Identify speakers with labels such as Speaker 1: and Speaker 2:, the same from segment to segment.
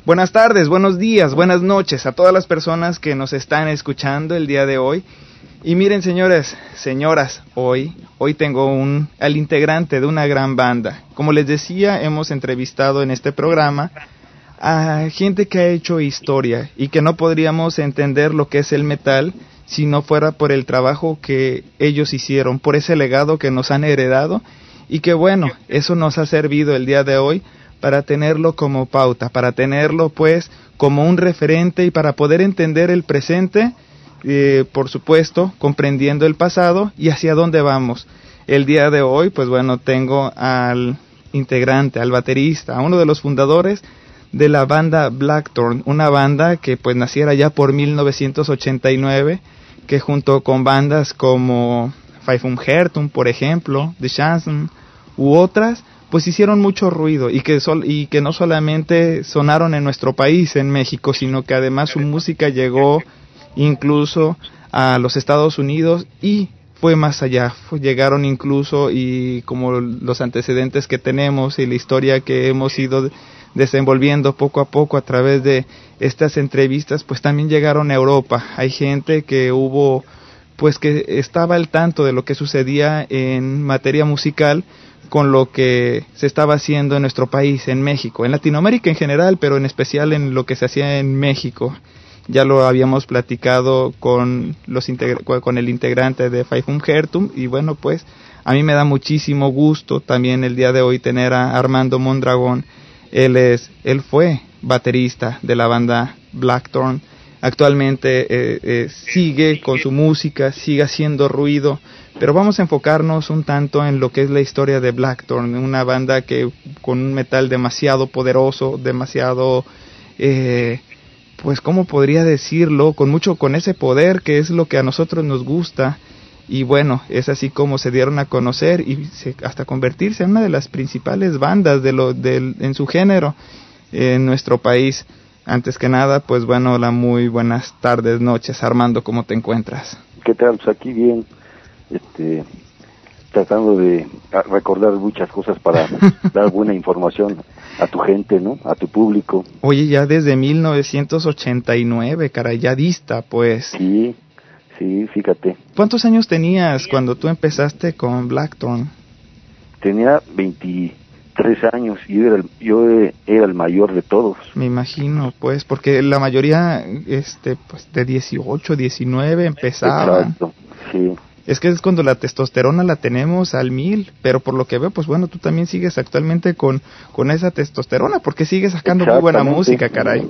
Speaker 1: Buenas tardes, buenos días, buenas noches a todas las personas que nos están escuchando el día de hoy. Y miren, señores, señoras, hoy tengo al integrante de una gran banda. Como les decía, hemos entrevistado en este programa a gente que ha hecho historia y que no podríamos entender lo que es el metal si no fuera por el trabajo que ellos hicieron, por ese legado que nos han heredado y que bueno, eso nos ha servido el día de hoy para tenerlo como pauta, para tenerlo pues como un referente y para poder entender el presente, por supuesto, comprendiendo el pasado y hacia dónde vamos. El día de hoy, pues bueno, tengo al integrante, al baterista, a uno de los fundadores de la banda Blackthorn, una banda que pues naciera ya por 1989, que junto con bandas como Five Umhertum, por ejemplo, The Chanson u otras, pues hicieron mucho ruido y que no solamente sonaron en nuestro país, en México, sino que además su música llegó incluso a los Estados Unidos y fue más allá, llegaron incluso, y como los antecedentes que tenemos y la historia que hemos ido desenvolviendo poco a poco a través de estas entrevistas, pues también llegaron a Europa. Hay gente que pues que estaba al tanto de lo que sucedía en materia musical con lo que se estaba haciendo en nuestro país, en México, en Latinoamérica en general, pero en especial en lo que se hacía en México. Ya lo habíamos platicado con el integrante de Five Umhertum y bueno, pues a mí me da muchísimo gusto también el día de hoy tener a Armando Mondragón. Él fue baterista de la banda Blackthorn. Actualmente sigue con su música, sigue haciendo ruido, pero vamos a enfocarnos un tanto en lo que es la historia de Blackthorn, una banda que con un metal demasiado poderoso, demasiado pues cómo podría decirlo, con ese poder que es lo que a nosotros nos gusta, y bueno, es así como se dieron a conocer y hasta convertirse en una de las principales bandas en su género en nuestro país. Antes que nada, pues bueno, hola, muy buenas tardes, noches. Armando, ¿cómo te encuentras?
Speaker 2: ¿Qué tal? Pues aquí bien, tratando de recordar muchas cosas para dar buena información a tu gente, ¿no? A tu público.
Speaker 1: Oye, ya desde 1989, caray, ya dista, pues.
Speaker 2: Sí, fíjate.
Speaker 1: ¿Cuántos años tenías cuando tú empezaste con Blackthorn?
Speaker 2: Tenía 23 años y yo era el mayor de todos.
Speaker 1: Me imagino, pues, porque la mayoría, pues, de 18, 19 empezaban.
Speaker 2: Exacto, sí.
Speaker 1: Es que es cuando la testosterona la tenemos al 1000, pero por lo que veo, pues bueno, tú también sigues actualmente con esa testosterona, porque sigues sacando muy buena música, caray.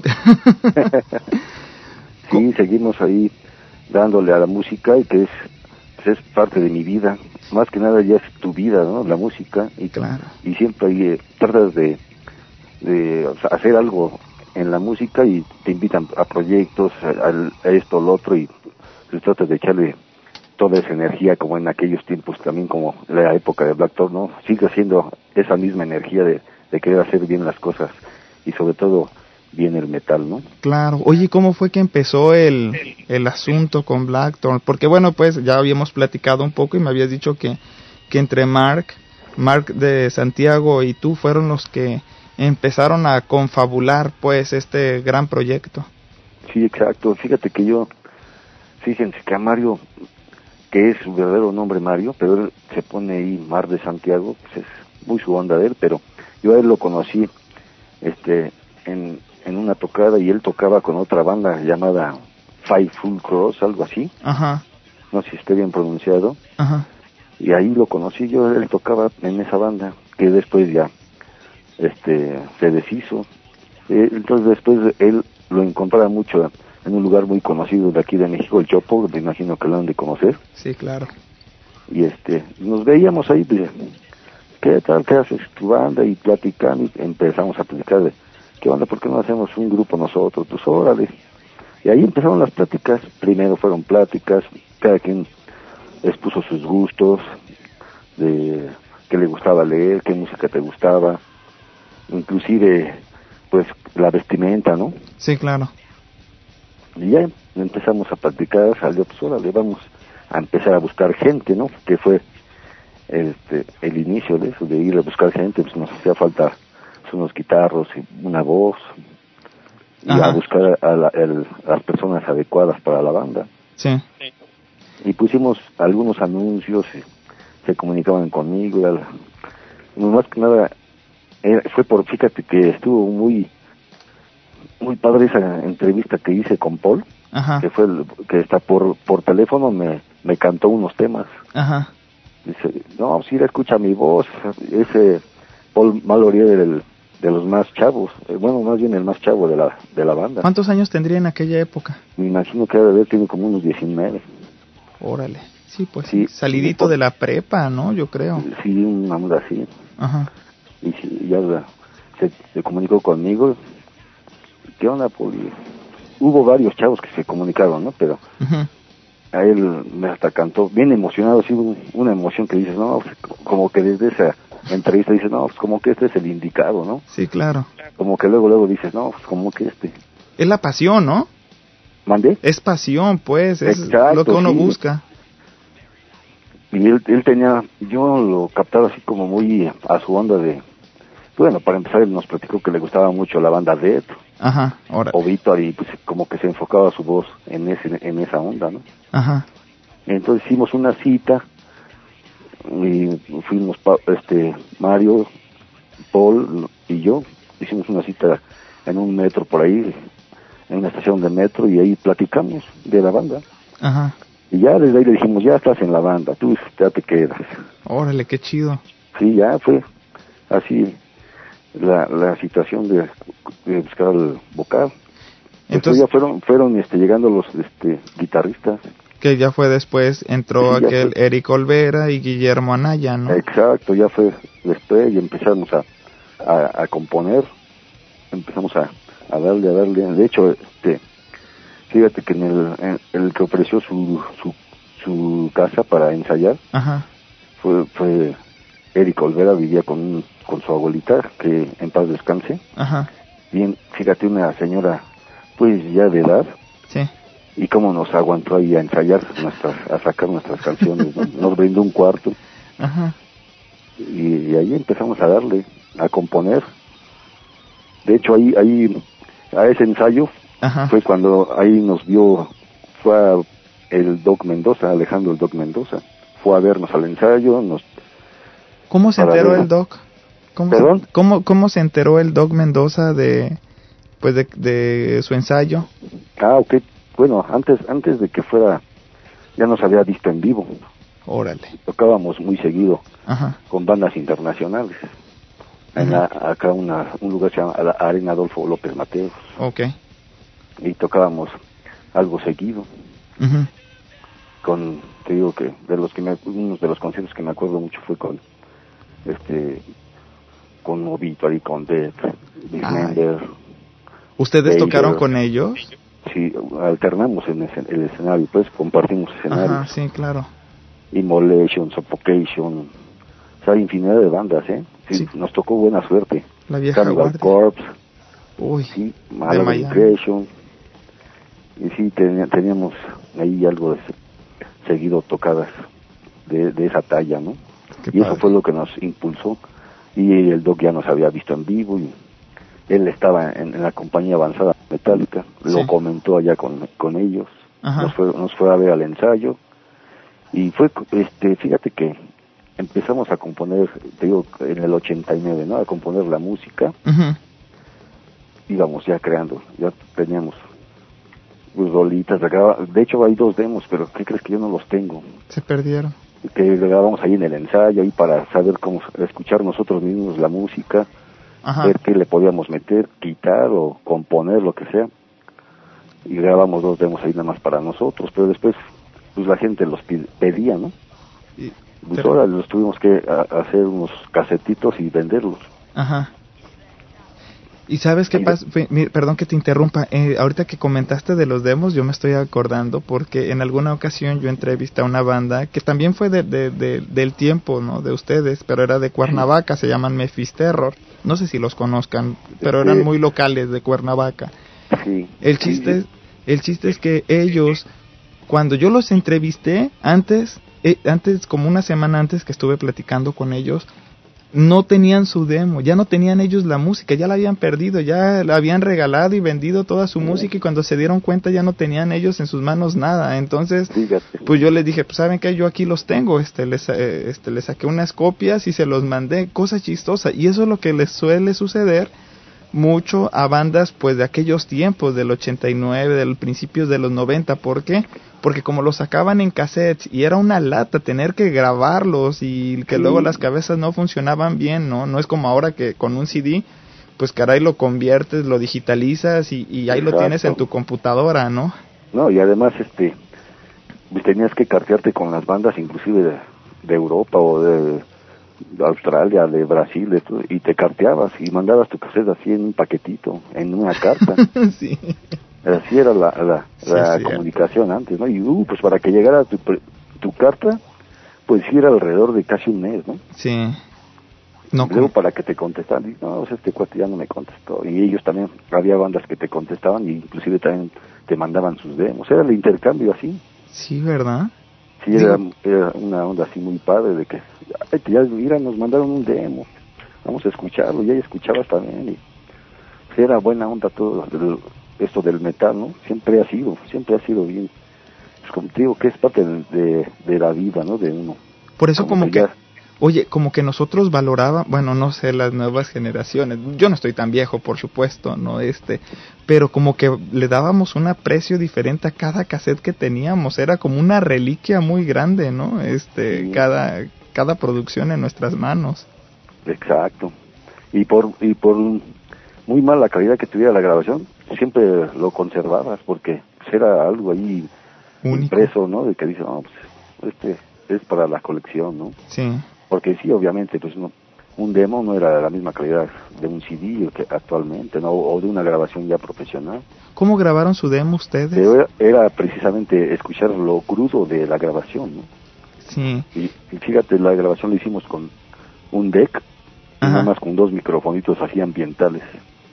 Speaker 2: Sí, seguimos ahí dándole a la música y que es parte de mi vida. Más que nada ya es tu vida, ¿no? La música. Y
Speaker 1: claro.
Speaker 2: Y siempre ahí tratas de hacer algo en la música y te invitan a proyectos, a esto, lo otro, y se trata de echarle toda esa energía como en aquellos tiempos, también como la época de Blackthorn, ¿no? Sigue siendo esa misma energía de querer hacer bien las cosas y sobre todo bien el metal, ¿no?
Speaker 1: Claro. Oye, ¿cómo fue que empezó el asunto con Blackthorn? Porque bueno, pues ya habíamos platicado un poco y me habías dicho que entre Mark de Santiago y tú fueron los que empezaron a confabular pues este gran proyecto.
Speaker 2: Sí, exacto. Fíjense que a Mario, que es su verdadero nombre Mario, pero él se pone ahí Mar de Santiago, pues es muy su onda de él, pero yo a él lo conocí en una tocada y él tocaba con otra banda llamada Five Full Cross, algo así.
Speaker 1: Ajá.
Speaker 2: No sé si esté bien pronunciado.
Speaker 1: Ajá.
Speaker 2: Y ahí lo conocí yo, él tocaba en esa banda, que después ya se deshizo. Entonces después él lo encontraba mucho en un lugar muy conocido de aquí de México, el Chopo, me imagino que lo han de conocer.
Speaker 1: Sí, claro.
Speaker 2: Y nos veíamos ahí, pues, ¿qué tal? ¿Qué haces tu banda? Y platicando, y empezamos a platicar de, ¿qué onda? ¿Por qué no hacemos un grupo nosotros? Pues órale. Y ahí empezaron las pláticas. Primero fueron pláticas, cada quien expuso sus gustos, de qué le gustaba leer, qué música te gustaba, inclusive pues la vestimenta, ¿no?
Speaker 1: Sí, claro.
Speaker 2: Y ya empezamos a platicar, salió, pues órale, vamos a empezar a buscar gente, ¿no? Que fue el inicio de eso, de ir a buscar gente. Pues nos hacía falta unos guitarros y una voz, y a buscar las personas adecuadas para la banda.
Speaker 1: Sí.
Speaker 2: Y pusimos algunos anuncios, se comunicaban conmigo, más que nada, fíjate que estuvo muy padre esa entrevista que hice con Paul,
Speaker 1: Ajá.
Speaker 2: que está por teléfono, me cantó unos temas.
Speaker 1: Ajá.
Speaker 2: Dice, no, si escucha mi voz, ese Paul Mallory de los más chavos, bueno, más bien el más chavo de la banda.
Speaker 1: ¿Cuántos años tendría en aquella época?
Speaker 2: Me imagino que debe haber tenido como unos 19.
Speaker 1: Órale. Sí, pues
Speaker 2: sí,
Speaker 1: salidito de la prepa, ¿no? Yo creo.
Speaker 2: Sí, una onda así.
Speaker 1: Ajá.
Speaker 2: Y sí, ya se comunicó conmigo. ¿Qué onda, Paul? Hubo varios chavos que se comunicaron, ¿no? Pero
Speaker 1: uh-huh.
Speaker 2: A él me hasta cantó bien emocionado, así una emoción que dices, no, pues, como que desde esa entrevista dices, no, pues como que este es el indicado, ¿no?
Speaker 1: Sí, claro.
Speaker 2: Como que luego dices, no, pues como que este.
Speaker 1: Es la pasión, ¿no?
Speaker 2: ¿Mandé?
Speaker 1: Es pasión, pues, es
Speaker 2: exacto,
Speaker 1: lo que uno
Speaker 2: sí.
Speaker 1: busca.
Speaker 2: Y él tenía, yo lo captaba así como muy a su onda de, bueno, para empezar él nos platicó que le gustaba mucho la banda Dead.
Speaker 1: Ajá, ahora.
Speaker 2: O Víctor, y pues como que se enfocaba su voz en esa onda, ¿no?
Speaker 1: Ajá.
Speaker 2: Entonces hicimos una cita y fuimos Mario, Paul y yo, hicimos una cita en un metro por ahí, en una estación de metro, y ahí platicamos de la banda.
Speaker 1: Ajá.
Speaker 2: Y ya desde ahí le dijimos, ya estás en la banda, tú ya te quedas.
Speaker 1: Órale, qué chido.
Speaker 2: Sí, ya fue así la situación de buscar el vocal. Entonces ya fueron llegando los guitarristas.
Speaker 1: Que ya fue después, entró
Speaker 2: sí,
Speaker 1: aquel Eric Olvera y Guillermo Anaya, ¿no?
Speaker 2: Exacto, ya fue después y empezamos a componer, empezamos a darle. De hecho, fíjate que en el que ofreció su casa para ensayar,
Speaker 1: ajá,
Speaker 2: fue Eric Olvera, vivía con su abuelita, que en paz descanse.
Speaker 1: Ajá.
Speaker 2: Bien, fíjate, una señora pues ya de edad.
Speaker 1: Sí.
Speaker 2: Y cómo nos aguantó ahí a ensayar a sacar nuestras canciones, ¿no? Nos brindó un cuarto.
Speaker 1: Ajá.
Speaker 2: Y ahí empezamos a darle, a componer. De hecho, ahí a ese ensayo,
Speaker 1: ajá,
Speaker 2: fue cuando ahí nos vio, fue el Doc Mendoza, Alejandro el Doc Mendoza, fue a vernos al ensayo.
Speaker 1: ¿Cómo se enteró el Doc? ¿Cómo se enteró el Doc Mendoza de su ensayo?
Speaker 2: Ok. Bueno, antes de que fuera, ya nos había visto en vivo.
Speaker 1: Órale.
Speaker 2: Tocábamos muy seguido.
Speaker 1: Ajá.
Speaker 2: Con bandas internacionales. Acá un lugar se llama la Arena Adolfo López Mateos.
Speaker 1: Okay.
Speaker 2: Y tocábamos algo seguido.
Speaker 1: Uh-huh.
Speaker 2: Te digo que uno de los conciertos que me acuerdo mucho fue con Obituary, con Death, Dismember.
Speaker 1: ¿Ustedes tocaron con ellos?
Speaker 2: Sí, alternamos en el escenario, pues compartimos escenarios.
Speaker 1: Ajá, sí, claro.
Speaker 2: Immolation, Suffocation, o sea, infinidad de bandas, sí. Nos tocó buena suerte.
Speaker 1: La vieja
Speaker 2: Cannibal Corpse.
Speaker 1: Uy,
Speaker 2: sí, Mallory Creation. Y sí, teníamos ahí algo de seguido tocadas de esa talla, ¿no?
Speaker 1: Qué
Speaker 2: y
Speaker 1: padre.
Speaker 2: Eso fue lo que nos impulsó. Y el Doc ya nos había visto en vivo y él estaba en la compañía avanzada Metallica,
Speaker 1: sí.
Speaker 2: Lo comentó allá con ellos.
Speaker 1: Ajá.
Speaker 2: Nos fue a ver al ensayo y fue, fíjate que empezamos a componer, te digo, en el 89, ¿no? A componer la música.
Speaker 1: Uh-huh.
Speaker 2: Íbamos ya creando, ya teníamos rolitas, de hecho hay 2 demos, pero ¿qué crees que yo no los tengo?
Speaker 1: Se perdieron.
Speaker 2: Que grabamos ahí en el ensayo, ahí para saber cómo escuchar nosotros mismos la música.
Speaker 1: Ajá.
Speaker 2: Ver qué le podíamos meter, quitar o componer, lo que sea. Y grabamos 2 demos ahí nada más para nosotros, pero después pues la gente los pedía, ¿no? Pues ahora los tuvimos que hacer unos casetitos y venderlos.
Speaker 1: Ajá. ¿Y sabes qué pasa? Perdón que te interrumpa. Ahorita que comentaste de los demos, yo me estoy acordando porque en alguna ocasión yo entrevisté a una banda que también fue del tiempo, ¿no? De ustedes, pero era de Cuernavaca, se llaman Mephisterror. No sé si los conozcan, pero eran muy locales de Cuernavaca.
Speaker 2: Sí.
Speaker 1: El chiste es que ellos, cuando yo los entrevisté, antes como una semana antes que estuve platicando con ellos, no tenían su demo, ya no tenían ellos la música, ya la habían perdido, ya la habían regalado y vendido toda su música, y cuando se dieron cuenta ya no tenían ellos en sus manos nada. Entonces, pues yo les dije, pues saben que yo aquí los tengo, les saqué unas copias y se los mandé, cosa chistosa, y eso es lo que les suele suceder mucho a bandas pues de aquellos tiempos, del 89, de los principios de los 90. ¿Por qué? Porque como los sacaban en cassettes y era una lata tener que grabarlos, y que luego las cabezas no funcionaban bien, no es como ahora que con un CD pues caray lo conviertes, lo digitalizas y ahí lo tienes en tu computadora, ¿no?
Speaker 2: No, y además pues tenías que cartearte con las bandas inclusive de Europa o de Australia, de Brasil, y te carteabas y mandabas tu cassette así en un paquetito, en una carta.
Speaker 1: Sí.
Speaker 2: Así era la comunicación antes, ¿no? Y pues para que llegara tu carta, pues sí era alrededor de casi un mes, ¿no?
Speaker 1: Sí.
Speaker 2: No, y luego para que te contestaran, no, este cuate ya no me contestó. Y ellos también, había bandas que te contestaban y inclusive también te mandaban sus demos. Era el intercambio así.
Speaker 1: Sí, ¿verdad?
Speaker 2: Sí, era una onda así muy padre de que, ya mira, nos mandaron un demo, vamos a escucharlo, y ahí escuchabas también. Y pues era buena onda todo esto del metal, ¿no? Siempre ha sido bien. Pues como te digo, que es parte de la vida, ¿no? De uno.
Speaker 1: Por eso como que oye, como que nosotros valorábamos, bueno, no sé, las nuevas generaciones, yo no estoy tan viejo, por supuesto, no pero como que le dábamos un aprecio diferente a cada cassette que teníamos, era como una reliquia muy grande, ¿no? Sí. Cada producción en nuestras manos.
Speaker 2: Exacto. Y por muy mala calidad que tuviera la grabación, siempre lo conservabas, porque era algo ahí único, impreso, ¿no? De que dice, no, pues es para la colección, ¿no?
Speaker 1: Sí.
Speaker 2: Porque sí, obviamente, pues no, un demo no era de la misma calidad de un CD que actualmente, ¿no? O de una grabación ya profesional.
Speaker 1: ¿Cómo grabaron su demo ustedes?
Speaker 2: Era precisamente escuchar lo crudo de la grabación, ¿no?
Speaker 1: Sí.
Speaker 2: Y fíjate, la grabación la hicimos con un deck, y nada más con 2 microfonitos así ambientales.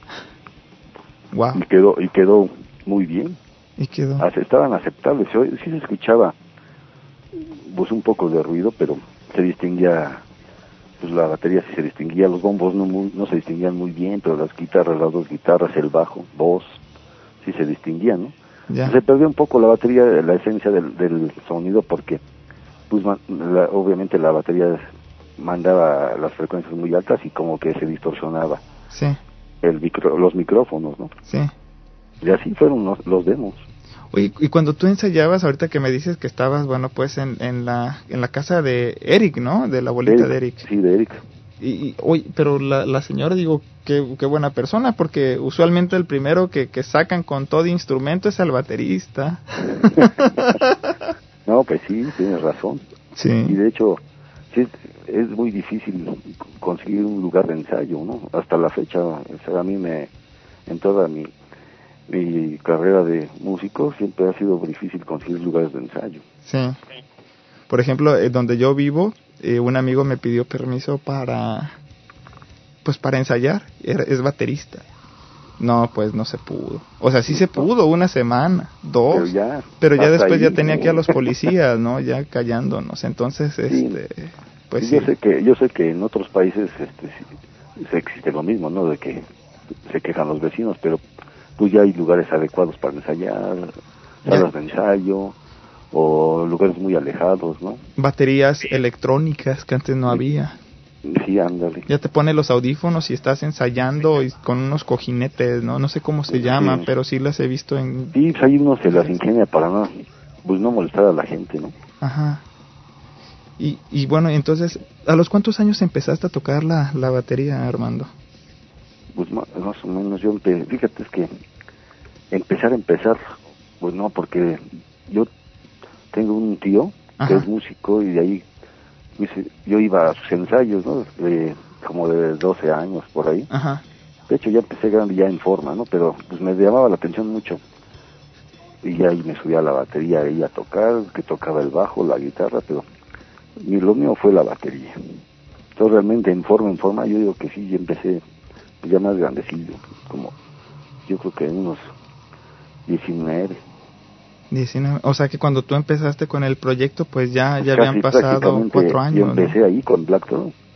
Speaker 1: Wow.
Speaker 2: Y quedó muy bien. Estaban aceptables. Sí se escuchaba pues un poco de ruido, pero se distinguía, pues la batería sí se distinguía, los bombos no se distinguían muy bien, pero las guitarras, las 2 guitarras, el bajo, voz, sí se distinguían, ¿no?
Speaker 1: Yeah.
Speaker 2: Se perdió un poco la batería, la esencia del sonido, porque pues obviamente la batería mandaba las frecuencias muy altas y como que se distorsionaba.
Speaker 1: Sí.
Speaker 2: Los micrófonos, ¿no?
Speaker 1: Sí.
Speaker 2: Y así fueron los demos.
Speaker 1: Oye, y cuando tú ensayabas, ahorita que me dices que estabas, bueno, pues en la casa de Eric, ¿no? De la abuelita de Eric.
Speaker 2: Sí, de Eric.
Speaker 1: Oye, pero la señora, digo, qué buena persona, porque usualmente el primero que sacan con todo instrumento es el baterista.
Speaker 2: No, pues sí, tienes razón.
Speaker 1: Sí.
Speaker 2: Y de hecho, sí, es muy difícil conseguir un lugar de ensayo, ¿no? Hasta la fecha, o sea, a mí en toda mi carrera de músico siempre ha sido difícil conseguir lugares de ensayo.
Speaker 1: Sí. Por ejemplo, donde yo vivo, un amigo me pidió permiso para ensayar. Es baterista. No, pues no se pudo. O sea, sí se pudo, una semana, 2. Pero ya después ya tenía aquí a los policías, ¿no? Ya callándonos. Entonces,
Speaker 2: sí.
Speaker 1: pues
Speaker 2: sí.
Speaker 1: Sí.
Speaker 2: Yo sé que en otros países sí existe lo mismo, ¿no? De que se quejan los vecinos, pero pues ya hay lugares adecuados para ensayar, salas de ensayo, o lugares muy alejados, ¿no?
Speaker 1: Baterías electrónicas que antes no había.
Speaker 2: Sí, ándale.
Speaker 1: Ya te pones los audífonos y estás ensayando y con unos cojinetes, ¿no? No sé cómo se llaman, pero sí las he visto en...
Speaker 2: Sí, pues hay uno se las ingenia para no molestar a la gente, ¿no?
Speaker 1: Ajá. Y bueno, entonces, ¿a los cuántos años empezaste a tocar la batería, Armando?
Speaker 2: Pues más o menos fíjate, es que empezar, pues no, porque yo tengo un tío que es músico y de ahí yo iba a sus ensayos, ¿no? Como de 12 años por ahí.
Speaker 1: Ajá.
Speaker 2: De hecho ya empecé grande, ya en forma, ¿no? Pero pues me llamaba la atención mucho. Y ahí me subía a la batería ahí a tocar, que tocaba el bajo, la guitarra, pero lo mío fue la batería. Entonces realmente en forma, yo digo que sí, ya empecé ya más grandecillo, como yo creo que en unos 19.
Speaker 1: O sea que cuando tú empezaste con el proyecto, pues ya habían pasado 4 años.
Speaker 2: Yo empecé ahí con Black Throne.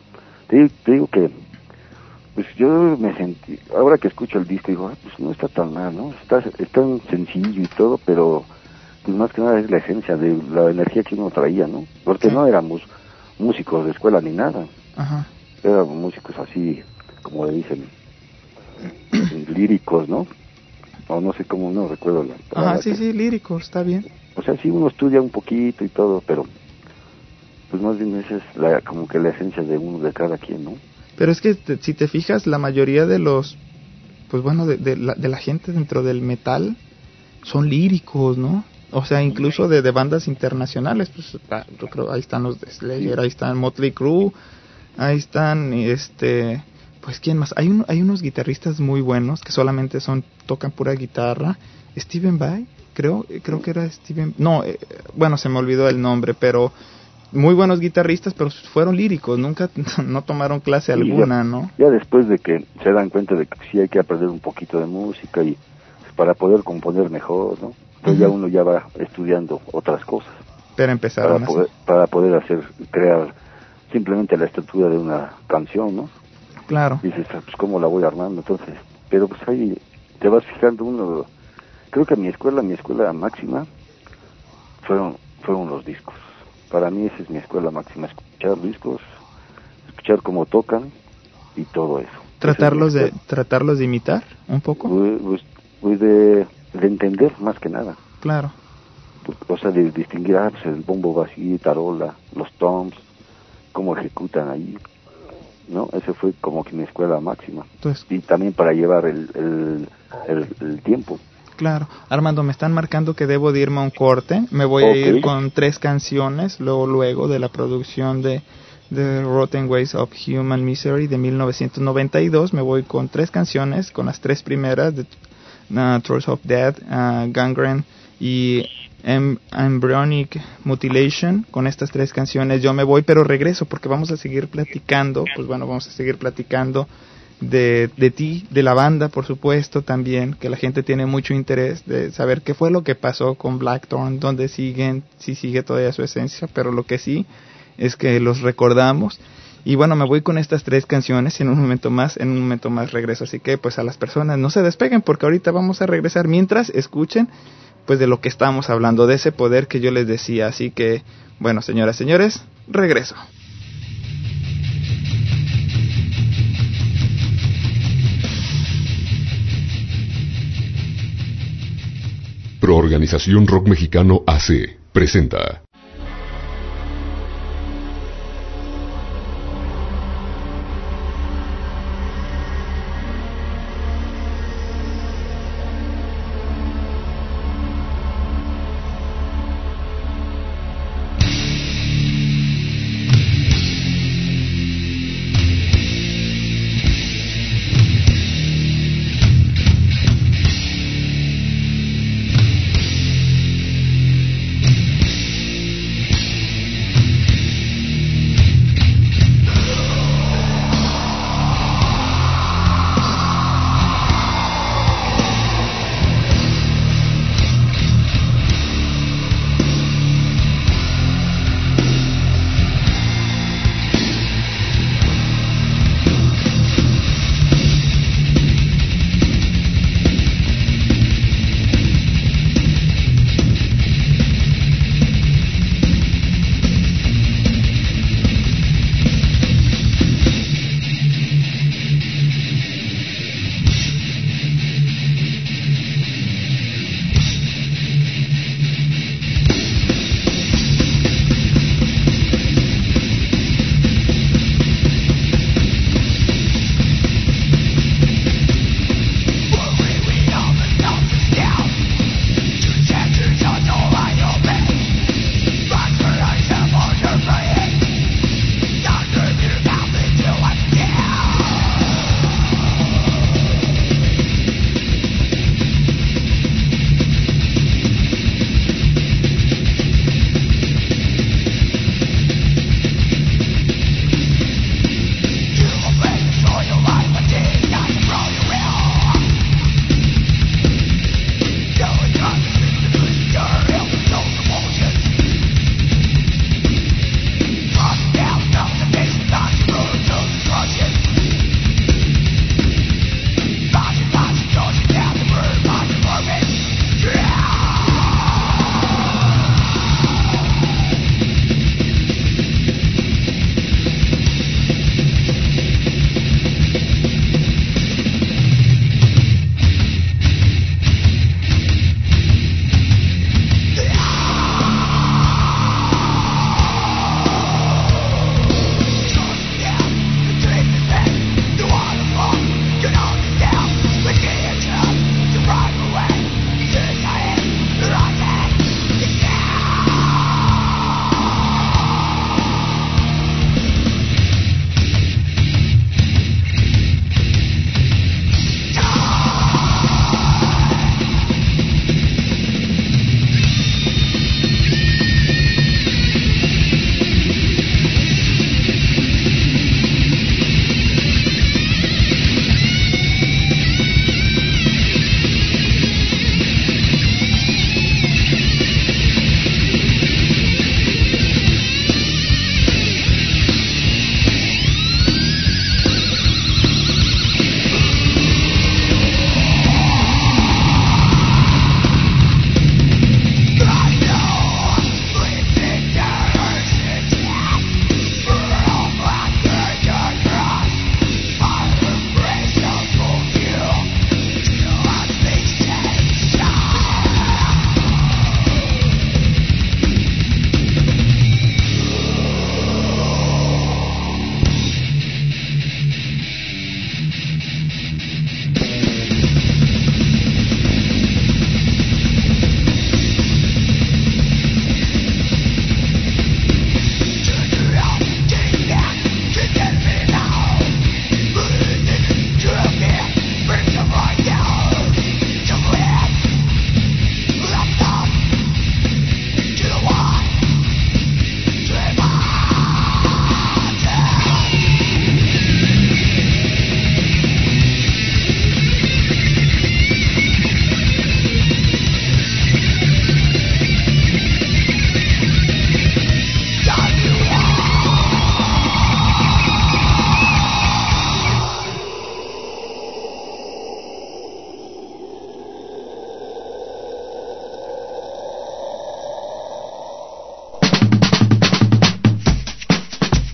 Speaker 2: te digo que pues yo me sentí, ahora que escucho el disco digo, pues no está tan mal, ¿no? Es tan sencillo y todo, pero pues más que nada es la esencia de la energía que uno traía, ¿no? Porque
Speaker 1: Sí.
Speaker 2: no éramos músicos de escuela ni nada,
Speaker 1: Ajá.
Speaker 2: éramos músicos así, como le dicen, líricos, ¿no? O no sé cómo, no recuerdo la palabra.
Speaker 1: Ajá, sí, sí, lírico, está bien.
Speaker 2: O sea, sí uno estudia un poquito y todo, pero pues más bien esa es como que la esencia de uno, de cada quien, ¿no?
Speaker 1: Pero es que si te fijas, la mayoría de los, pues bueno, de la gente dentro del metal son líricos, ¿no? O sea, incluso de bandas internacionales, pues yo creo, ahí están los de Slayer,
Speaker 2: Sí.
Speaker 1: ahí están Motley Crue, ahí están, pues quién más, hay unos guitarristas muy buenos que solamente tocan pura guitarra, Steven Vai, creo que era Steven, no, bueno, se me olvidó el nombre, pero muy buenos guitarristas, pero fueron líricos, nunca no tomaron clase
Speaker 2: Sí,
Speaker 1: alguna, ¿no?
Speaker 2: ya después de que se dan cuenta de que sí hay que aprender un poquito de música y para poder componer mejor, ¿no? Entonces ya uno ya va estudiando otras cosas
Speaker 1: Pero empezaron así.
Speaker 2: para poder crear simplemente la estructura de una canción, ¿no?
Speaker 1: Claro.
Speaker 2: Dices, pues cómo la voy armando, entonces, pero pues ahí te vas fijando uno. Creo que mi escuela máxima fueron los discos. Para mí esa es mi escuela máxima, escuchar discos, escuchar cómo tocan y todo eso.
Speaker 1: Tratarlos de imitar un poco.
Speaker 2: Pues de entender más que nada.
Speaker 1: Claro.
Speaker 2: O sea, de distinguir pues el bombo vacío, tarola, los toms, cómo ejecutan ahí, ¿no? Ese fue como que mi escuela máxima.
Speaker 1: Entonces,
Speaker 2: y también para llevar el tiempo.
Speaker 1: Claro. Armando, me están marcando que debo de irme a un corte. Me voy a ir con 3 canciones, luego de la producción de Rotten Ways of Human Misery de 1992. Me voy con 3 canciones, con las 3 primeras de Throes of Death, Gangrene y Embryonic Mutilation. Con estas 3 canciones yo me voy, pero regreso porque vamos a seguir platicando. Pues bueno, vamos a seguir platicando de ti, de la banda, por supuesto, también, que la gente tiene mucho interés de saber qué fue lo que pasó con Blackthorn, dónde siguen, si sigue todavía su esencia, pero lo que sí es que los recordamos. Y bueno, me voy con estas 3 canciones y en un momento más regreso. Así que pues a las personas no se despeguen porque ahorita vamos a regresar mientras escuchen pues de lo que estamos hablando, de ese poder que yo les decía. Así que bueno, señoras, señores, regreso.
Speaker 3: Proorganización Rock Mexicano AC presenta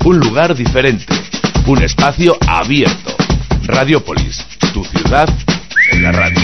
Speaker 4: Un lugar diferente, un espacio abierto. Radiopolis, tu ciudad en la radio.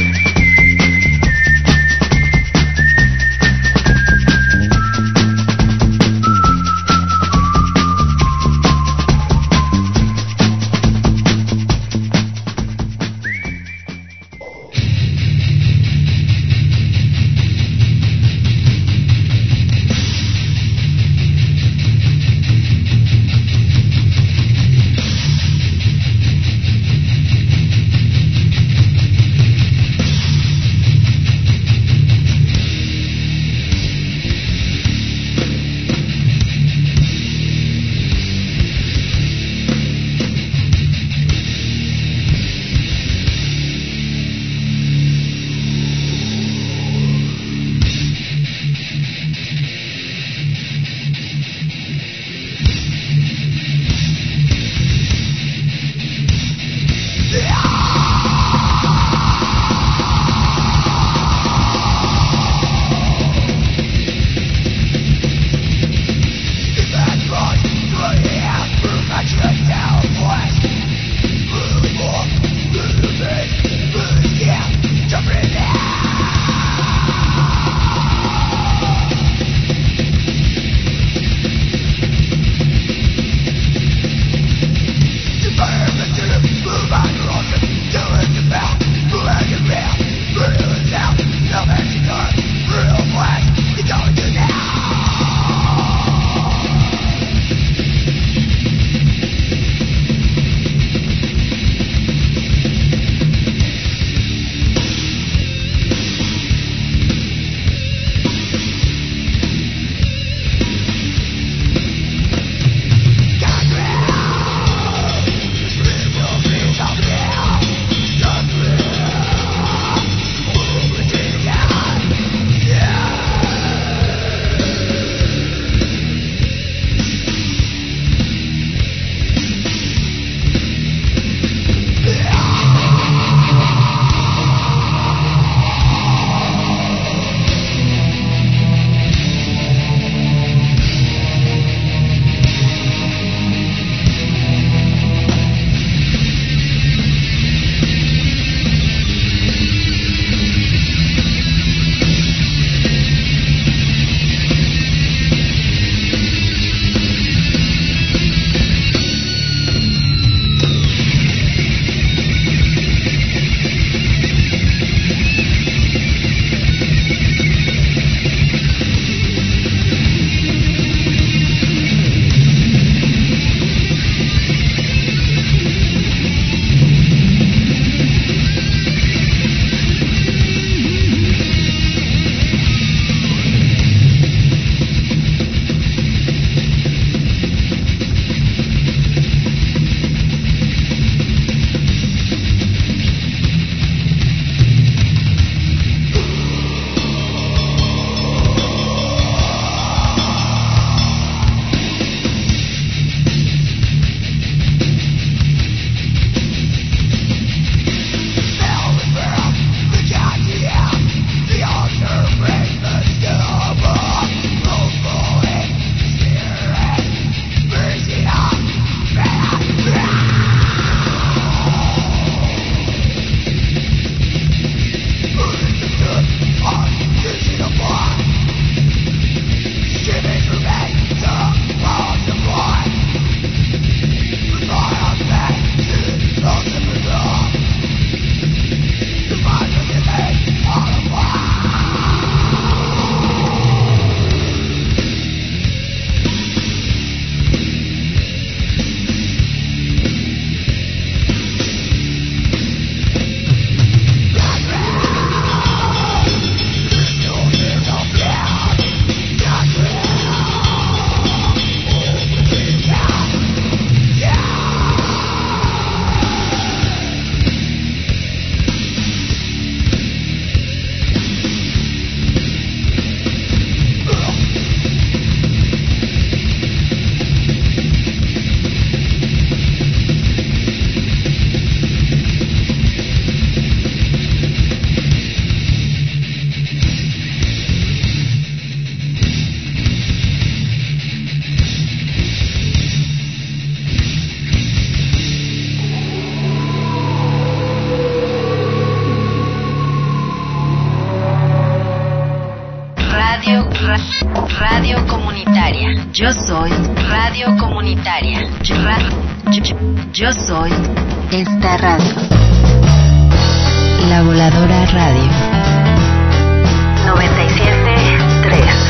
Speaker 5: Radio comunitaria. Yo soy radio comunitaria. Yo soy esta radio. La Voladora Radio 97.3.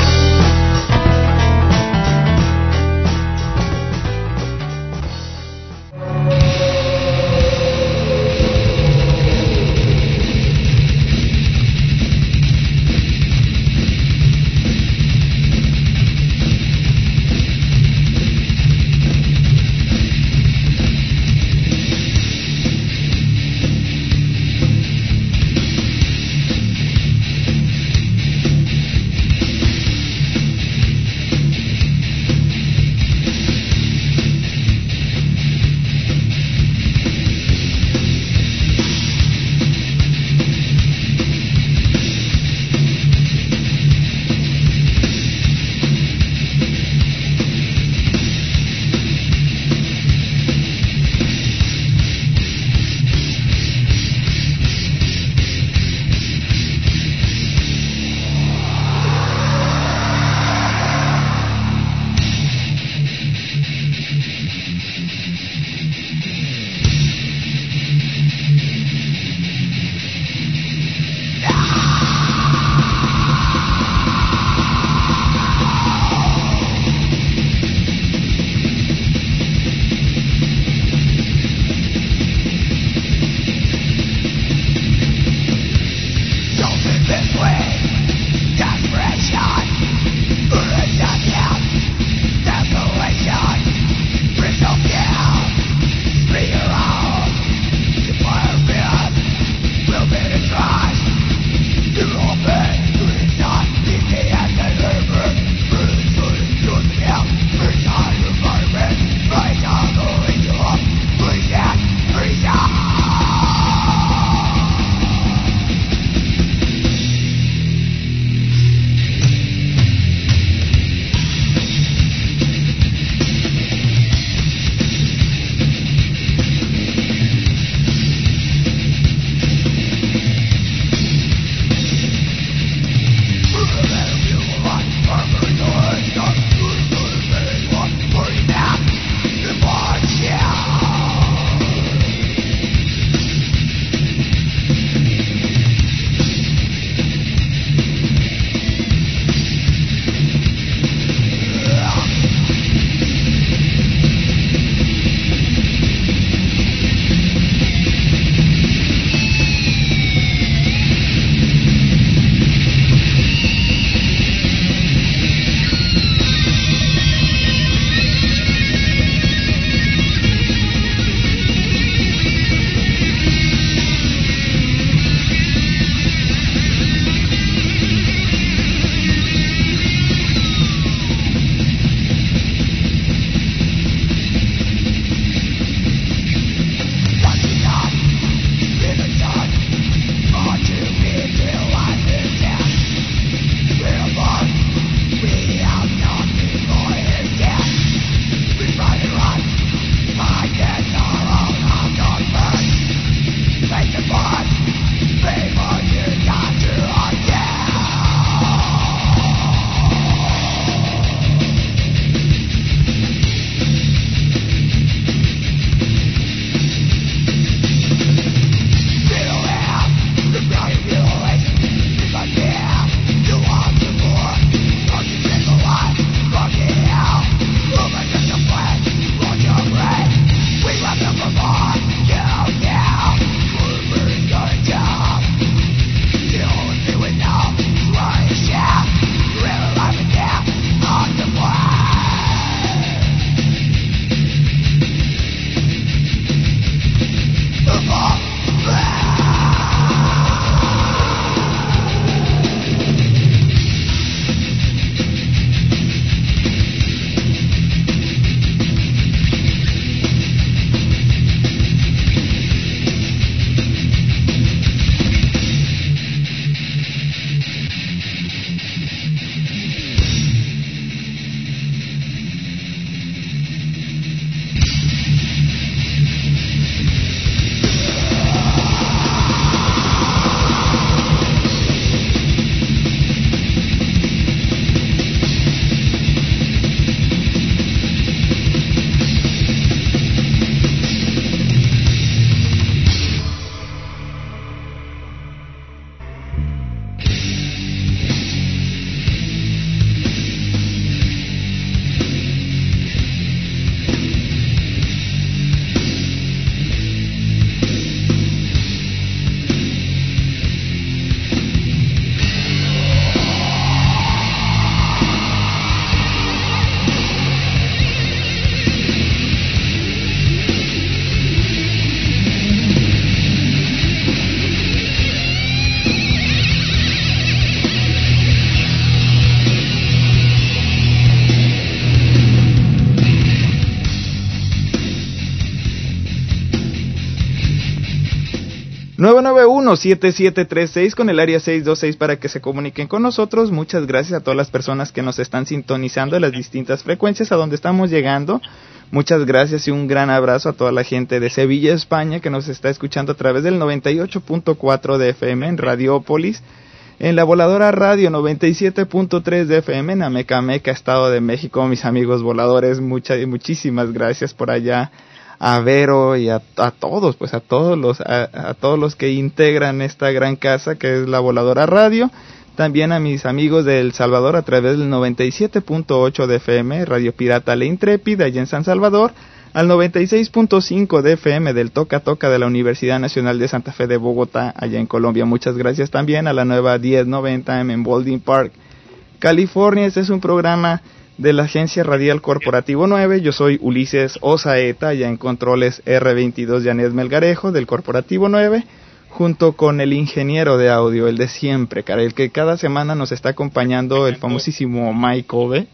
Speaker 1: 991-7736 con el área 626 para que se comuniquen con nosotros. Muchas gracias a todas las personas que nos están sintonizando en las distintas frecuencias a donde estamos llegando. Muchas gracias y un gran abrazo a toda la gente de Sevilla, España, que nos está escuchando a través del 98.4 de FM en Radiópolis, en la Voladora Radio 97.3 de FM en Amecameca, Estado de México. Mis amigos voladores, muchísimas gracias por allá. A Vero y a todos, pues a todos los que integran esta gran casa que es la Voladora Radio. También a mis amigos de El Salvador a través del 97.8 de FM, Radio Pirata La Intrépida, allá en San Salvador, al 96.5 de FM del Toca Toca de la Universidad Nacional de Santa Fe de Bogotá, allá en Colombia. Muchas gracias también a la nueva 1090 AM en Baldwin Park, California. Este es un programa de la Agencia Radial Corporativo 9. Yo soy Ulises Osaeta, ya en controles R22 Janet Melgarejo del Corporativo 9, junto con el ingeniero de audio, el de siempre, el que cada semana nos está acompañando, el famosísimo Mike Ove.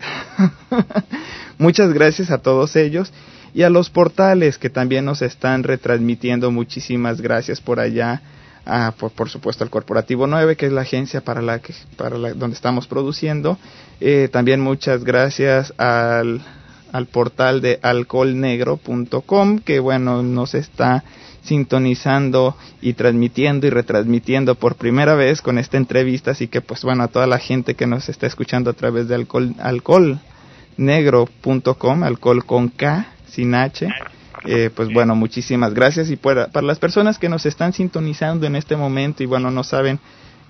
Speaker 1: Muchas gracias a todos ellos y a los portales que también nos están retransmitiendo. Muchísimas gracias por allá. Por supuesto al Corporativo 9, que es la agencia donde estamos produciendo. También muchas gracias al portal de alcoholnegro.com, que bueno, nos está sintonizando y transmitiendo y retransmitiendo por primera vez con esta entrevista. Así que pues bueno, a toda la gente que nos está escuchando a través de alcoholnegro.com, alcohol con K, sin H. Pues bueno, muchísimas gracias. Y para las personas que nos están sintonizando en este momento y bueno, no saben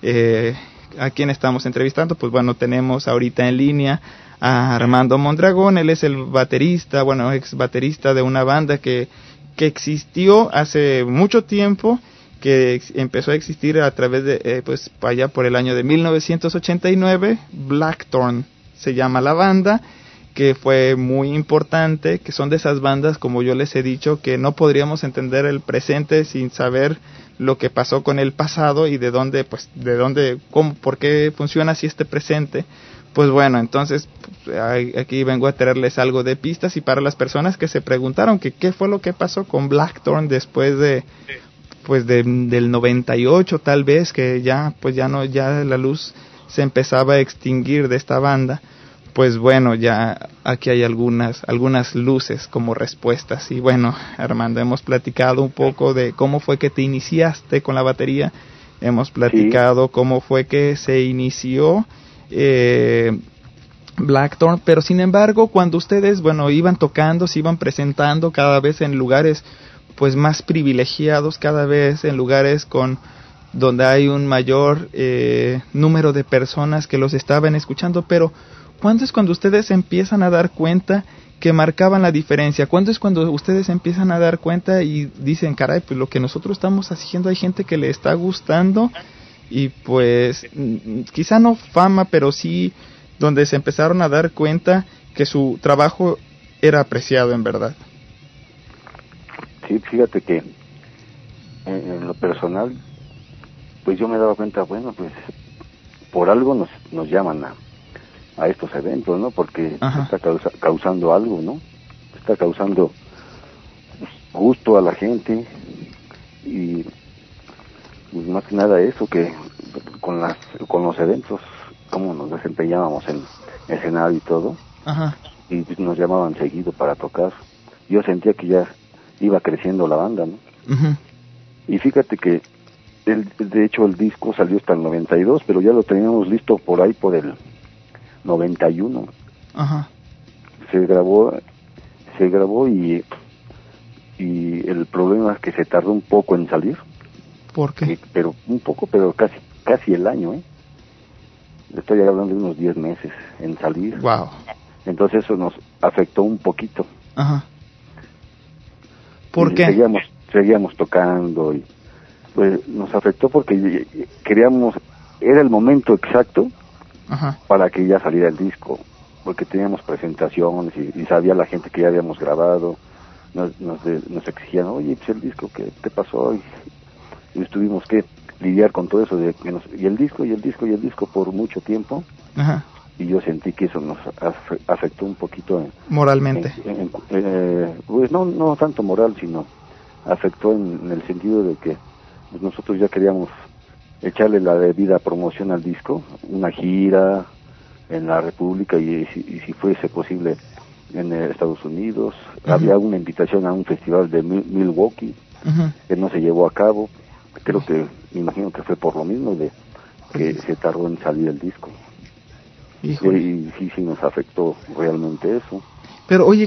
Speaker 1: a quién estamos entrevistando, pues bueno, tenemos ahorita en línea a Armando Mondragón. Él es el baterista, ex baterista de una banda que existió hace mucho tiempo, que empezó a existir a través de, pues allá por el año de 1989, Blackthorn se llama la banda, que fue muy importante, que son de esas bandas, como yo les he dicho, que no podríamos entender el presente sin saber lo que pasó con el pasado y de dónde, por qué funciona así este presente. Pues bueno, entonces aquí vengo a traerles algo de pistas, y para las personas que se preguntaron que qué fue lo que pasó con Blackthorn después del 98 tal vez, que ya la luz se empezaba a extinguir de esta banda. Pues bueno, ya aquí hay algunas luces como respuestas. Y bueno, Armando, hemos platicado un poco de cómo fue que te iniciaste con la batería. Hemos platicado cómo fue que se inició Blackthorn. Pero sin embargo, cuando ustedes, iban tocando, se iban presentando cada vez en lugares pues más privilegiados, cada vez en lugares donde hay un mayor número de personas que los estaban escuchando. Pero ¿cuándo es cuando ustedes empiezan a dar cuenta que marcaban la diferencia? ¿Cuándo es cuando ustedes empiezan a dar cuenta y dicen, caray, pues lo que nosotros estamos haciendo hay gente que le está gustando? Y pues quizá no fama, pero sí donde se empezaron a dar cuenta que su trabajo era apreciado en verdad.
Speaker 2: Sí, fíjate que en lo personal, pues yo me daba cuenta, pues por algo nos llaman a estos eventos, ¿no? Porque está causando algo, ¿no? Está causando gusto a la gente, y pues más que nada eso, que con los eventos, cómo nos desempeñábamos en escenario y todo, y pues nos llamaban seguido para tocar. Yo sentía que ya iba creciendo la banda, ¿no? Y fíjate que de hecho el disco salió hasta el 92, pero ya lo teníamos listo por ahí por el 91. Se grabó y el problema es que se tardó un poco en salir.
Speaker 1: ¿Por qué?
Speaker 2: Pero casi el año, Le estoy hablando de unos 10 meses en salir.
Speaker 1: Wow.
Speaker 2: Entonces eso nos afectó un poquito.
Speaker 1: ¿Por qué?
Speaker 2: Seguíamos tocando, y pues nos afectó porque queríamos, era el momento exacto para que ya saliera el disco, porque teníamos presentaciones y sabía la gente que ya habíamos grabado. Nos exigían, oye, pues el disco, ¿qué pasó? Y tuvimos que lidiar con todo eso y el disco por mucho tiempo. Y yo sentí que eso nos afectó un poquito
Speaker 1: moralmente.
Speaker 2: Pues no tanto moral, sino afectó en el sentido de que pues nosotros ya queríamos echarle la debida promoción al disco, una gira en la República y si fuese posible en Estados Unidos. Había una invitación a un festival de Milwaukee que no se llevó a cabo. Creo que, me imagino que fue por lo mismo de que se tardó en salir el disco. Y sí nos afectó realmente eso.
Speaker 1: Pero oye,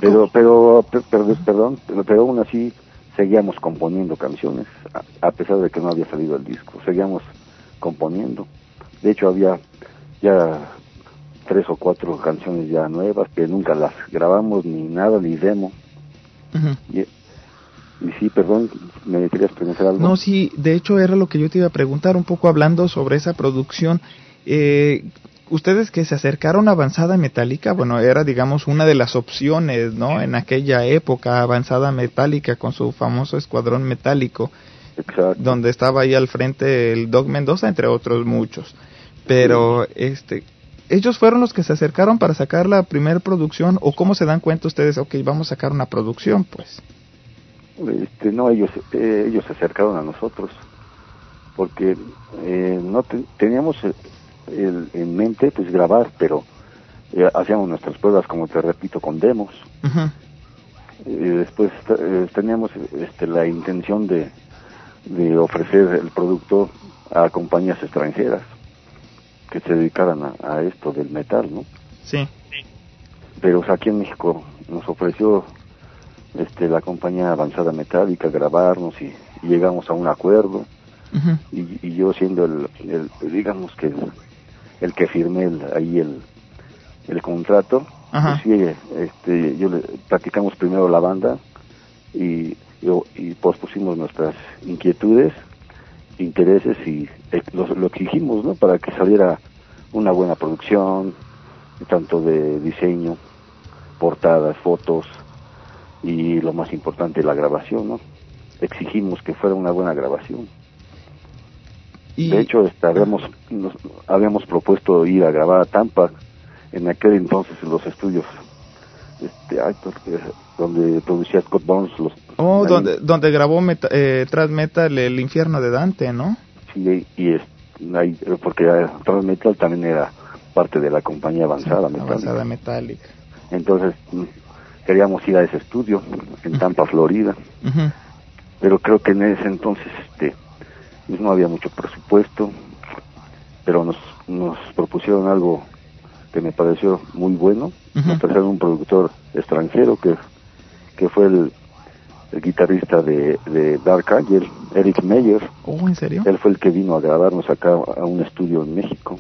Speaker 2: pero aún así seguíamos componiendo canciones, a pesar de que no había salido el disco, seguíamos componiendo. De hecho había ya 3 o 4 canciones ya nuevas que nunca las grabamos, ni nada, ni demo. Y sí, perdón, ¿me querías preguntar algo?
Speaker 1: No, sí, de hecho era lo que yo te iba a preguntar, un poco hablando sobre esa producción. Ustedes que se acercaron a Avanzada Metálica, bueno, era, digamos, una de las opciones, ¿no? En aquella época, Avanzada Metálica con su famoso Escuadrón Metálico.
Speaker 2: Exacto.
Speaker 1: Donde estaba ahí al frente el Doc Mendoza, entre otros muchos. Pero, ¿ellos fueron los que se acercaron para sacar la primera producción? ¿O cómo se dan cuenta ustedes, ok, vamos a sacar una producción, pues?
Speaker 2: No, ellos se acercaron a nosotros, porque no teníamos en mente pues grabar, pero hacíamos nuestras pruebas, como te repito, con demos. Después teníamos la intención de ofrecer el producto a compañías extranjeras que se dedicaran a esto del metal, ¿no?
Speaker 1: Sí.
Speaker 2: Pero aquí en México nos ofreció la compañía Avanzada Metálica grabarnos y llegamos a un acuerdo. Y yo siendo el digamos que el que firmé el contrato, pues sí, platicamos primero la banda y pospusimos nuestras inquietudes, intereses y lo exigimos, ¿no? Para que saliera una buena producción, tanto de diseño, portadas, fotos y lo más importante, la grabación, ¿no? Exigimos que fuera una buena grabación. De hecho, habíamos propuesto ir a grabar a Tampa, en aquel entonces en los estudios donde producía Scott Burns.
Speaker 1: Donde grabó Thrash Metal, El Infierno de Dante, ¿no?
Speaker 2: Sí, porque Thrash Metal también era parte de la compañía Avanzada
Speaker 1: Metálica.
Speaker 2: Entonces queríamos ir a ese estudio en Tampa, Florida, pero creo que en ese entonces pues no había mucho presupuesto, pero nos propusieron algo que me pareció muy bueno. Nos trajeron un productor extranjero que fue el guitarrista de Dark Angel, Eric Meyer.
Speaker 1: Oh, ¿en serio?
Speaker 2: Él fue el que vino a grabarnos acá a un estudio en México.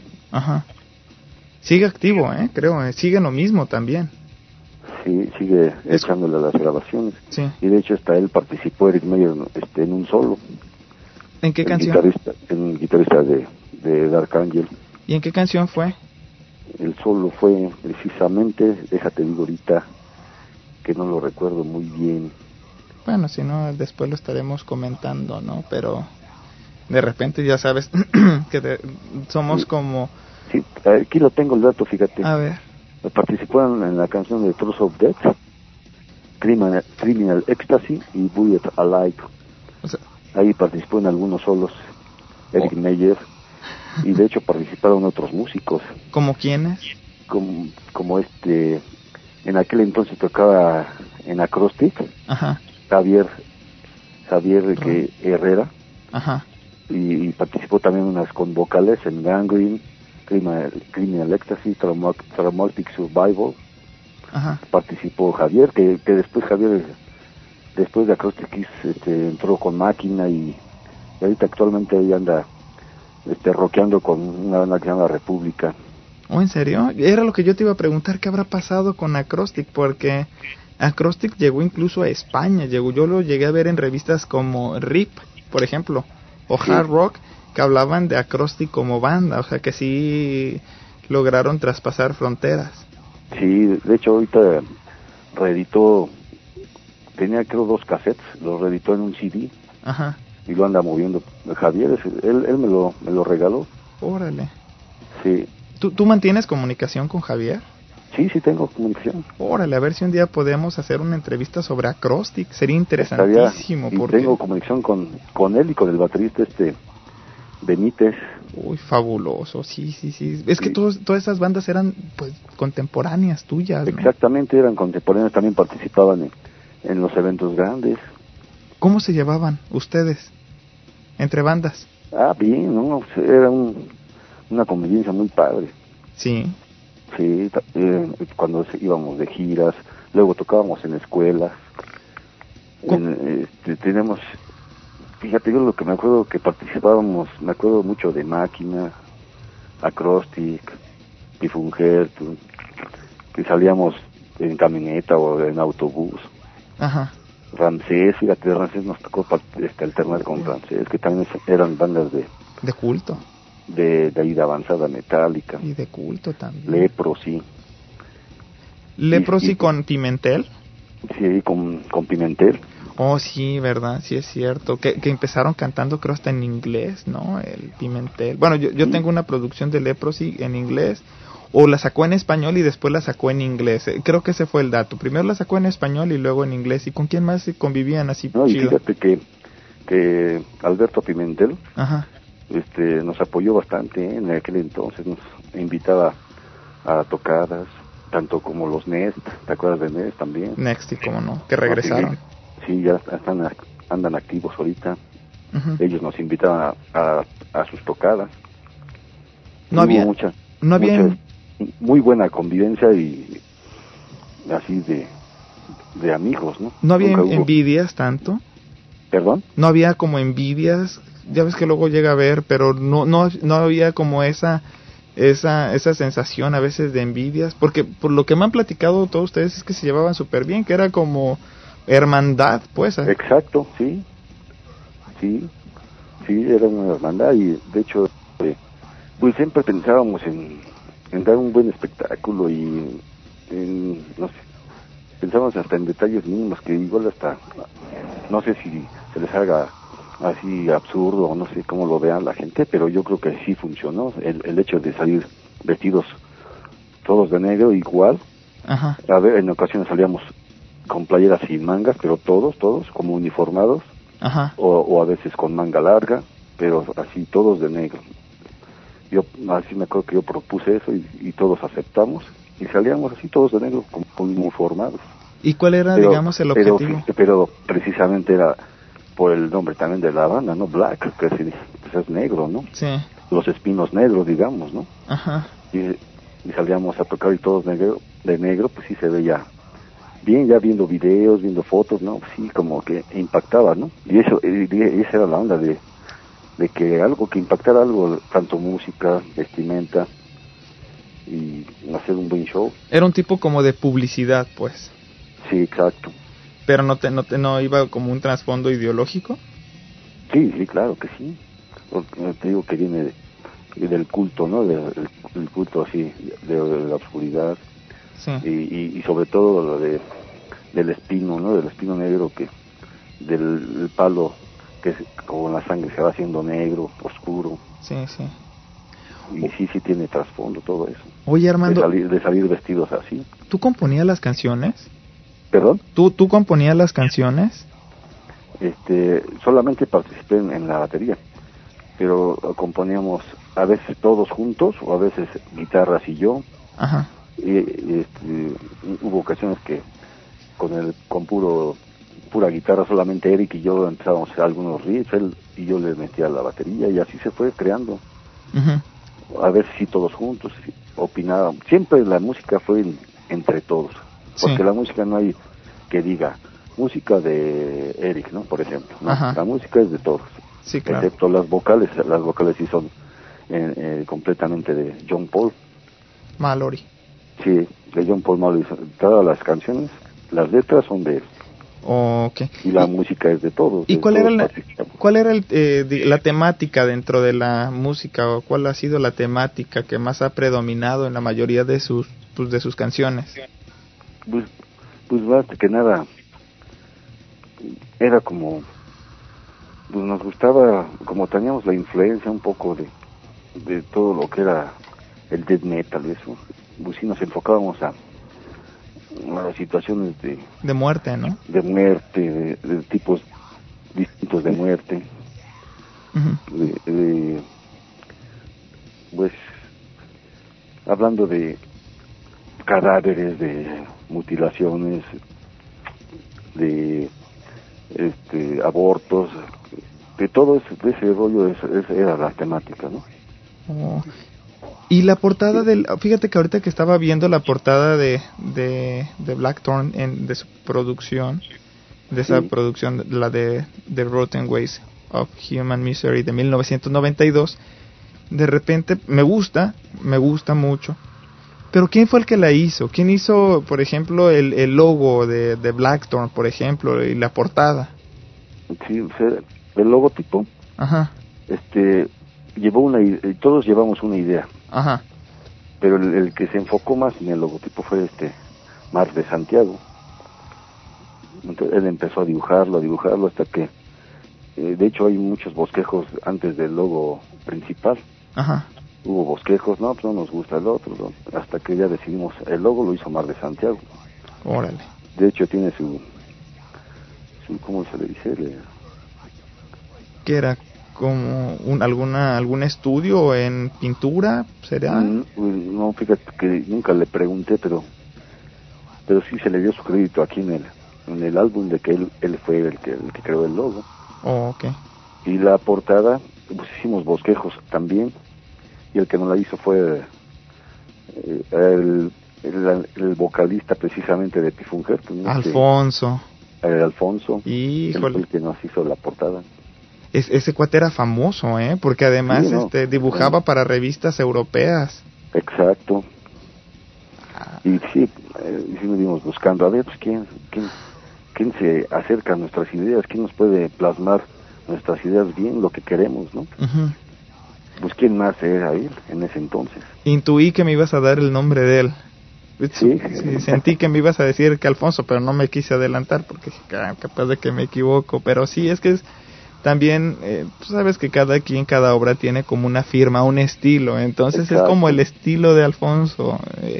Speaker 1: Sigue activo, creo, sigue lo mismo también.
Speaker 2: Sí, sigue echándole las grabaciones.
Speaker 1: Sí.
Speaker 2: Y de hecho hasta él participó, Eric Meyer, en un solo.
Speaker 1: ¿En qué canción?
Speaker 2: El guitarrista de Dark Angel.
Speaker 1: ¿Y en qué canción fue?
Speaker 2: El solo fue precisamente, déjate digo ahorita, que no lo recuerdo muy bien.
Speaker 1: Bueno, si no, después lo estaremos comentando, ¿no? Pero de repente ya sabes que somos como...
Speaker 2: Sí, aquí lo tengo el dato, fíjate.
Speaker 1: A ver.
Speaker 2: Participaron en la canción de Truth of Death, Criminal Ecstasy y Bullet Alive.
Speaker 1: O sea,
Speaker 2: ahí participó en algunos solos Eric Meyer, y de hecho participaron otros músicos.
Speaker 1: ¿Como quiénes?
Speaker 2: Como en aquel entonces tocaba en Acrostic, Javier Herrera, y participó también unas con vocales en Gangrene, Criminal Ecstasy, Traumatic Survival. Participó Javier, que después después de Acrostic entró con Máquina y ahorita actualmente ahí anda rockeando con una banda que se llama República.
Speaker 1: ¿Oh, en serio? Era lo que yo te iba a preguntar, ¿qué habrá pasado con Acrostic? Porque Acrostic llegó incluso a España, yo lo llegué a ver en revistas como RIP, por ejemplo, o Hard Rock, que hablaban de Acrostic como banda, o sea que sí lograron traspasar fronteras. Sí,
Speaker 2: de hecho ahorita reeditó, tenía creo 2 cassettes, los reeditó en un CD. Y lo anda moviendo Javier, él me lo regaló.
Speaker 1: Órale.
Speaker 2: Sí.
Speaker 1: ¿Tú mantienes comunicación con Javier?
Speaker 2: Sí, sí tengo comunicación.
Speaker 1: Órale, a ver si un día podemos hacer una entrevista sobre Acrostic, sería
Speaker 2: Estaría,
Speaker 1: interesantísimo.
Speaker 2: y
Speaker 1: Porque...
Speaker 2: tengo comunicación con él y con el baterista Benítez.
Speaker 1: Uy, fabuloso, sí. Es que
Speaker 2: Sí.
Speaker 1: todas esas bandas eran, pues, contemporáneas tuyas, ¿no?
Speaker 2: Exactamente, eran contemporáneos, también participaban en los eventos grandes.
Speaker 1: ¿Cómo se llevaban ustedes entre bandas?
Speaker 2: Bien, ¿no? Era una convivencia muy padre.
Speaker 1: Sí.
Speaker 2: Sí, cuando íbamos de giras, luego tocábamos en escuelas. Tenemos, fíjate, yo lo que me acuerdo que participábamos, me acuerdo mucho de Máquina, Acrostic, Pifungertu, que salíamos en camioneta o en autobús.
Speaker 1: Ajá.
Speaker 2: Rancés, fíjate, de Rancés nos tocó alternar con Rancés, que también eran bandas
Speaker 1: de culto.
Speaker 2: De ahí de avanzada metálica.
Speaker 1: Y de culto también.
Speaker 2: Leprosy.
Speaker 1: Leprosy con Pimentel.
Speaker 2: Sí, con Pimentel.
Speaker 1: Oh, sí, verdad, sí es cierto. Que empezaron cantando, creo, hasta en inglés, ¿no? El Pimentel. Bueno, yo tengo una producción de Leprosy en inglés. O la sacó en español y después la sacó en inglés. Creo que ese fue el dato. Primero la sacó en español y luego en inglés. ¿Y con quién más convivían así?
Speaker 2: No,
Speaker 1: chido?
Speaker 2: Y fíjate que Alberto Pimentel,
Speaker 1: ajá,
Speaker 2: nos apoyó bastante, en aquel entonces nos invitaba a tocadas, tanto como los Nest, ¿te acuerdas de Nest también?
Speaker 1: Next, y cómo no, que regresaron.
Speaker 2: Sí, ya andan activos ahorita.
Speaker 1: Uh-huh.
Speaker 2: Ellos nos invitaban a sus tocadas.
Speaker 1: No había
Speaker 2: muy buena convivencia y así de amigos, ¿no?
Speaker 1: No había envidias tanto.
Speaker 2: ¿Perdón?
Speaker 1: No había como envidias, ya ves que luego llega a ver, pero no había como esa sensación a veces de envidias, porque por lo que me han platicado todos ustedes es que se llevaban súper bien, que era como hermandad, pues.
Speaker 2: Exacto, sí, era una hermandad y de hecho, pues siempre pensábamos en dar un buen espectáculo y no sé, pensábamos hasta en detalles mínimos que igual hasta, no sé si se les haga así absurdo o no sé cómo lo vean la gente, pero yo creo que sí funcionó el hecho de salir vestidos todos de negro igual.
Speaker 1: Ajá.
Speaker 2: A ver, en ocasiones salíamos con playeras sin mangas, pero todos como uniformados.
Speaker 1: Ajá.
Speaker 2: O a veces con manga larga, pero así todos de negro. Yo así me acuerdo que yo propuse eso y todos aceptamos y salíamos así todos de negro como uniformados.
Speaker 1: ¿Y cuál era, digamos, el objetivo?
Speaker 2: Pero precisamente era por el nombre también de la banda, ¿no? Black, que es negro, ¿no?
Speaker 1: Sí.
Speaker 2: Los espinos negros, digamos, ¿no?
Speaker 1: Ajá.
Speaker 2: Y salíamos a tocar y todos de negro, pues sí se veía bien, ya viendo videos, viendo fotos, ¿no? Sí, como que impactaba, ¿no? Y esa era la onda de que algo que impactara algo, tanto música, vestimenta y hacer un buen show.
Speaker 1: Era un tipo como de publicidad, pues.
Speaker 2: Sí, exacto.
Speaker 1: Pero no iba como un trasfondo ideológico.
Speaker 2: Sí, claro que sí. Porque te digo que viene del culto, ¿no? Del culto así, de la oscuridad.
Speaker 1: Sí.
Speaker 2: Y sobre todo lo del espino, ¿no? Del espino negro, que del palo que con la sangre se va haciendo negro, oscuro.
Speaker 1: Sí.
Speaker 2: Y sí tiene trasfondo todo eso.
Speaker 1: Oye, Armando,
Speaker 2: de salir vestidos así.
Speaker 1: ¿Tú componías las canciones?
Speaker 2: ¿Perdón?
Speaker 1: ¿Tú componías las canciones?
Speaker 2: Solamente participé en la batería, pero componíamos a veces todos juntos o a veces guitarras y yo.
Speaker 1: Ajá.
Speaker 2: Y hubo ocasiones que con pura guitarra solamente Eric y yo empezábamos a hacer algunos riffs, él y yo le metía la batería y así se fue creando.
Speaker 1: Uh-huh.
Speaker 2: A ver si todos juntos opinábamos. Siempre la música fue entre todos, porque
Speaker 1: sí.
Speaker 2: La música no hay que diga música de Eric, ¿no? Por ejemplo, ¿no? La música es de todos,
Speaker 1: sí, claro.
Speaker 2: Excepto las vocales sí son completamente de John Paul
Speaker 1: Mallory.
Speaker 2: Sí, de John Paul Mallory. Todas las canciones, las letras son de él.
Speaker 1: Okay.
Speaker 2: Y la música es de todos.
Speaker 1: ¿Y cuál era la temática dentro de la música, o cuál ha sido la temática que más ha predominado en la mayoría de sus canciones?
Speaker 2: Pues más que nada era como, pues nos gustaba, como teníamos la influencia un poco de todo lo que era el death metal y eso, pues sí nos enfocábamos a las situaciones
Speaker 1: De muerte, ¿no?
Speaker 2: de muerte, de tipos distintos de muerte,
Speaker 1: Uh-huh.
Speaker 2: Pues hablando de cadáveres, de mutilaciones, de abortos, de todo de ese rollo, era la temática, ¿no?
Speaker 1: Oh. Y la portada fíjate que ahorita que estaba viendo la portada de Blackthorn de su producción, de esa producción, la de The Rotten Ways of Human Misery de 1992, de repente me gusta mucho. Pero ¿quién fue el que la hizo? ¿Quién hizo, por ejemplo, el logo de Blackthorn, por ejemplo, y la portada?
Speaker 2: Sí, o sea, el logotipo,
Speaker 1: Ajá.
Speaker 2: Todos llevamos una idea.
Speaker 1: Ajá.
Speaker 2: Pero el que se enfocó más en el logotipo fue Mar de Santiago. Entonces él empezó a dibujarlo hasta que, de hecho hay muchos bosquejos antes del logo principal.
Speaker 1: Ajá.
Speaker 2: Hubo bosquejos, no, pues no nos gusta el otro, ¿no? Hasta que ya decidimos, el logo lo hizo Mar de Santiago.
Speaker 1: Órale.
Speaker 2: De hecho tiene su ¿cómo se le dice?
Speaker 1: ¿Qué era? ¿Como algún estudio en pintura, será?
Speaker 2: No, fíjate que nunca le pregunté, pero sí se le dio su crédito aquí en el álbum de que él fue el que creó el logo.
Speaker 1: Oh, okay.
Speaker 2: Y la portada, pues hicimos bosquejos también, y el que nos la hizo fue el vocalista precisamente de Pifunger, ¿no?
Speaker 1: Alfonso.
Speaker 2: Alfonso.
Speaker 1: Híjole.
Speaker 2: Él fue el que nos hizo la portada.
Speaker 1: Ese cuate era famoso, porque además
Speaker 2: sí, ¿no?
Speaker 1: Dibujaba para revistas europeas.
Speaker 2: Exacto. Y sí nos dimos buscando, a ver, pues quién se acerca a nuestras ideas, quién nos puede plasmar nuestras ideas bien, lo que queremos, ¿no?
Speaker 1: Uh-huh.
Speaker 2: Pues quién más era él en ese entonces.
Speaker 1: Intuí que me ibas a dar el nombre de él.
Speaker 2: Sí.
Speaker 1: Sentí que me ibas a decir que Alfonso, pero no me quise adelantar porque capaz de que me equivoco. Pero sí, es que también, tú sabes que cada obra tiene como una firma, un estilo. Entonces exacto. Es como el estilo de Alfonso,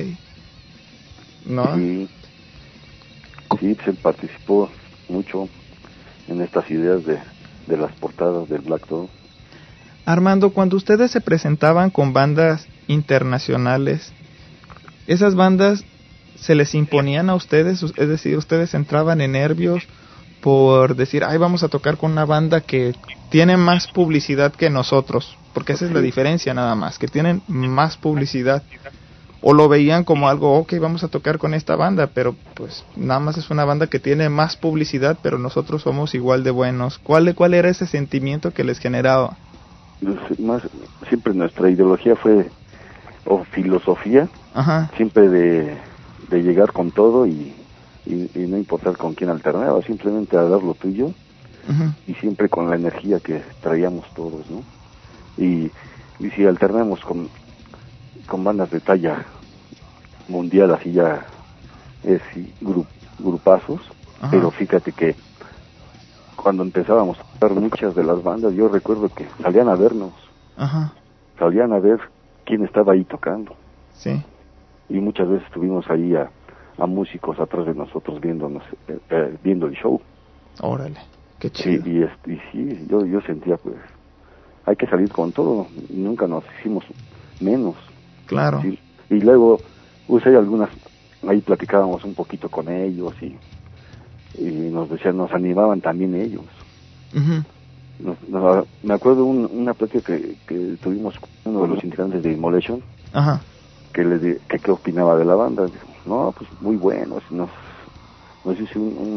Speaker 1: ¿no?
Speaker 2: Sí, pues él participó mucho en estas ideas de las portadas del Blackthorn.
Speaker 1: Armando, cuando ustedes se presentaban con bandas internacionales, ¿esas bandas se les imponían a ustedes? Es decir, ¿ustedes entraban en nervios por decir, vamos a tocar con una banda que tiene más publicidad que nosotros? Porque esa es la diferencia nada más, que tienen más publicidad. ¿O lo veían como algo, vamos a tocar con esta banda, pero pues nada más es una banda que tiene más publicidad, pero nosotros somos igual de buenos? ¿Cuál era ese sentimiento que les generaba?
Speaker 2: Siempre nuestra ideología fue, o filosofía,
Speaker 1: ajá,
Speaker 2: siempre de llegar con todo y no importar con quién alternaba, simplemente a dar lo tuyo, uh-huh, y siempre con la energía que traíamos todos, ¿no? Y si alternamos con bandas de talla mundial, así ya es grupazos, uh-huh, pero fíjate que cuando empezábamos a tocar muchas de las bandas, yo recuerdo que salían a vernos,
Speaker 1: uh-huh,
Speaker 2: salían a ver quién estaba ahí tocando.
Speaker 1: Sí.
Speaker 2: Y muchas veces estuvimos ahí a músicos atrás de nosotros viendo el show.
Speaker 1: Órale, qué chido.
Speaker 2: Y sí, yo sentía, pues, hay que salir con todo, nunca nos hicimos menos.
Speaker 1: Claro.
Speaker 2: Sí. Y luego, pues hay algunas, ahí platicábamos un poquito con ellos y nos decían, nos animaban también ellos. Uh-huh. Me acuerdo una plática que tuvimos con uno de los integrantes de Immolation,
Speaker 1: ajá,
Speaker 2: que qué opinaba de la banda. Dijo, no, pues muy bueno, nos hizo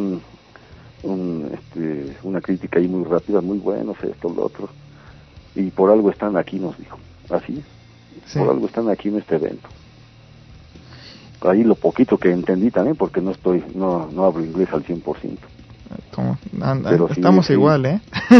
Speaker 2: una crítica ahí muy rápida, muy buenos, esto, lo otro, y por algo están aquí, nos dijo, así, sí, por algo están aquí en este evento. Ahí lo poquito que entendí también, porque no hablo inglés al 100%.
Speaker 1: Pero estamos igual,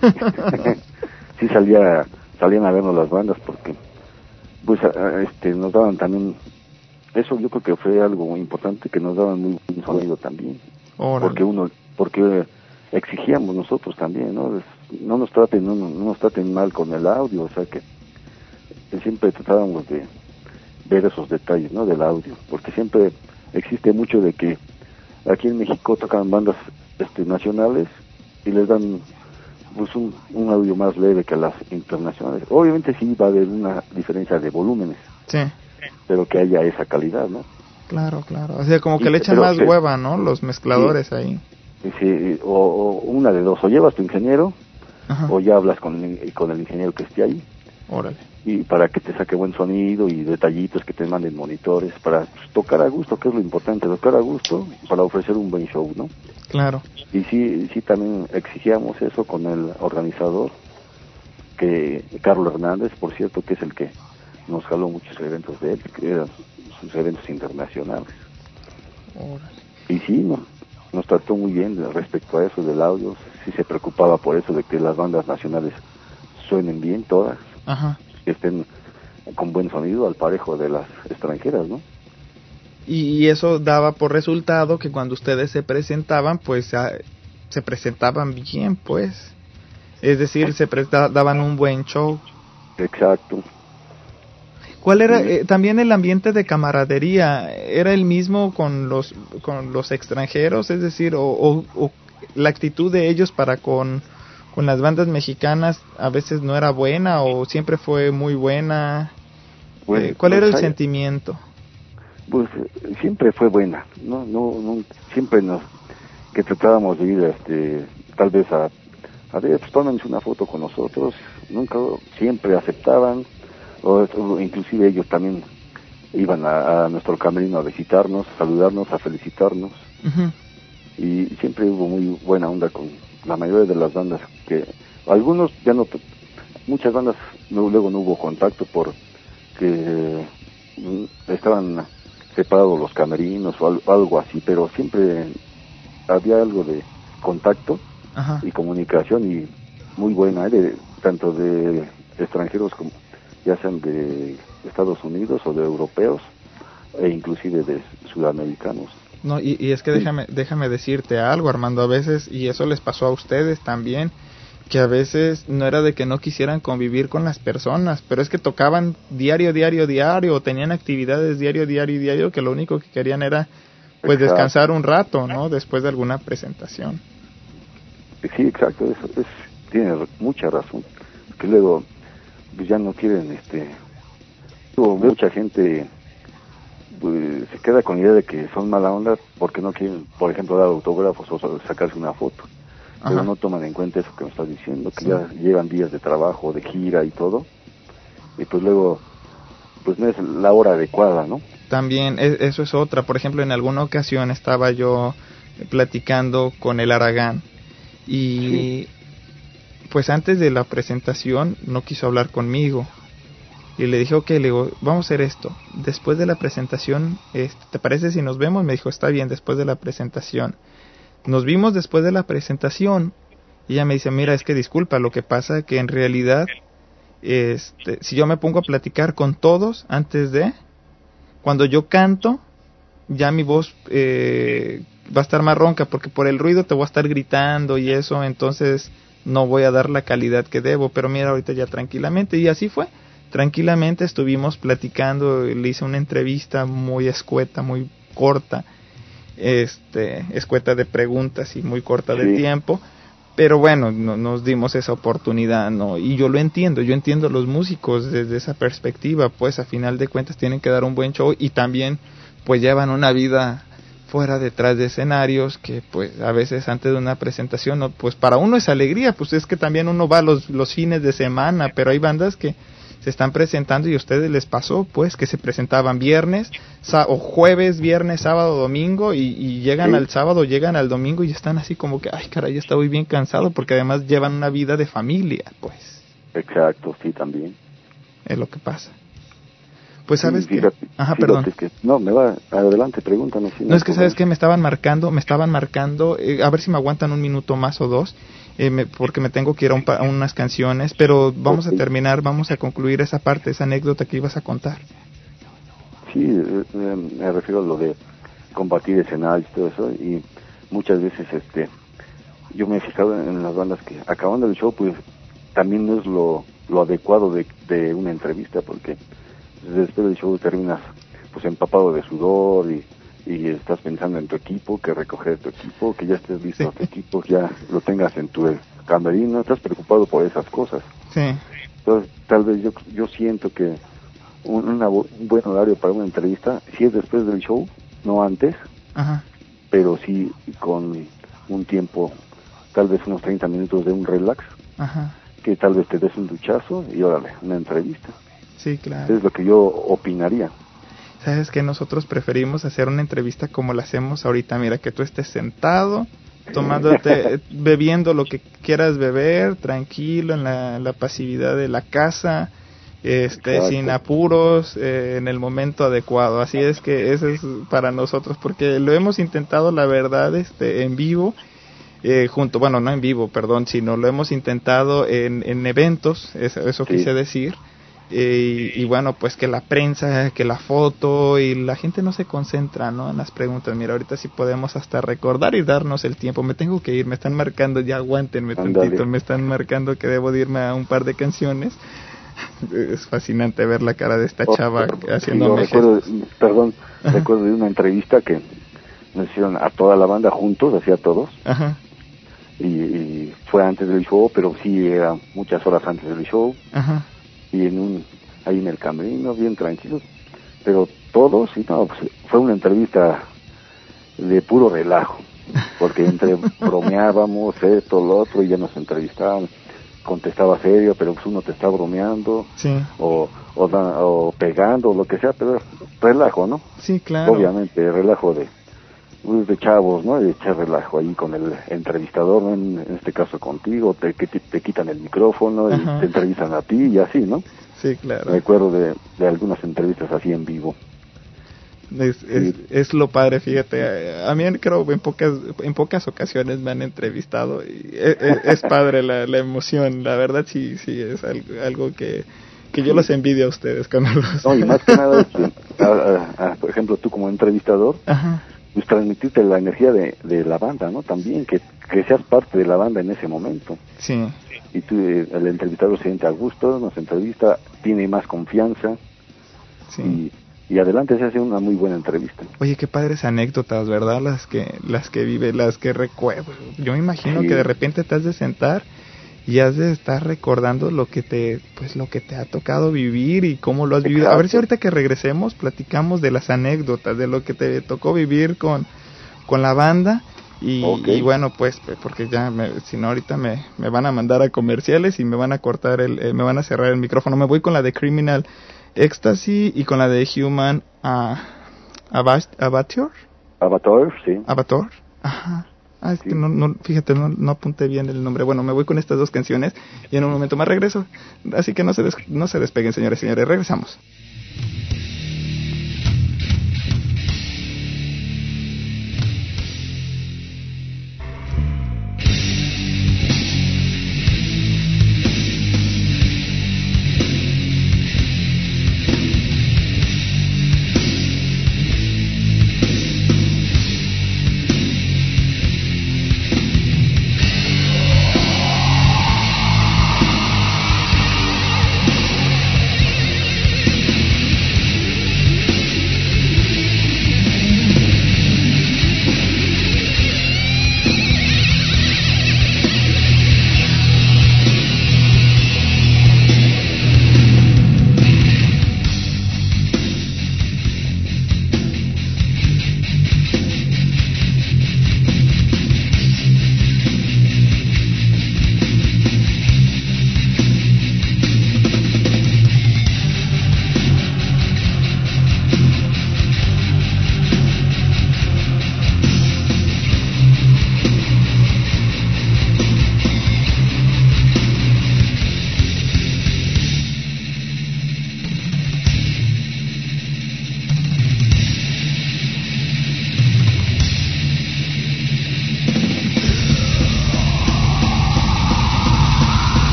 Speaker 2: Sí salían a vernos las bandas, porque pues nos daban también, eso yo creo que fue algo muy importante, que nos daban muy buen sonido también.
Speaker 1: Órale.
Speaker 2: Porque exigíamos nosotros también, ¿no? No nos traten mal con el audio, o sea que siempre tratábamos ver esos detalles, ¿no? Del audio, porque siempre existe mucho de que aquí en México tocan bandas nacionales y les dan pues un audio más leve que las internacionales. Obviamente sí va a haber una diferencia de volúmenes,
Speaker 1: Sí.
Speaker 2: pero que haya esa calidad, ¿no?
Speaker 1: Claro. O sea, como que
Speaker 2: Y,
Speaker 1: le echan
Speaker 2: pero,
Speaker 1: más hueva, ¿no? Los mezcladores ahí.
Speaker 2: Sí, o una de dos, o llevas tu ingeniero,
Speaker 1: Ajá.
Speaker 2: o ya hablas con el ingeniero que esté ahí,
Speaker 1: Órale.
Speaker 2: y para que te saque buen sonido y detallitos, que te manden monitores, para pues, tocar a gusto, que es lo importante, tocar a gusto para ofrecer un buen show, ¿no?
Speaker 1: Claro.
Speaker 2: Y sí también exigíamos eso con el organizador, que Carlos Hernández, por cierto, que es el que nos jaló muchos eventos de él, que eran sus eventos internacionales.
Speaker 1: Órale.
Speaker 2: Y sí, nos trató muy bien respecto a eso del audio, sí se preocupaba por eso, de que las bandas nacionales suenen bien todas,
Speaker 1: Ajá.
Speaker 2: que estén con buen sonido al parejo de las extranjeras, ¿no?
Speaker 1: Y eso daba por resultado que cuando ustedes se presentaban, pues se presentaban bien, pues. Es decir, daban un buen show.
Speaker 2: Exacto.
Speaker 1: ¿Cuál era también el ambiente de camaradería? ¿Era el mismo con los extranjeros? Es decir, o la actitud de ellos para con las bandas mexicanas a veces no era buena o siempre fue muy buena.
Speaker 2: Pues,
Speaker 1: ¿Cuál era el sentimiento?
Speaker 2: Pues siempre fue buena, no siempre que tratábamos de ir tal vez a ver, pues tómense una foto con nosotros, nunca, siempre aceptaban, o inclusive ellos también iban a nuestro camerino a visitarnos, a saludarnos, a felicitarnos.
Speaker 1: Uh-huh.
Speaker 2: Y siempre hubo muy buena onda con la mayoría de las bandas, que algunos ya no, muchas bandas luego no hubo contacto porque estaban separados los camerinos o algo así, pero siempre había algo de contacto. Ajá. Y comunicación y muy buena, tanto de extranjeros como ya sean de Estados Unidos o de europeos e inclusive de sudamericanos.
Speaker 1: No, y es que déjame decirte algo, Armando, a veces, y eso les pasó a ustedes también, que a veces no era de que no quisieran convivir con las personas, pero es que tocaban diario, o tenían actividades diario, que lo único que querían era pues descansar un rato, ¿no? Después de alguna presentación.
Speaker 2: Sí, exacto, eso tiene mucha razón, que luego pues ya no quieren, mucha gente pues, se queda con la idea de que son mala onda porque no quieren, por ejemplo, dar autógrafos o sacarse una foto. Ajá. Pero no toman en cuenta eso que me estás diciendo, que sí, ya llevan días de trabajo, de gira y todo, y pues luego pues no es la hora adecuada, ¿no?
Speaker 1: También eso es otra. Por ejemplo, en alguna ocasión estaba yo platicando con el Aragán y sí, pues antes de la presentación no quiso hablar conmigo y le dije, ok, le digo, vamos a hacer esto, después de la presentación, ¿te parece si nos vemos? Me dijo, está bien, después de la presentación. Nos vimos después de la presentación y ella me dice, mira, es que disculpa, lo que pasa que en realidad si yo me pongo a platicar con todos antes de, cuando yo canto, ya mi voz va a estar más ronca porque por el ruido te voy a estar gritando y eso, entonces no voy a dar la calidad que debo, pero mira, ahorita ya tranquilamente, y así fue, tranquilamente estuvimos platicando, le hice una entrevista muy escueta, muy corta, escueta de preguntas y muy corta de tiempo, pero bueno, nos dimos esa oportunidad, ¿no? Y yo entiendo los músicos desde esa perspectiva, pues a final de cuentas tienen que dar un buen show y también pues llevan una vida fuera, detrás de escenarios, que pues a veces antes de una presentación, ¿no? Pues para uno es alegría, pues es que también uno va los fines de semana, pero hay bandas que se están presentando y a ustedes les pasó, pues, que se presentaban viernes, o jueves, viernes, sábado, domingo, y llegan al sábado, llegan al domingo y están así como que, ay caray, ya estoy bien cansado, porque además llevan una vida de familia, pues.
Speaker 2: Exacto, sí, también.
Speaker 1: Es lo que pasa. Pues sabes
Speaker 2: sí, fíjate,
Speaker 1: que... Ajá, perdón.
Speaker 2: Que, no, me va adelante, pregúntame. Si
Speaker 1: no, es que sabes que me estaban marcando, a ver si me aguantan un minuto más o dos, porque me tengo que ir a unas canciones, pero vamos a terminar, vamos a concluir esa parte, esa anécdota que ibas a contar.
Speaker 2: Sí, me refiero a lo de combatir escenarios y todo eso, y muchas veces yo me he fijado en las bandas que acabando el show, pues también no es lo adecuado de una entrevista, porque después del show terminas pues empapado de sudor y estás pensando en tu equipo, que recoger tu equipo, que ya estés listo tu equipo, ya lo tengas en tu camerino, estás preocupado por esas cosas.
Speaker 1: Sí.
Speaker 2: Entonces, tal vez yo siento que un buen horario para una entrevista, si es después del show, no antes,
Speaker 1: Ajá.
Speaker 2: pero sí con un tiempo, tal vez unos 30 minutos de un relax,
Speaker 1: Ajá.
Speaker 2: que tal vez te des un duchazo y órale, una entrevista.
Speaker 1: Sí, claro.
Speaker 2: Es lo que yo opinaría.
Speaker 1: Sabes que nosotros preferimos hacer una entrevista como la hacemos ahorita. Mira, que tú estés sentado, tomándote, bebiendo lo que quieras beber, tranquilo, en la pasividad de la casa,
Speaker 2: Exacto.
Speaker 1: sin apuros, en el momento adecuado. Así es que eso es para nosotros, porque lo hemos intentado, la verdad, en vivo, bueno, no en vivo, perdón, sino lo hemos intentado en eventos, eso
Speaker 2: Sí.
Speaker 1: quise decir. Y bueno, pues que la prensa, que la foto, y la gente no se concentra, ¿no?, en las preguntas. Mira, ahorita sí podemos hasta recordar y darnos el tiempo. Me tengo que ir, me están marcando, ya aguántenme tantito, me están marcando que debo de irme a un par de canciones. Es fascinante ver la cara de esta chava haciéndome
Speaker 2: recuerdo,
Speaker 1: gestos.
Speaker 2: perdón,
Speaker 1: Ajá.
Speaker 2: recuerdo de una entrevista que nos hicieron a toda la banda juntos, así a todos,
Speaker 1: Ajá.
Speaker 2: y fue antes del show, pero sí era muchas horas antes del show.
Speaker 1: Ajá.
Speaker 2: Y ahí en el camerino, bien tranquilos, pero todos, y no, pues fue una entrevista de puro relajo, porque entre bromeábamos, esto, lo otro, y ya nos entrevistaban, contestaba serio, pero pues uno te está bromeando,
Speaker 1: Sí.
Speaker 2: o pegando, o lo que sea, pero relajo, ¿no?
Speaker 1: Sí, claro.
Speaker 2: Obviamente, relajo de chavos, ¿no? De echar relajo ahí con el entrevistador, ¿no? En este caso contigo, te quitan el micrófono y te entrevistan a ti y así, ¿no?
Speaker 1: Sí, claro.
Speaker 2: Recuerdo de algunas entrevistas así en vivo.
Speaker 1: Es lo padre, fíjate. A mí creo en pocas ocasiones me han entrevistado y es padre la emoción. La verdad sí es algo que yo los envidio a ustedes cuando los...
Speaker 2: No, y más que nada, por ejemplo, tú como entrevistador,
Speaker 1: Ajá.
Speaker 2: pues transmitirte la energía de la banda, ¿no? También que seas parte de la banda en ese momento.
Speaker 1: Sí.
Speaker 2: Y tú, el entrevistador se siente a gusto, nos entrevista, tiene más confianza.
Speaker 1: Sí.
Speaker 2: Y adelante se hace una muy buena entrevista.
Speaker 1: Oye, qué padres anécdotas, ¿verdad? Las que vive, las que recuerdo. Yo me imagino que de repente te has de sentar y has de estar recordando lo que te ha tocado vivir y cómo lo has vivido.
Speaker 2: Exacto.
Speaker 1: A ver si ahorita que regresemos platicamos de las anécdotas, de lo que te tocó vivir con la banda. Y bueno, pues porque ya si no ahorita me van a mandar a comerciales y me van a cortar me van a cerrar el micrófono. Me voy con la de Criminal Ecstasy y con la de Human Avatar.
Speaker 2: Avatar, sí.
Speaker 1: Avatar. Ajá. Es que no, fíjate, no apunté bien el nombre. Bueno, me voy con estas dos canciones y en un momento más regreso. Así que no se despeguen, señores y señores. Regresamos.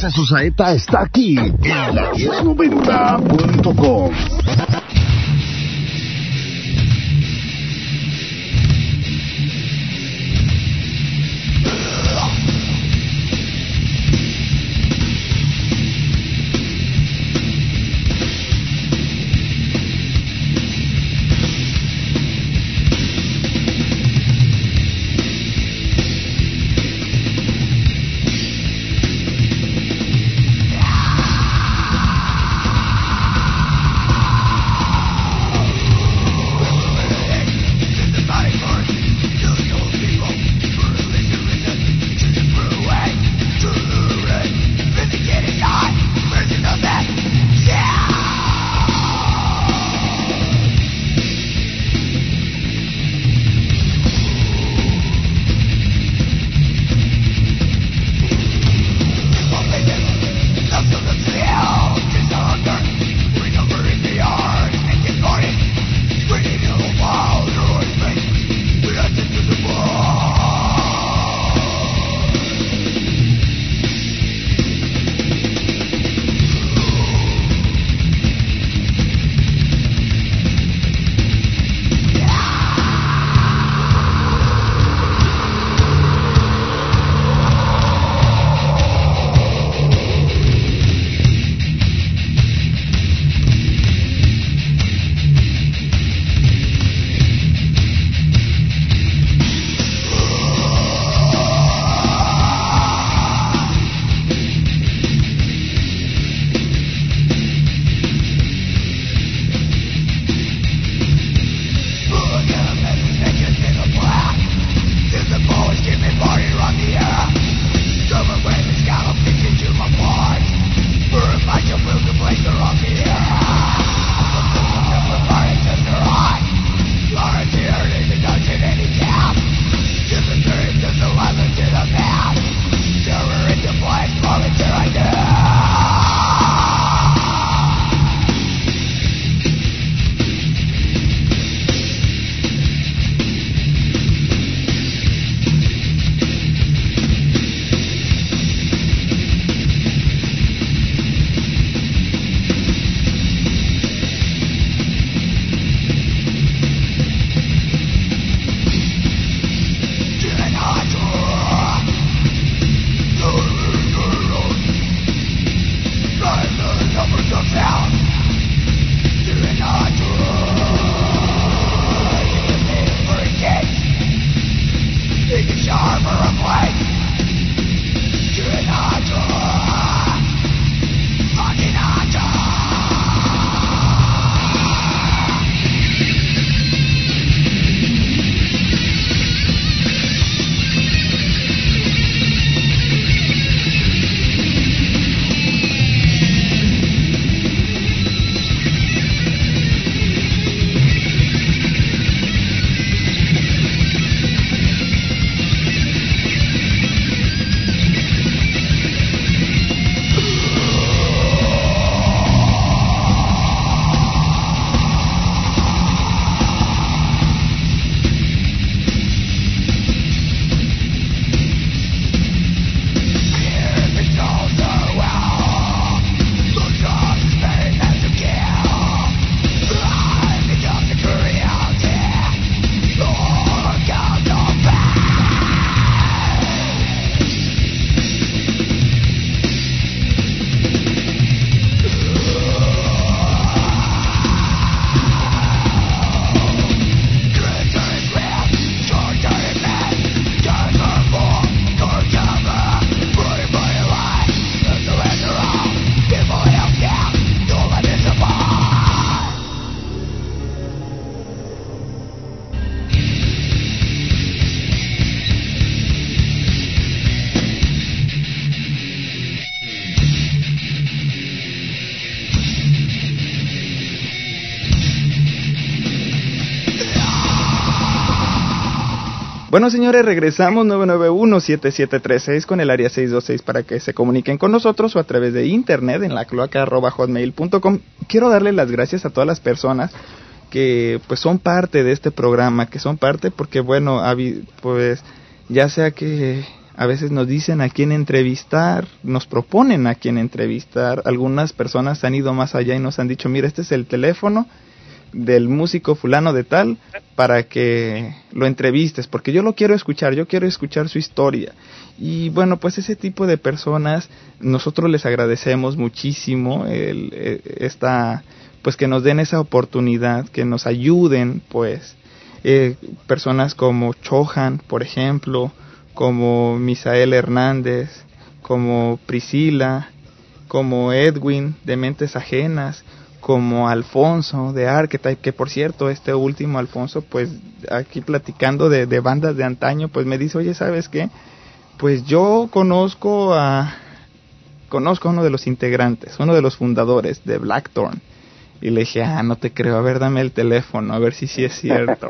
Speaker 6: César Saeta está aquí en la 1090.com.
Speaker 1: Bueno, señores, regresamos 991-7736 con el área 626 para que se comuniquen con nosotros o a través de internet en la cloaca@hotmail.com. Quiero darle las gracias a todas las personas que pues son parte de este programa, que son parte porque bueno, pues ya sea que a veces nos dicen a quién entrevistar, nos proponen a quién entrevistar. Algunas personas han ido más allá y nos han dicho, mira, este es el teléfono del músico fulano de tal para que lo entrevistes, porque yo lo quiero escuchar, yo quiero escuchar su historia. Y bueno, pues ese tipo de personas nosotros les agradecemos muchísimo pues que nos den esa oportunidad, que nos ayuden, pues personas como Chohan, por ejemplo, como Misael Hernández, como Priscila, como Edwin de Mentes Ajenas, como Alfonso de Archetype, que por cierto, este último Alfonso, pues aquí platicando de bandas de antaño, pues me dice, oye, ¿sabes qué? Pues yo conozco a uno de los integrantes, uno de los fundadores de Blackthorn. Y le dije, no te creo, a ver, dame el teléfono, a ver si sí es cierto.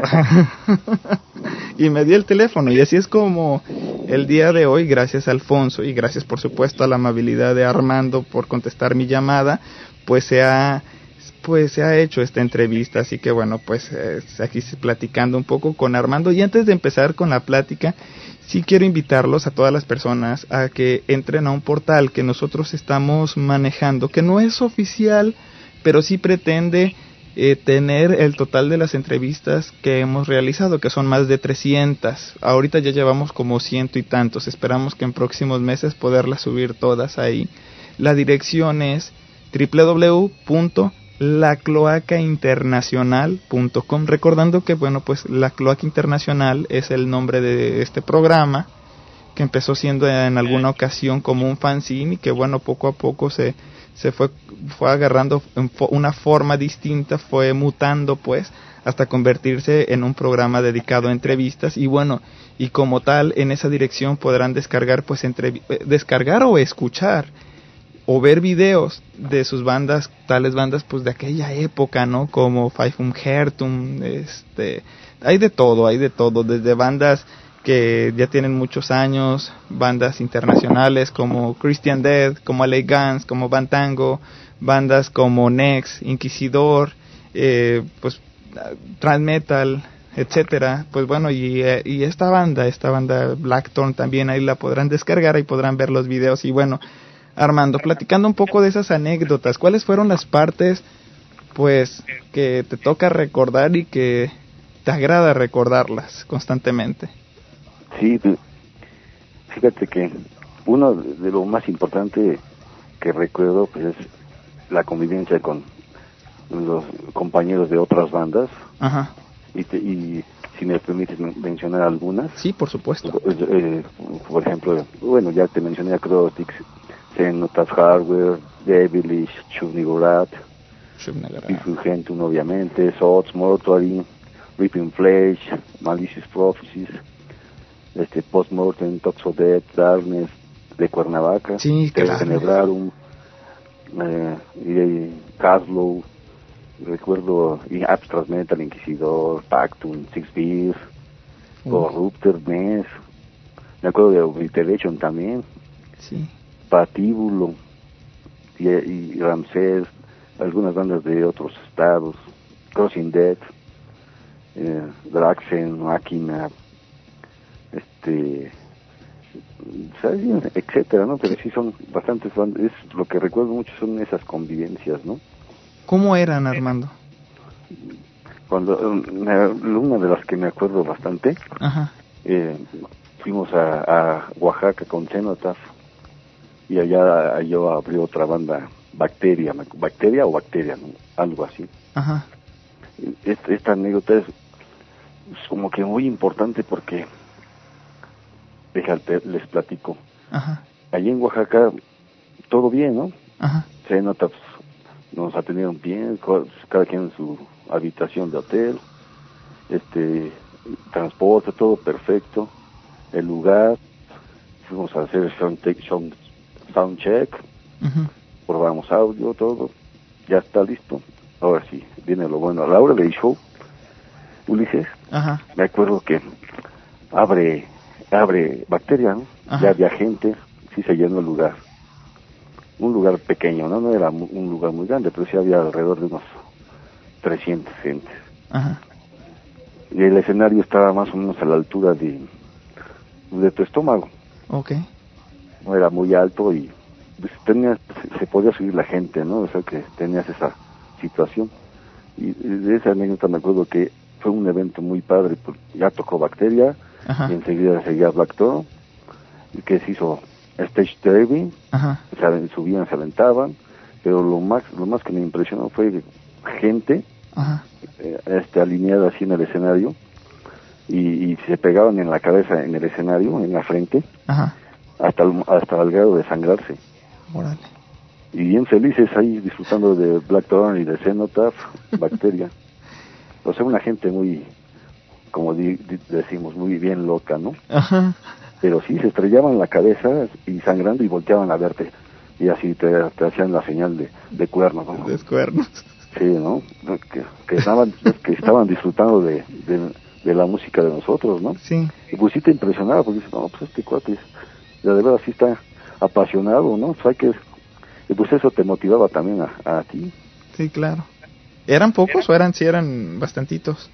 Speaker 1: Y me dio el teléfono, y así es como el día de hoy, gracias a Alfonso, y gracias por supuesto a la amabilidad de Armando por contestar mi llamada, pues se ha hecho esta entrevista. Así que bueno, pues aquí platicando un poco con Armando. Y antes de empezar con la plática, sí quiero invitarlos a todas las personas a que entren a un portal que nosotros estamos manejando, que no es oficial, pero sí pretende tener el total de las entrevistas que hemos realizado, que son más de 300. Ahorita ya llevamos como 100 y tantos. Esperamos que en próximos meses poderlas subir todas ahí. La dirección es www.lacloacainternacional.com. Recordando que, bueno, pues La Cloaca Internacional es el nombre de este programa, que empezó siendo en alguna ocasión como un fanzine y que, bueno, poco a poco se fue agarrando una forma distinta, fue mutando pues hasta convertirse en un programa dedicado a entrevistas. Y bueno, y como tal, en esa dirección podrán descargar pues descargar o escuchar o ver videos de sus bandas, tales bandas pues de aquella época, ¿no? Como Five Hertum, hay de todo, desde bandas que ya tienen muchos años, bandas internacionales como Christian Death, como LA Guns, como Bantango, bandas como Nex, Inquisidor, pues Transmetal, etcétera. Pues bueno, y esta banda Blackthorn también, ahí la podrán descargar, ahí podrán ver los videos. Y bueno, Armando, platicando un poco de esas anécdotas, ¿cuáles fueron las partes pues que te toca recordar y que te agrada recordarlas constantemente?
Speaker 2: Sí, fíjate que uno de lo más importante que recuerdo pues es la convivencia con los compañeros de otras bandas.
Speaker 1: Ajá.
Speaker 2: Y si me permites mencionar algunas.
Speaker 1: Sí, por supuesto.
Speaker 2: Por ejemplo, bueno, ya te mencioné Acrostics, Cenotaph Hardware, Devilish, Shub-Niggurath, Bifurgentum, obviamente, Sots, Mortuary, Ripping Flesh, Malicious Prophecies, Postmortem, Toxodeath, Darkness, de Cuernavaca,
Speaker 1: sí, claro.
Speaker 2: Tenebrarum, y Caslow, recuerdo, y Abstract Metal, Inquisidor, Pactum, Six Beers, Corruptor, Ness, me acuerdo de Obliteration también,
Speaker 1: sí.
Speaker 2: Patíbulo y Ramsés, algunas bandas de otros estados, Crossing Death, Draxen, Máquina, etcétera, ¿no? Pero sí son bastantes bandas. Es lo que recuerdo mucho, son esas convivencias, ¿no?
Speaker 1: ¿Cómo eran, Armando?
Speaker 2: Cuando una de las que me acuerdo bastante,
Speaker 1: ajá,
Speaker 2: fuimos a Oaxaca con Cenotaph, y allá yo abrí otra banda, Bacteria, ¿no? Algo así.
Speaker 1: Ajá.
Speaker 2: Esta anécdota es como que muy importante porque les platico.
Speaker 1: Ajá.
Speaker 2: Allí en Oaxaca todo bien, ¿no?
Speaker 1: Ajá.
Speaker 2: Cenotaph nos atendieron bien, cada quien en su habitación de hotel, transporte, todo perfecto, el lugar, fuimos a hacer sound check,
Speaker 1: uh-huh,
Speaker 2: probamos audio, todo, ya está listo. Ahora sí, viene lo bueno. A la hora del show, Ulises,
Speaker 1: ajá,
Speaker 2: me acuerdo que abre Bacteria, ¿no?
Speaker 1: Ajá.
Speaker 2: Ya había gente, sí se llenó el lugar. Un lugar pequeño, no era un lugar muy grande, pero sí había alrededor de unos 300 gentes.
Speaker 1: Ajá.
Speaker 2: Y el escenario estaba más o menos a la altura de tu estómago.
Speaker 1: Okay.
Speaker 2: No era muy alto y pues, se podía subir la gente, ¿no? O sea que tenías esa situación. Y de esa anécdota me acuerdo que fue un evento muy padre, porque ya tocó Bacteria,
Speaker 1: Ajá.
Speaker 2: y enseguida seguía Black Throne, y que se hizo Stage Derby,
Speaker 1: Ajá.
Speaker 2: subían, se aventaban, pero lo más que me impresionó fue gente
Speaker 1: Ajá.
Speaker 2: alineada así en el escenario, y se pegaban en la cabeza, en el escenario, en la frente,
Speaker 1: Ajá.
Speaker 2: hasta el grado de sangrarse.
Speaker 1: Órale.
Speaker 2: Y bien felices ahí disfrutando de Black Throne y de Cenotaph, Bacteria. O sea, una gente muy, como decimos, muy bien loca, ¿no?
Speaker 1: Ajá.
Speaker 2: Pero sí, se estrellaban la cabeza y sangrando y volteaban a verte. Y así te hacían la señal de cuerno, ¿no?
Speaker 1: De cuernos.
Speaker 2: Sí, ¿no? Que estaban disfrutando de la música de nosotros, ¿no?
Speaker 1: Sí.
Speaker 2: Y pues sí te impresionaba, porque dices, no, pues este cuate, de verdad sí está apasionado, ¿no? O sea, y pues eso te motivaba también a ti.
Speaker 1: Sí, claro. ¿Eran pocos o eran bastantitos?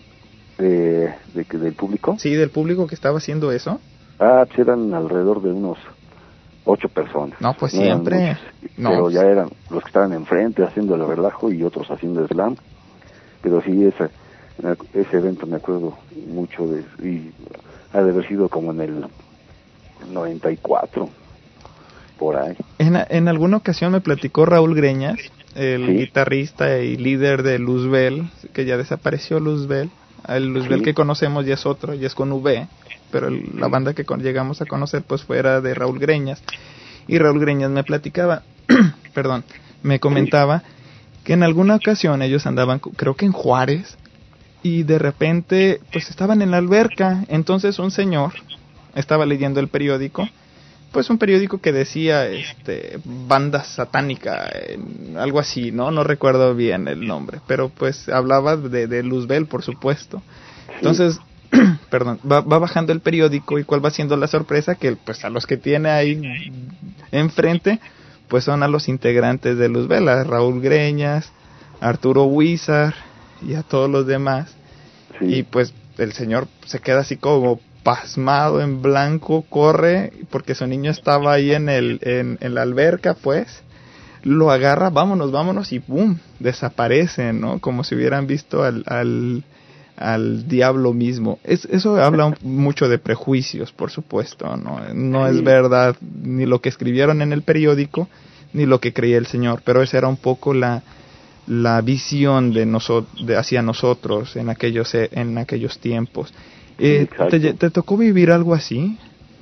Speaker 2: ¿Del público?
Speaker 1: Sí, del público que estaba haciendo eso.
Speaker 2: Pues eran alrededor de unos 8 personas.
Speaker 1: No, pues
Speaker 2: no
Speaker 1: siempre. No,
Speaker 2: pero
Speaker 1: pues...
Speaker 2: ya eran los que estaban enfrente haciendo el relajo y otros haciendo slam. Pero sí, ese evento me acuerdo mucho y ha de haber sido como en el 94, por ahí.
Speaker 1: En alguna ocasión me platicó Raúl Greñas, el
Speaker 2: ¿Sí?
Speaker 1: guitarrista y líder de Luzbel, que ya desapareció Luzbel. El Luzbel
Speaker 2: ¿Sí?
Speaker 1: que conocemos ya es otro, ya es con V, pero la banda que llegamos a conocer pues fuera de Raúl Greñas. Y Raúl Greñas me platicaba, perdón, me comentaba que en alguna ocasión ellos andaban, creo que en Juárez, y de repente pues estaban en la alberca. Entonces un señor estaba leyendo el periódico, pues un periódico que decía banda satánica, algo así, no recuerdo bien el nombre, pero pues hablaba de Luzbel, por supuesto. Entonces perdón, va bajando el periódico, y cuál va siendo la sorpresa, que pues a los que tiene ahí enfrente pues son a los integrantes de Luzbel, a Raúl Greñas, a Arturo Huizar y a todos los demás.
Speaker 2: Sí.
Speaker 1: Y pues el señor se queda así como pasmado, en blanco, corre porque su niño estaba ahí en la alberca, pues lo agarra, vámonos, y boom, desaparece, ¿no? Como si hubieran visto al diablo mismo. Eso habla mucho de prejuicios, por supuesto, no
Speaker 2: Sí.
Speaker 1: es verdad ni lo que escribieron en el periódico ni lo que creía el señor, pero esa era un poco la visión de hacia nosotros en aquellos tiempos. ¿Te tocó vivir algo así?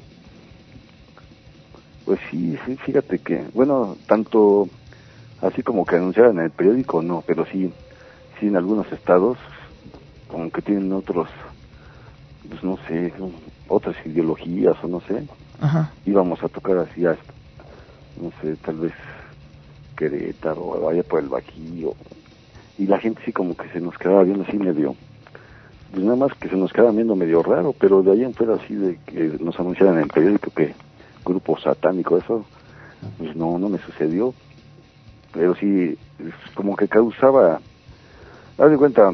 Speaker 2: Pues sí, fíjate que, bueno, tanto así como que anunciaban en el periódico, no, pero sí en algunos estados, como que tienen otros, pues no sé, otras ideologías o no sé.
Speaker 1: Ajá.
Speaker 2: Íbamos a tocar así no sé, tal vez Querétaro o vaya por el Bajío, y la gente sí como que se nos quedaba viendo así medio, pues nada más que se nos quedaba viendo medio raro, pero de ahí en fuera así de que nos anunciaran en el periódico que grupo satánico, eso pues no me sucedió, pero sí como que causaba, haz de cuenta,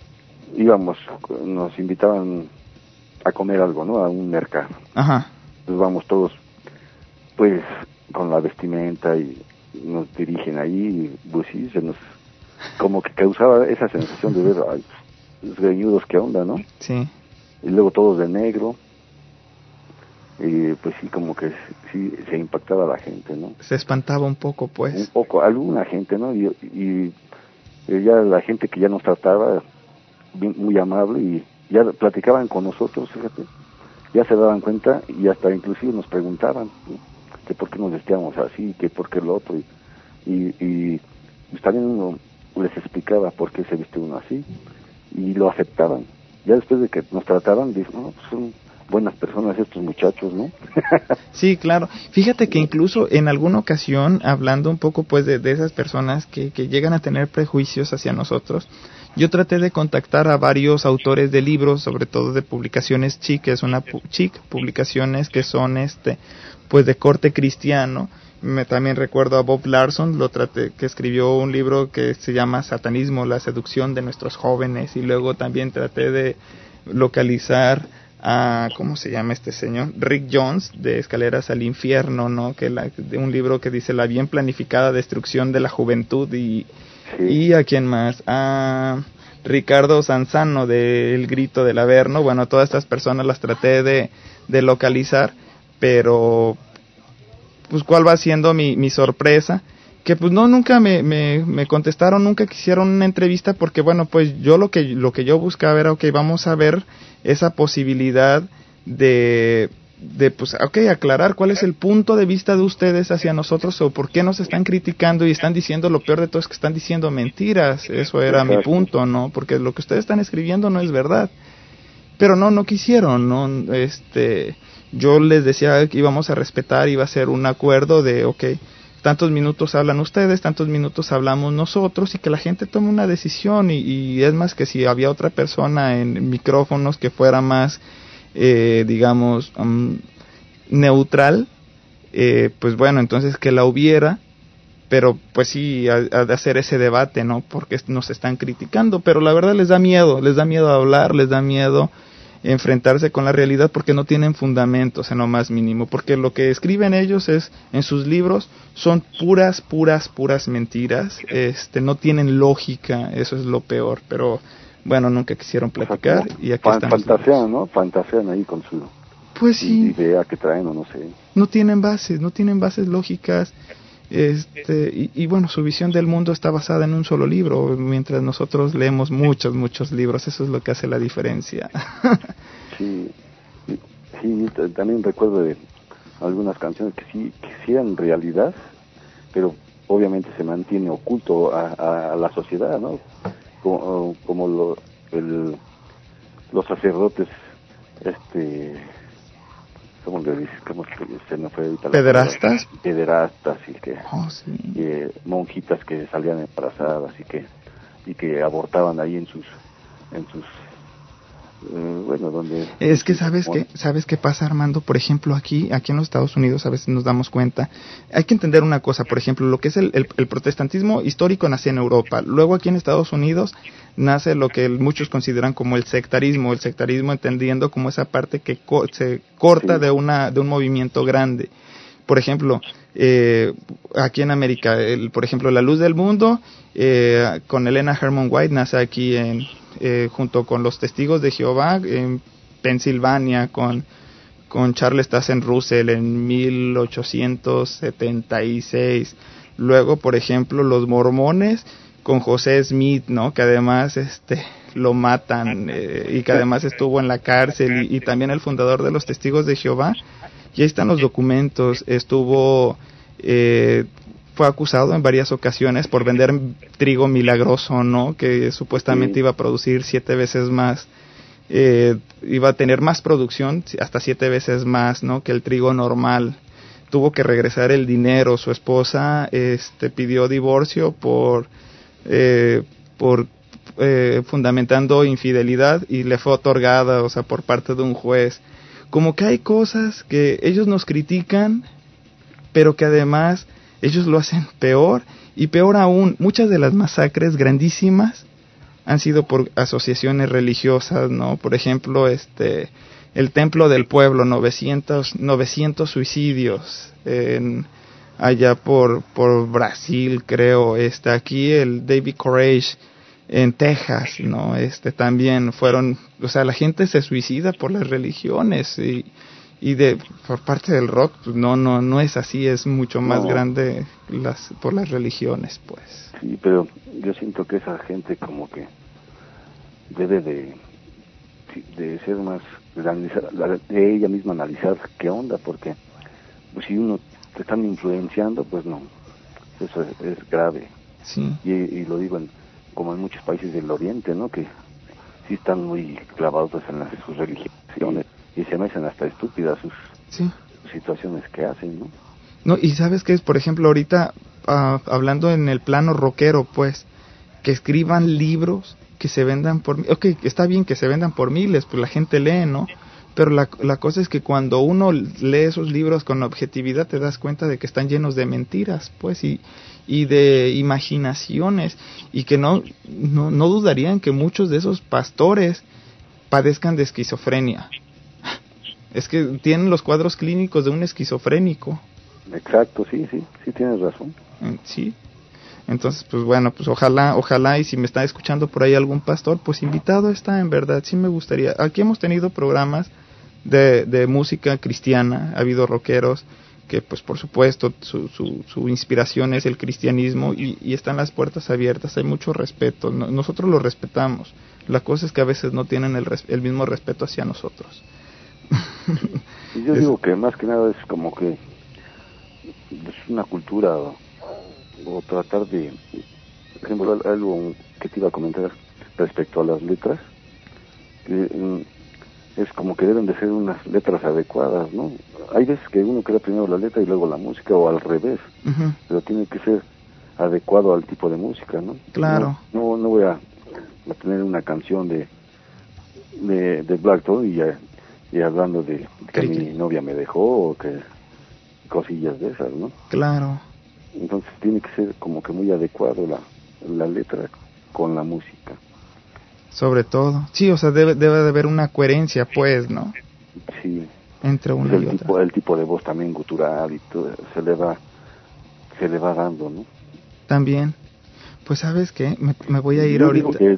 Speaker 2: nos invitaban a comer algo, ¿no? A un mercado.
Speaker 1: Ajá.
Speaker 2: Pues vamos todos pues con la vestimenta y nos dirigen ahí, y pues sí, como que causaba esa sensación de ver, ay, los greñudos, ¿qué onda, no?
Speaker 1: Sí.
Speaker 2: Y luego todos de negro, y pues sí, como que sí se impactaba la gente, ¿no?
Speaker 1: Se espantaba un poco, pues.
Speaker 2: Un poco, alguna gente, ¿no? Y ya la gente que ya nos trataba muy amable, y ya platicaban con nosotros, fíjate, ya se daban cuenta y hasta inclusive nos preguntaban, ¿no? Que por qué nos vestíamos así, que por qué lo otro, y pues también uno les explicaba por qué se viste uno así, y lo aceptaban. Ya después de que nos trataban, dicen, no, pues son buenas personas estos muchachos, ¿no?
Speaker 1: Sí, claro. Fíjate que incluso en alguna ocasión, hablando un poco pues de esas personas que llegan a tener prejuicios hacia nosotros, yo traté de contactar a varios autores de libros, sobre todo de publicaciones chic, que es una chic, publicaciones que son pues de corte cristiano. También recuerdo a Bob Larson, que escribió un libro que se llama Satanismo, la seducción de nuestros jóvenes, y luego también traté de localizar a ¿cómo se llama este señor? Rick Jones, de Escaleras al Infierno, ¿no? De un libro que dice la bien planificada destrucción de la juventud, y a quién más, a Ricardo Sanzano de El Grito del Averno. Bueno, todas estas personas las traté de localizar, pero pues cuál va siendo mi sorpresa, que pues no, nunca me contestaron, nunca quisieron una entrevista, porque bueno, pues yo lo que yo buscaba era, okay, vamos a ver esa posibilidad de pues, okay, aclarar cuál es el punto de vista de ustedes hacia nosotros, o por qué nos están criticando y están diciendo, lo peor de todo es que están diciendo mentiras. Eso era mi punto, ¿no? Porque lo que ustedes están escribiendo no es verdad. Pero no quisieron, ¿no? Yo les decía que íbamos a respetar, iba a ser un acuerdo de, okay, tantos minutos hablan ustedes, tantos minutos hablamos nosotros, y que la gente tome una decisión, y es más, que si había otra persona en micrófonos que fuera más, digamos, neutral, pues bueno, entonces que la hubiera, pero pues sí, de hacer ese debate, ¿no? Porque nos están criticando, pero la verdad les da miedo hablar, les da miedo enfrentarse con la realidad, porque no tienen fundamentos en lo más mínimo, porque lo que escriben ellos en sus libros son puras mentiras, no tienen lógica, eso es lo peor, pero bueno, nunca quisieron platicar, y aquí estamos.
Speaker 2: Fantasean, ¿no? Fantasean ahí con su
Speaker 1: pues sí,
Speaker 2: idea que traen, o no sé.
Speaker 1: No tienen bases lógicas, y bueno, su visión del mundo está basada en un solo libro, mientras nosotros leemos muchos libros. Eso es lo que hace la diferencia.
Speaker 2: Sí, también recuerdo de algunas canciones que sí eran realidad, pero obviamente se mantiene oculto a la sociedad, ¿no? Como los sacerdotes, ¿cómo le dices? ¿Cómo se me fue ahorita?
Speaker 1: ¿Pederastas?
Speaker 2: Pederastas, y
Speaker 1: sí.
Speaker 2: Monjitas que salían embarazadas y que abortaban ahí en sus bueno, donde...
Speaker 1: Es que ¿sabes qué pasa, Armando? Por ejemplo, aquí en los Estados Unidos a veces nos damos cuenta, hay que entender una cosa, por ejemplo, lo que es el protestantismo histórico nace en Europa, luego aquí en Estados Unidos nace lo que muchos consideran como el sectarismo entendiendo como esa parte que se corta de un movimiento grande. Por ejemplo, aquí en América, por ejemplo, La Luz del Mundo, con Elena Herman White, nace aquí junto con los Testigos de Jehová en Pensilvania, con Charles Taze Russell en 1876. Luego, por ejemplo, los Mormones con José Smith, ¿no? Que además lo matan, y que además estuvo en la cárcel, y también el fundador de los Testigos de Jehová. Y ahí están los documentos. Fue acusado en varias ocasiones por vender trigo milagroso, ¿no? Que supuestamente iba a producir 7 veces más, iba a tener más producción, hasta 7 veces más, ¿no? Que el trigo normal. Tuvo que regresar el dinero. Su esposa pidió divorcio por fundamentando infidelidad, y le fue otorgada, o sea, por parte de un juez. Como que hay cosas que ellos nos critican, pero que además ellos lo hacen peor, y peor aún, muchas de las masacres grandísimas han sido por asociaciones religiosas, ¿no? Por ejemplo, el Templo del Pueblo, 900 suicidios allá por Brasil, creo. Aquí el David Courage en Texas, ¿no? También fueron, o sea, la gente se suicida por las religiones, y por parte del rock, pues no es así, es mucho más grande por las religiones, pues.
Speaker 2: Sí, pero yo siento que esa gente como que debe de ser más, de ella misma analizar qué onda, porque pues, si uno te están influenciando, pues no, eso es grave.
Speaker 1: Sí.
Speaker 2: Y lo digo como en muchos países del Oriente, ¿no? Que sí están muy clavados en sus religiones, y se me hacen hasta estúpidas sus situaciones que hacen, ¿no?
Speaker 1: No, y ¿sabes qué es? Por ejemplo, ahorita, hablando en el plano rockero, pues, que escriban libros que se vendan por... Ok, está bien que se vendan por miles, pues la gente lee, ¿no? Pero la cosa es que cuando uno lee esos libros con objetividad, te das cuenta de que están llenos de mentiras, pues, y de imaginaciones, y que no dudarían que muchos de esos pastores padezcan de esquizofrenia. Es que tienen los cuadros clínicos de un esquizofrénico.
Speaker 2: Exacto, sí tienes razón.
Speaker 1: Sí. Entonces, pues bueno, pues ojalá, y si me está escuchando por ahí algún pastor, pues invitado está, en verdad, sí me gustaría. Aquí hemos tenido programas de música cristiana, ha habido rockeros que pues por supuesto su inspiración es el cristianismo y están las puertas abiertas, hay mucho respeto, nosotros lo respetamos, la cosa es que a veces no tienen el mismo respeto hacia nosotros.
Speaker 2: Y yo digo que más que nada es como que es una cultura o tratar de, por ejemplo, algo que te iba a comentar respecto a las letras, que es como que deben de ser unas letras adecuadas, ¿no? Hay veces que uno crea primero la letra y luego la música, o al revés, pero tiene que ser adecuado al tipo de música, ¿no?
Speaker 1: Claro.
Speaker 2: No voy a tener una canción de Black Thought y hablando de que mi novia me dejó, o que cosillas de esas, ¿no?
Speaker 1: Claro.
Speaker 2: Entonces tiene que ser como que muy adecuado la letra con la música.
Speaker 1: Sobre todo. Sí, o sea, debe de haber una coherencia, pues, ¿no?
Speaker 2: Sí.
Speaker 1: Entre una y otra.
Speaker 2: El tipo de voz también gutural y todo, se le va dando, ¿no?
Speaker 1: También. Pues, ¿sabes qué? Me voy a ir
Speaker 2: yo
Speaker 1: ahorita.
Speaker 2: Digo que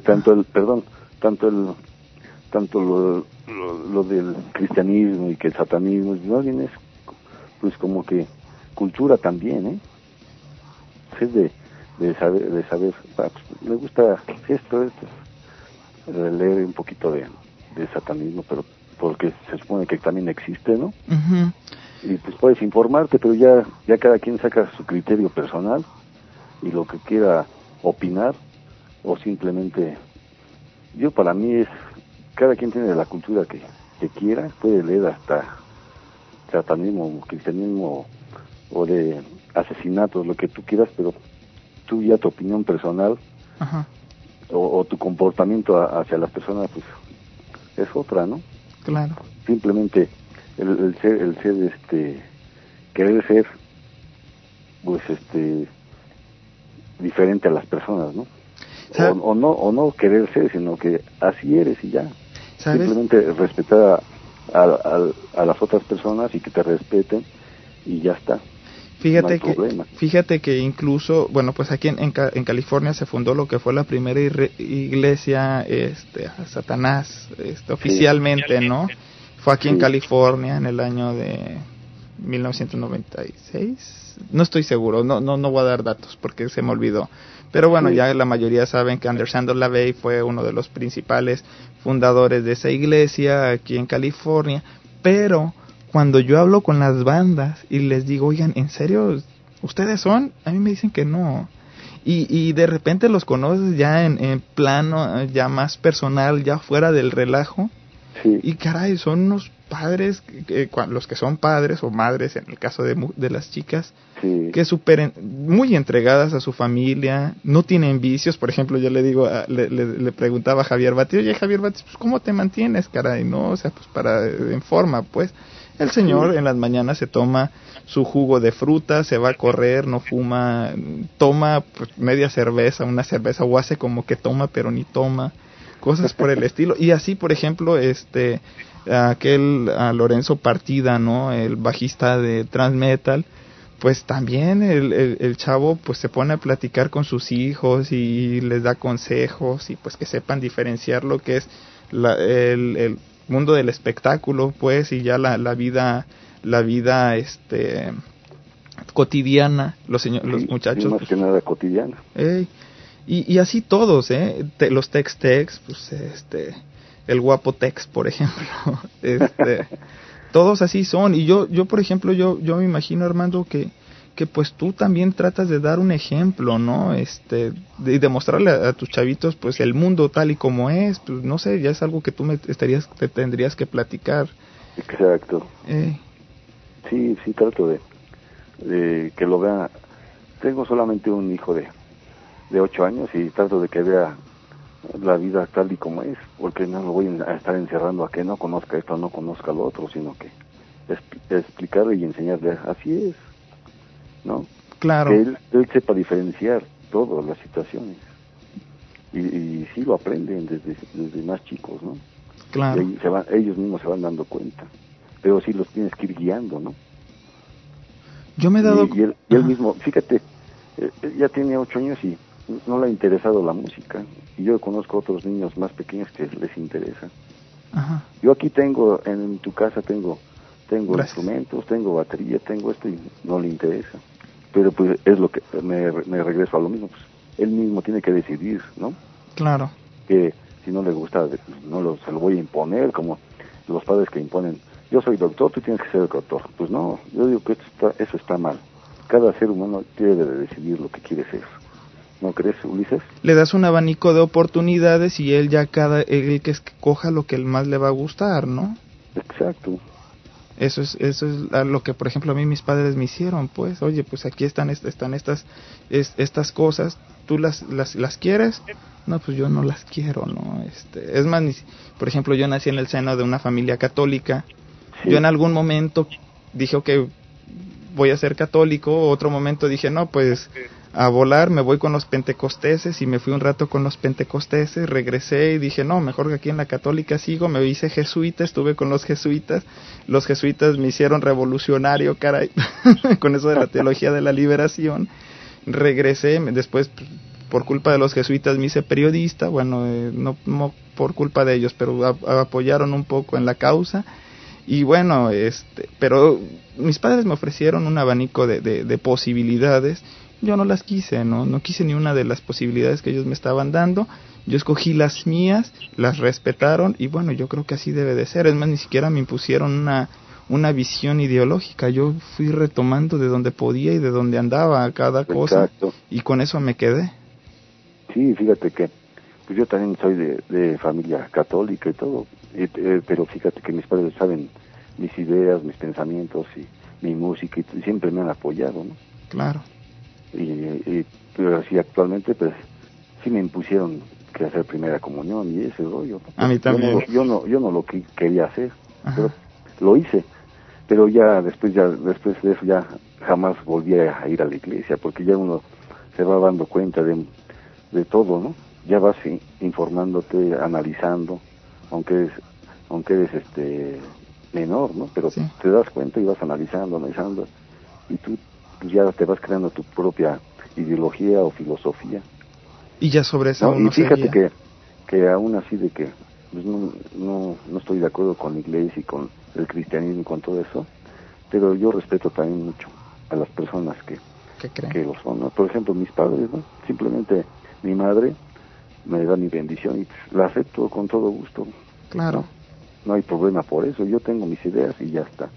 Speaker 2: tanto lo del cristianismo y que el satanismo, más bien es, pues, como que cultura también, ¿eh? Es de saber, pues, me gusta esto, leer un poquito de satanismo, pero porque se supone que también existe, ¿no?
Speaker 1: Uh-huh.
Speaker 2: Y pues puedes informarte, pero ya cada quien saca su criterio personal y lo que quiera opinar, o simplemente, para mí es, cada quien tiene la cultura que quiera, puede leer hasta satanismo, cristianismo o de asesinatos, lo que tú quieras, pero tú ya tu opinión personal,
Speaker 1: uh-huh,
Speaker 2: o tu comportamiento hacia las personas, pues es otra, ¿no?
Speaker 1: Claro.
Speaker 2: Simplemente el ser querer ser, pues diferente a las personas, ¿no? O no querer ser, sino que así eres y ya.
Speaker 1: ¿Sabes?
Speaker 2: Simplemente respetar a las otras personas y que te respeten y ya está.
Speaker 1: Fíjate que incluso, bueno, pues aquí en California se fundó lo que fue la primera iglesia a Satanás, oficialmente, ¿no? Fue aquí en California en el año de 1996. No estoy seguro, no voy a dar datos porque se me olvidó. Pero bueno, ya la mayoría saben que Alexander LaVey fue uno de los principales fundadores de esa iglesia aquí en California, pero cuando yo hablo con las bandas y les digo, oigan, ¿en serio ustedes son? A mí me dicen que no. Y de repente los conoces ya en plano, ya más personal, ya fuera del relajo. Sí. Y caray, son unos padres, los que son padres o madres, en el caso de las chicas, que muy entregadas a su familia, no tienen vicios. Por ejemplo, yo le digo, le preguntaba a Javier Batis, oye Javier Batis, pues ¿cómo te mantienes, caray? ¿No? O sea, pues en forma, pues. El señor en las mañanas se toma su jugo de fruta, se va a correr, no fuma, toma pues, media cerveza, una cerveza, o hace como que toma pero ni toma, cosas por el estilo. Y así, por ejemplo, Lorenzo Partida, ¿no? El bajista de Transmetal, pues también el chavo pues se pone a platicar con sus hijos y les da consejos y pues que sepan diferenciar lo que es el mundo del espectáculo, pues, y ya la vida cotidiana, los muchachos,
Speaker 2: más que nada cotidiana.
Speaker 1: Y así todos, los Tex, pues, el guapo Tex, por ejemplo, todos así son. Y yo por ejemplo, yo me imagino, Armando, que pues tú también tratas de dar un ejemplo, ¿no? De demostrarle a tus chavitos pues el mundo tal y como es, pues no sé, ya es algo que tú te tendrías que platicar.
Speaker 2: Exacto. Sí, trato de que lo vea. Tengo solamente un hijo de 8 años y trato de que vea la vida tal y como es, porque no lo voy a estar encerrando a que no conozca esto, no conozca lo otro, sino que explicarle y enseñarle, así es, ¿no?
Speaker 1: Claro.
Speaker 2: Que él sepa diferenciar todas las situaciones y sí lo aprenden desde más chicos, ¿no?
Speaker 1: Claro.
Speaker 2: Y ellos mismos se van dando cuenta, pero sí los tienes que ir guiando, ¿no?
Speaker 1: Yo me he dado...
Speaker 2: Y él mismo, fíjate, ya tiene 8 años y no le ha interesado la música. Y yo conozco otros niños más pequeños que les interesa.
Speaker 1: Ajá.
Speaker 2: Yo aquí tengo, en tu casa tengo
Speaker 1: Gracias.
Speaker 2: instrumentos, tengo batería, tengo esto y no le interesa. Pero pues es lo que me regreso a lo mismo, pues él mismo tiene que decidir, ¿no?
Speaker 1: Claro.
Speaker 2: Que si no le gusta, se lo voy a imponer, como los padres que imponen, yo soy doctor, tú tienes que ser doctor. Pues no, yo digo que eso está mal. Cada ser humano debe de decidir lo que quiere ser. ¿No crees, Ulises?
Speaker 1: Le das un abanico de oportunidades y él ya el que escoja lo que más le va a gustar, ¿no?
Speaker 2: Exacto.
Speaker 1: Eso es a lo que, por ejemplo, a mí mis padres me hicieron, pues, oye, pues aquí están estas cosas, ¿tú las quieres? No, pues yo no las quiero, ¿no? Es más, por ejemplo, yo nací en el seno de una familia católica. Sí. Yo en algún momento dije, ok, voy a ser católico, otro momento dije, no, pues a volar, me voy con los pentecosteses, y me fui un rato con los pentecosteses, regresé y dije, no, mejor que aquí en la católica sigo, me hice jesuita, estuve con los jesuitas me hicieron revolucionario, caray, con eso de la teología de la liberación, regresé, después por culpa de los jesuitas me hice periodista, bueno, no por culpa de ellos, pero apoyaron un poco en la causa, y bueno, pero mis padres me ofrecieron un abanico de posibilidades. Yo no las quise, no quise ni una de las posibilidades que ellos me estaban dando. Yo escogí las mías, las respetaron, y bueno, yo creo que así debe de ser. Es más, ni siquiera me impusieron una visión ideológica. Yo fui retomando de donde podía y de donde andaba cada cosa. Exacto. Y con eso me quedé.
Speaker 2: Sí, fíjate que pues yo también soy de familia católica y todo, pero fíjate que mis padres saben mis ideas, mis pensamientos y mi música, y siempre me han apoyado, ¿no?
Speaker 1: Claro.
Speaker 2: Pero sí, actualmente pues sí me impusieron que hacer primera comunión y ese rollo, ¿no?
Speaker 1: A mí también.
Speaker 2: Yo no lo que quería hacer. Ajá. Pero lo hice, pero ya después de eso ya jamás volví a ir a la iglesia, porque ya uno se va dando cuenta de todo, ¿no? Ya vas informándote, analizando, aunque eres menor, ¿no? Pero sí, te das cuenta y vas analizando, y tú ya te vas creando tu propia ideología o filosofía.
Speaker 1: Y ya sobre eso,
Speaker 2: ¿no? Y fíjate que aún así de que pues no estoy de acuerdo con la iglesia y con el cristianismo y con todo eso, pero yo respeto también mucho a las personas que lo son, ¿no? Por ejemplo, mis padres, ¿no? Simplemente mi madre me da mi bendición y la acepto con todo gusto.
Speaker 1: Claro.
Speaker 2: No hay problema por eso, yo tengo mis ideas y ya está.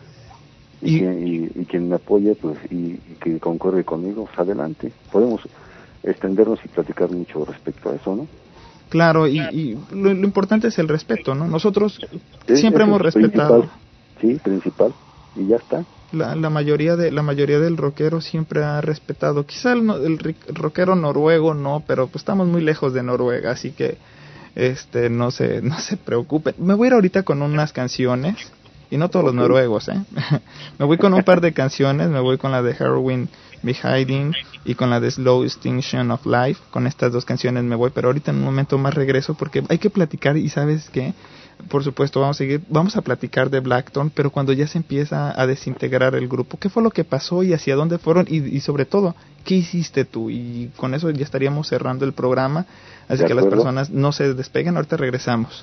Speaker 2: Y quien me apoye, pues, y que concorde conmigo, pues adelante. Podemos extendernos y platicar mucho respecto a eso, ¿no?
Speaker 1: Claro, y lo importante es el respeto, ¿no? Nosotros siempre hemos respetado.
Speaker 2: Principal, y ya está.
Speaker 1: La mayoría del rockero siempre ha respetado. Quizá el rockero noruego no, pero pues estamos muy lejos de Noruega, así que no se preocupen. Me voy a ir ahorita con unas canciones, y no todos los noruegos, me voy con un par de canciones, me voy con la de Heroin Be Hiding y con la de Slow Extinction of Life. Con estas dos canciones me voy, pero ahorita en un momento más regreso porque hay que platicar. Y ¿sabes qué? Por supuesto vamos a platicar de Blackthorn, pero cuando ya se empieza a desintegrar el grupo, ¿qué fue lo que pasó y hacia dónde fueron? Y sobre todo, ¿qué hiciste tú? Y con eso ya estaríamos cerrando el programa, así que las personas no se despeguen, ahorita regresamos.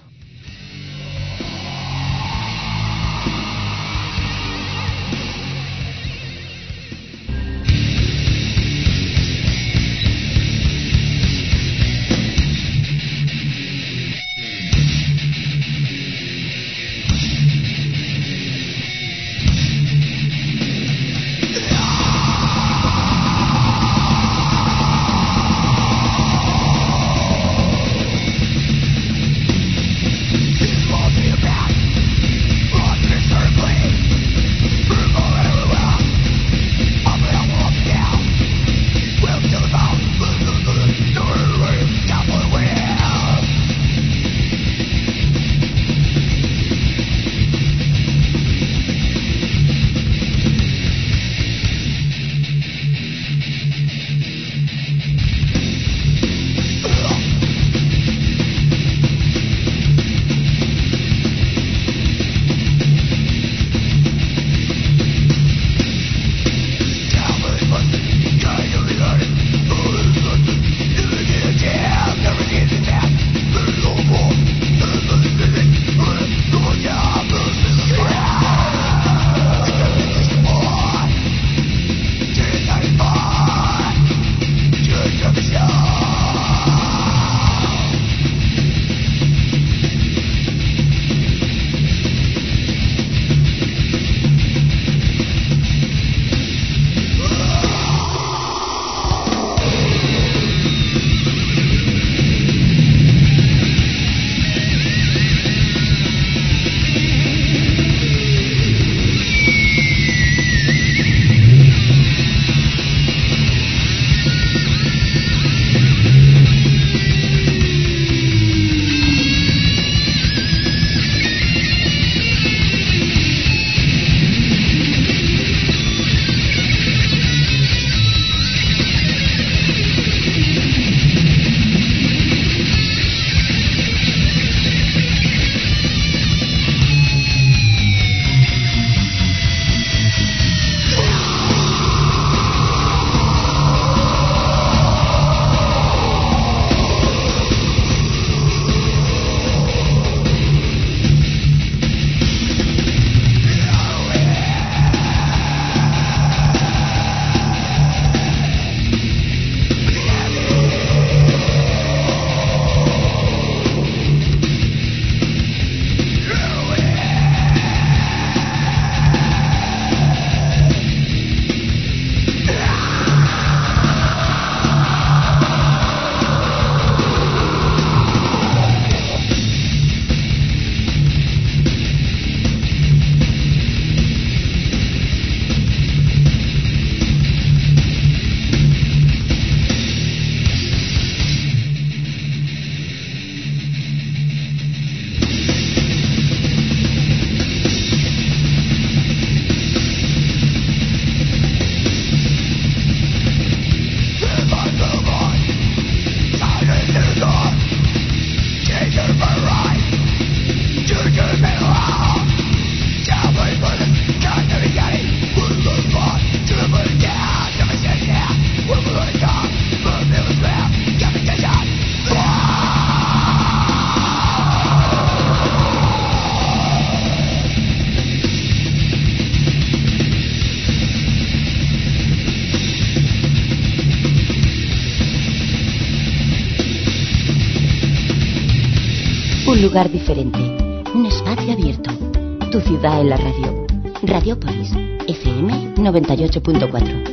Speaker 7: lugar diferente. Un espacio abierto. Tu ciudad en la radio. Radiopolis, FM 98.4.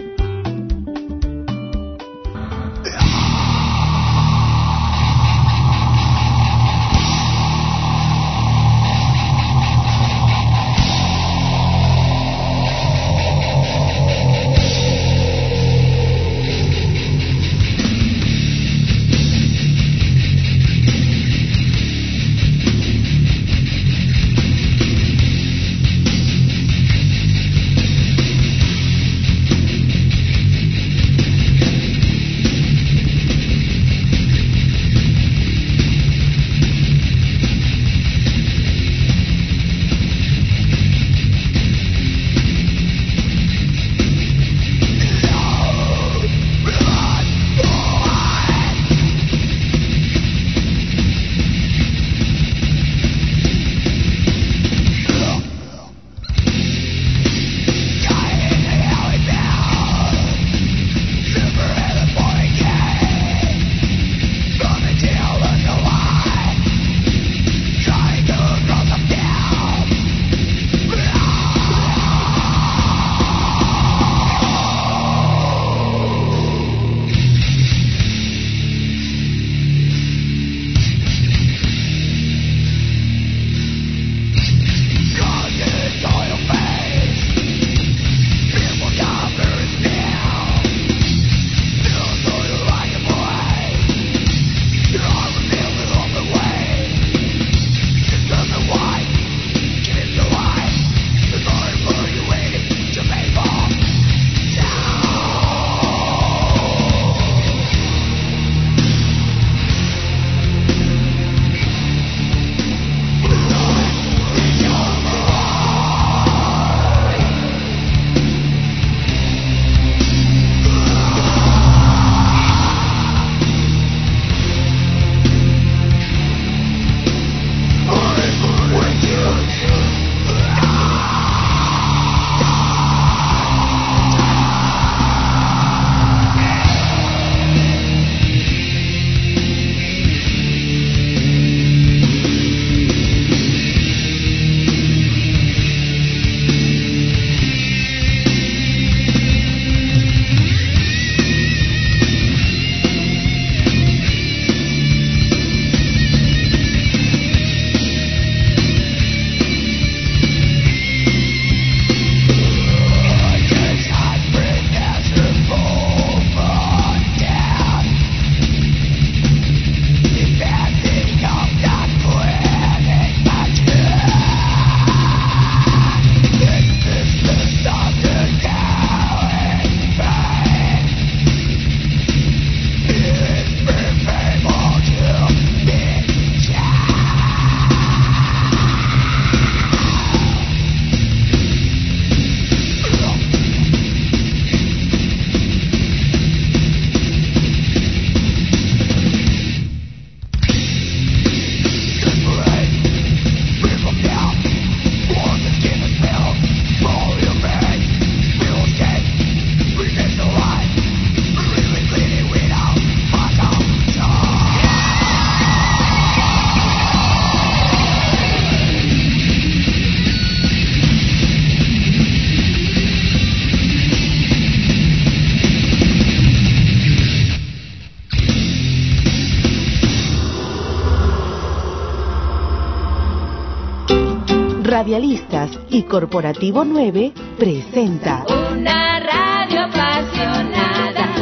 Speaker 8: Radialistas y Corporativo 9 presenta
Speaker 9: una radio apasionada.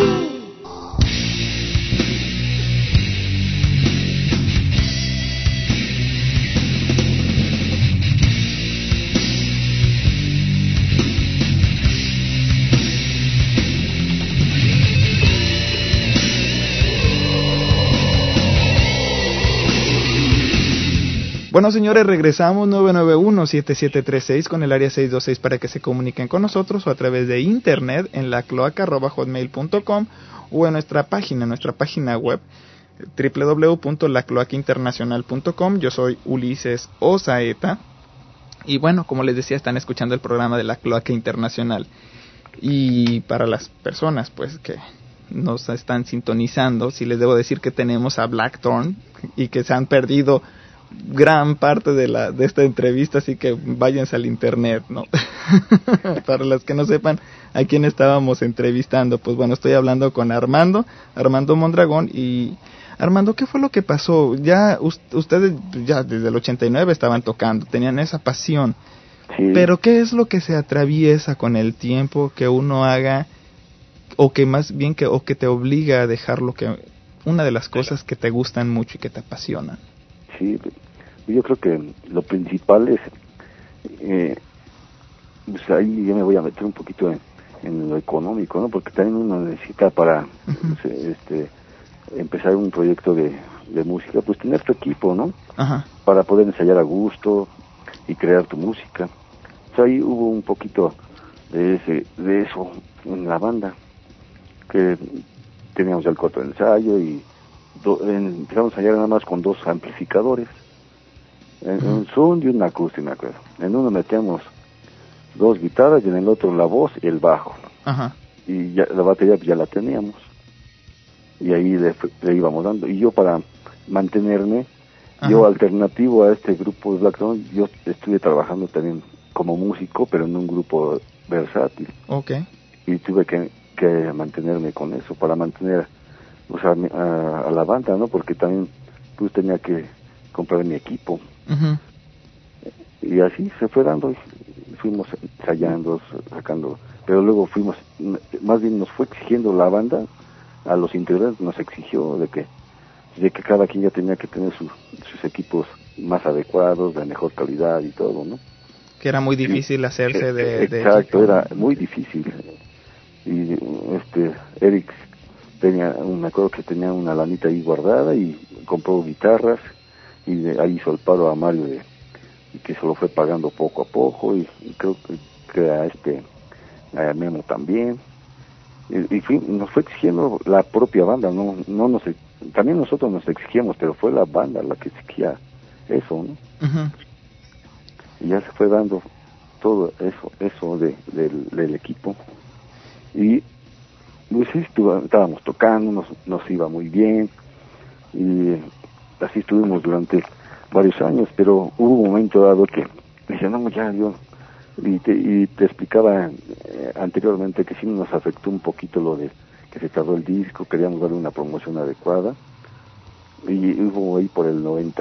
Speaker 1: Bueno, señores, regresamos 991-7736 con el área 626 para que se comuniquen con nosotros o a través de internet en lacloaca@hotmail.com o en nuestra página web www.lacloacainternacional.com. Yo soy Ulises Osaeta y bueno, como les decía, están escuchando el programa de La Cloaca Internacional. Y para las personas pues que nos están sintonizando, sí les debo decir que tenemos a Blackthorn y que se han perdido gran parte de esta entrevista, así que váyanse al internet, ¿no? Para los que no sepan a quién estábamos entrevistando, pues bueno, estoy hablando con Armando Mondragón. Y Armando, ¿qué fue lo que pasó? Ya ustedes ya desde el 89 estaban tocando, tenían esa pasión, sí. Pero ¿qué es lo que se atraviesa con el tiempo que uno haga, o que más bien que te obliga a dejar una de las cosas que te gustan mucho y que te apasionan?
Speaker 2: Sí, yo creo que lo principal es, pues ahí yo me voy a meter un poquito en lo económico, ¿no? Porque también uno necesita para empezar un proyecto de música, pues tener tu equipo, ¿no? Ajá. Para poder ensayar a gusto y crear tu música. O sea, ahí hubo un poquito de eso en la banda, que teníamos ya el corto de ensayo y empezamos a ensayar nada más con 2 amplificadores, un Zoom y un acústico, me acuerdo. En uno metíamos 2 guitarras y en el otro la voz y el bajo. Ajá. Y ya la batería ya la teníamos, y ahí le íbamos dando. Y yo, para mantenerme, ajá, yo alternativo a este grupo de Black Throne, yo estuve trabajando también como músico, pero en un grupo versátil. Okay. Y tuve que mantenerme con eso, para mantener, o sea, a la banda, ¿no? Porque también pues tenía que comprar mi equipo. Uh-huh. Y así se fue dando, y fuimos ensayando, sacando, pero luego más bien nos fue exigiendo la banda, a los integrantes nos exigió de que cada quien ya tenía que tener sus equipos más adecuados, de mejor calidad y todo, ¿no? Que era muy difícil hacerse de exacto, equipo. Era muy difícil. Y Eric me acuerdo que tenía una lanita ahí guardada y compró guitarras, y ahí hizo el paro a Mario y que se lo fue pagando poco a poco, y creo que a Memo también, y nos fue exigiendo la propia banda, no también nosotros nos exigíamos, pero fue la banda la que exigía eso, ¿no? Uh-huh. Y ya se fue dando todo eso del equipo, y pues sí, estábamos tocando, nos iba muy bien, y así estuvimos durante varios años, pero hubo un momento dado que decía, no, ya yo, y te explicaba anteriormente que sí nos afectó un poquito lo de que se tardó el disco, queríamos darle una promoción adecuada, y hubo ahí por el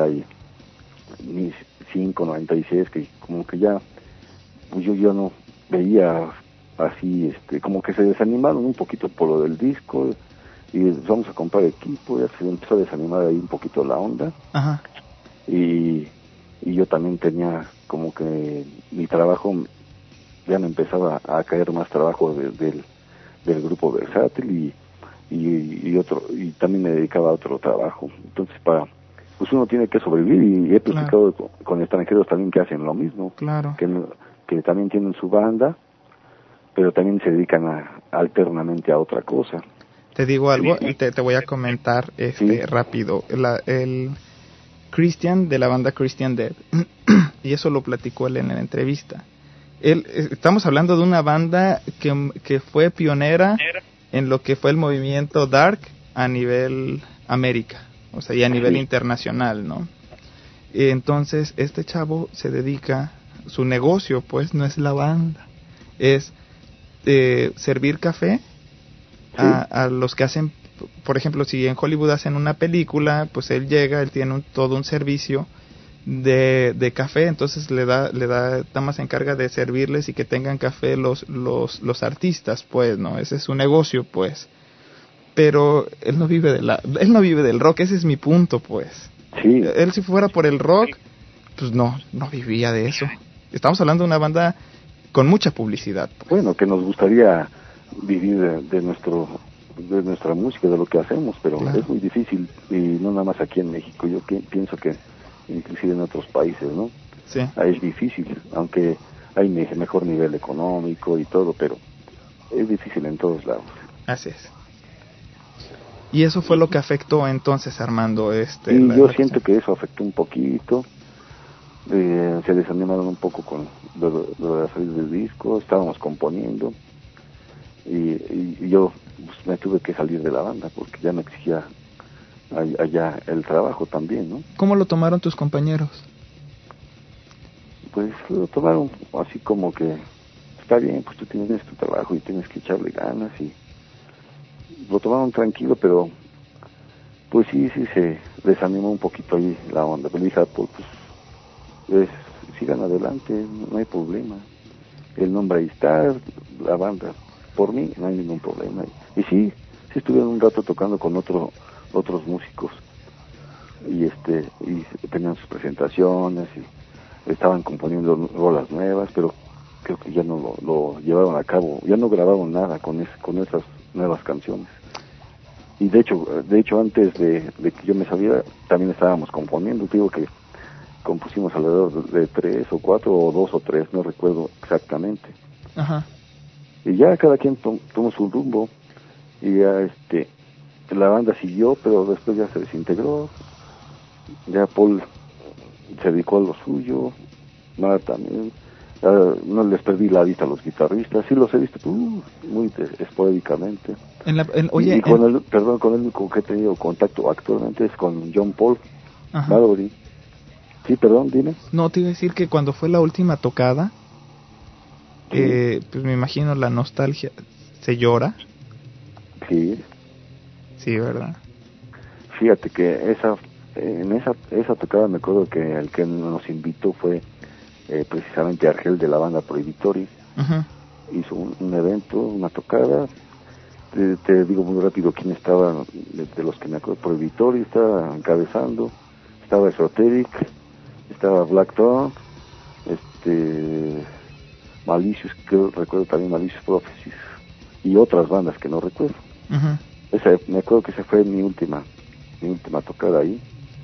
Speaker 2: 95, 96, que como que ya, pues yo no veía así, como que se desanimaron un poquito por lo del disco, y vamos a comprar equipo, ya se empezó a desanimar ahí un poquito la onda. Ajá. Y yo también tenía como que mi trabajo, ya me empezaba a caer más trabajo del grupo versátil, y también me dedicaba a otro trabajo. Entonces pues uno tiene que sobrevivir, y he platicado con extranjeros también que hacen lo mismo, claro, que también tienen su banda, pero también se dedican alternamente a otra cosa. Te digo algo, y te voy a comentar ¿sí? rápido. El Christian, de la banda Christian Dead, y eso lo platicó él en la entrevista. Estamos hablando de una banda que fue pionera en lo que fue el movimiento dark a nivel América, o sea, y a nivel internacional, ¿no? Entonces, este chavo se dedica, su negocio, pues, no es la banda, es servir café a los que hacen, por ejemplo, si en Hollywood hacen una película, pues él llega, él tiene todo un servicio de café, entonces Tama se encarga de servirles y que tengan café los artistas, pues, ¿no? Ese es su negocio, pues. Pero él no vive del rock, ese es mi punto, pues. Sí. Él, si fuera por el rock, pues no vivía de eso. Estamos hablando de una banda con mucha publicidad, pues. Bueno, que nos gustaría vivir de nuestra música, de lo que hacemos, pero claro, es muy difícil, y no nada más aquí en México, yo pienso que inclusive en otros países, ¿no? Sí. Es difícil, aunque hay mejor nivel económico y todo, pero es difícil en todos lados. Así es. Y eso fue lo que afectó entonces, Armando, yo siento que eso afectó un poquito. Se desanimaron un poco con lo de salir del disco, estábamos componiendo, y yo pues, me tuve que salir de la banda porque ya me exigía allá el trabajo también, ¿no?
Speaker 1: ¿Cómo lo tomaron tus compañeros?
Speaker 2: Pues lo tomaron así como que está bien, pues tú tienes tu trabajo y tienes que echarle ganas, y lo tomaron tranquilo, pero pues sí se desanimó un poquito ahí la onda. Pero dije, pues sigan adelante, no hay problema. El nombre ahí está, la banda, por mí no hay ningún problema. Y sí estuvieron un rato tocando con otros músicos, y tenían sus presentaciones y estaban componiendo rolas nuevas, pero creo que ya no lo llevaron a cabo, ya no grabaron nada con esas nuevas canciones. Y de hecho antes de que yo me saliera, también estábamos componiendo. Digo que compusimos alrededor de 3 o 4 o 2 o 3, no recuerdo exactamente.
Speaker 1: Ajá.
Speaker 2: Y ya cada quien tomó su rumbo, y ya la banda siguió, pero después ya se desintegró. Ya Paul se dedicó a lo suyo, Mara también. No les perdí la vista a los guitarristas, sí los he visto muy esporádicamente.
Speaker 1: Oye,
Speaker 2: con el único que he tenido contacto actualmente es con John Paul Mallory. Sí, perdón, dime.
Speaker 1: No, te iba a decir que cuando fue la última tocada, sí. Pues me imagino la nostalgia, ¿se llora?
Speaker 2: Sí.
Speaker 1: Sí, ¿verdad?
Speaker 2: Fíjate que en esa tocada me acuerdo que el que nos invitó fue precisamente Argel de la banda Prohibitori. Uh-huh. Hizo un evento, una tocada. Te digo muy rápido quién estaba, de los que me acuerdo. Prohibitori estaba encabezando, estaba Esoteric, estaba Black Dawn, Malicious, creo, recuerdo también Malicious Prophecies, y otras bandas que no recuerdo. Uh-huh. Me acuerdo que esa fue mi última tocada ahí,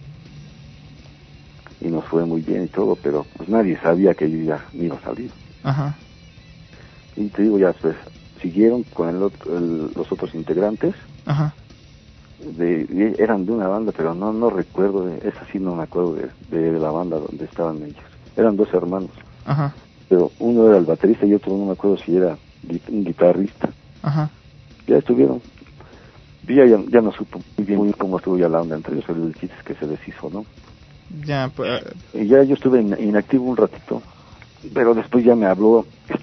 Speaker 2: y nos fue muy bien y todo, pero pues nadie sabía que yo ya me iba a salir.
Speaker 1: Uh-huh.
Speaker 2: Y te digo, ya pues siguieron con los otros integrantes.
Speaker 1: Uh-huh.
Speaker 2: Eran de una banda, pero no recuerdo, esa sí no me acuerdo de la banda donde estaban ellos. Eran 2 hermanos. Uh-huh. Pero uno era el baterista y otro no me acuerdo si era un guitarrista.
Speaker 1: Uh-huh.
Speaker 2: Ya estuvieron. Ya no supo muy bien cómo estuvo ya la onda entre ellos, el chiste es que se deshizo, ¿no?
Speaker 1: Ya, pues...
Speaker 2: Y ya yo estuve inactivo un ratito, pero después ya me habló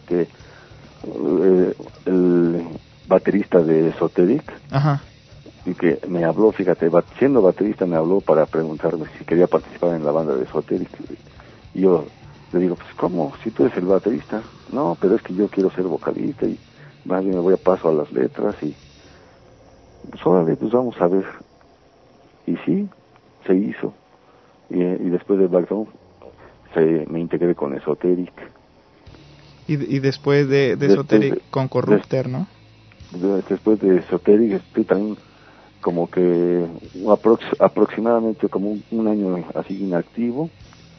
Speaker 2: el baterista de Esoteric.
Speaker 1: Ajá.
Speaker 2: Y que me habló, fíjate, siendo baterista me habló para preguntarme si quería participar en la banda de Esoteric. Y yo le digo, pues ¿cómo? Si tú eres el baterista. No, pero es que yo quiero ser vocalista y más bien me voy a paso a las letras y pues órale, pues vamos a ver. Y sí, se hizo. Y después de Black Dawn me integré con Esoteric.
Speaker 1: Y después de Esoteric con Corrupter, ¿no?
Speaker 2: Después de Esoteric estoy también como que aproximadamente como un año así inactivo,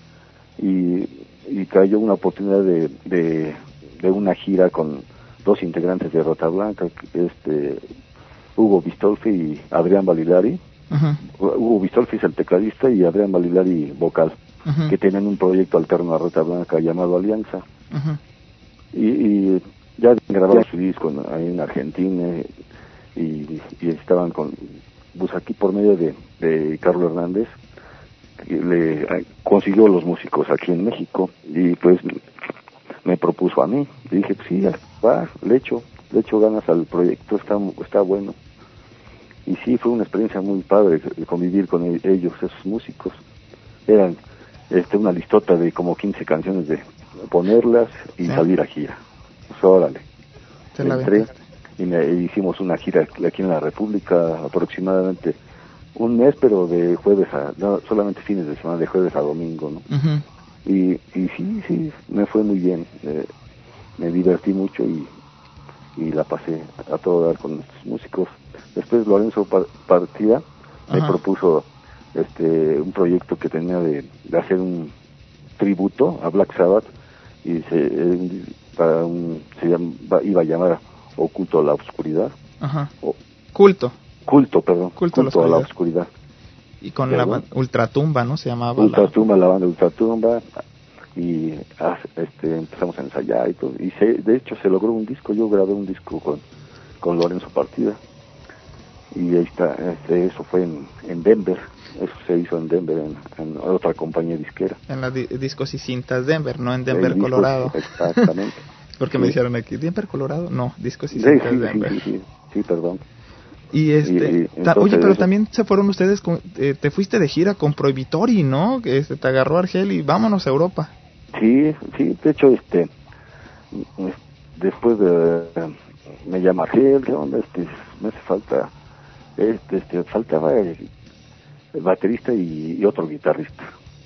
Speaker 2: y cayó una oportunidad de una gira con 2 integrantes de Rota Blanca, Hugo Bistolfi y Adrián Balilari. Uh-huh. Hugo Bistolfi es el tecladista y Adrián Balilari vocal. Uh-huh. Que tienen un proyecto alterno a Rota Blanca llamado Alianza. Uh-huh. Y ya grabaron su disco ahí en Argentina, y estaban pues aquí por medio de Carlos Hernández, le consiguió los músicos aquí en México, y pues me propuso a mí. Y dije, pues sí, le echo ganas al proyecto, está bueno. Y sí, fue una experiencia muy padre convivir con ellos, esos músicos. Eran una listota de como 15 canciones de ponerlas y salir a gira. Pues órale. Entré y hicimos una gira aquí en la República, aproximadamente un mes, pero de jueves solamente fines de semana, de jueves a domingo, ¿no? Uh-huh. Y sí, me fue muy bien. Me divertí mucho y la pasé a todo dar con estos músicos. Después Lorenzo Partida me propuso un proyecto que tenía de hacer un tributo a Black Sabbath, y iba a llamar Oculto a la Oscuridad.
Speaker 1: Ajá. Culto
Speaker 2: a la Oscuridad.
Speaker 1: Y con la Ultratumba, ¿no? Se llamaba
Speaker 2: la banda Ultratumba, y empezamos a ensayar y todo, y de hecho se logró un disco. Yo grabé un disco con Lorenzo Partida, y ahí está, eso fue en Denver, eso se hizo en Denver, en otra compañía disquera.
Speaker 1: En la Discos y Cintas Denver, no en Denver,
Speaker 2: Discos,
Speaker 1: Colorado.
Speaker 2: Exactamente.
Speaker 1: Porque me dijeron aquí, Denver, Colorado, no, Discos y
Speaker 2: Sí,
Speaker 1: Cintas
Speaker 2: sí,
Speaker 1: Denver.
Speaker 2: sí, perdón.
Speaker 1: Y
Speaker 2: entonces,
Speaker 1: oye, pero también se fueron ustedes, te fuiste de gira con Prohibitori, ¿no? Que te agarró Argel y vámonos a Europa.
Speaker 2: Sí, de hecho, después me llama Argel, ¿qué onda? Me hace falta, faltaba el baterista y otro guitarrista.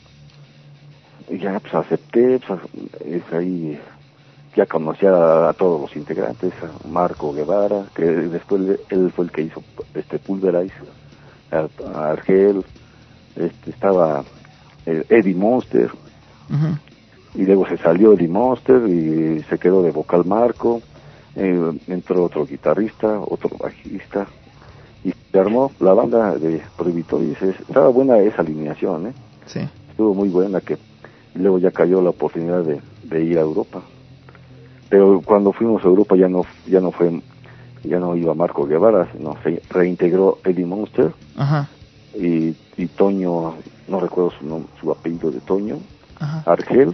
Speaker 2: Y ya, pues acepté, pues ahí ya conocía a todos los integrantes, a Marco Guevara, que después él fue el que hizo Pulverize, a Argel, estaba Eddie Monster,
Speaker 1: Uh-huh.
Speaker 2: y luego se salió Eddie Monster y se quedó de vocal Marco, entró otro guitarrista, otro bajista, y se armó la banda de Prohibitori. Estaba buena esa alineación,
Speaker 1: Sí.
Speaker 2: Estuvo muy buena, que luego ya cayó la oportunidad de ir a Europa. Pero cuando fuimos a Europa ya no iba Marco Guevara, sino se reintegró Eddie Monster.
Speaker 1: Ajá.
Speaker 2: Y Toño, no recuerdo su apellido de Toño,
Speaker 1: Ajá.
Speaker 2: Argel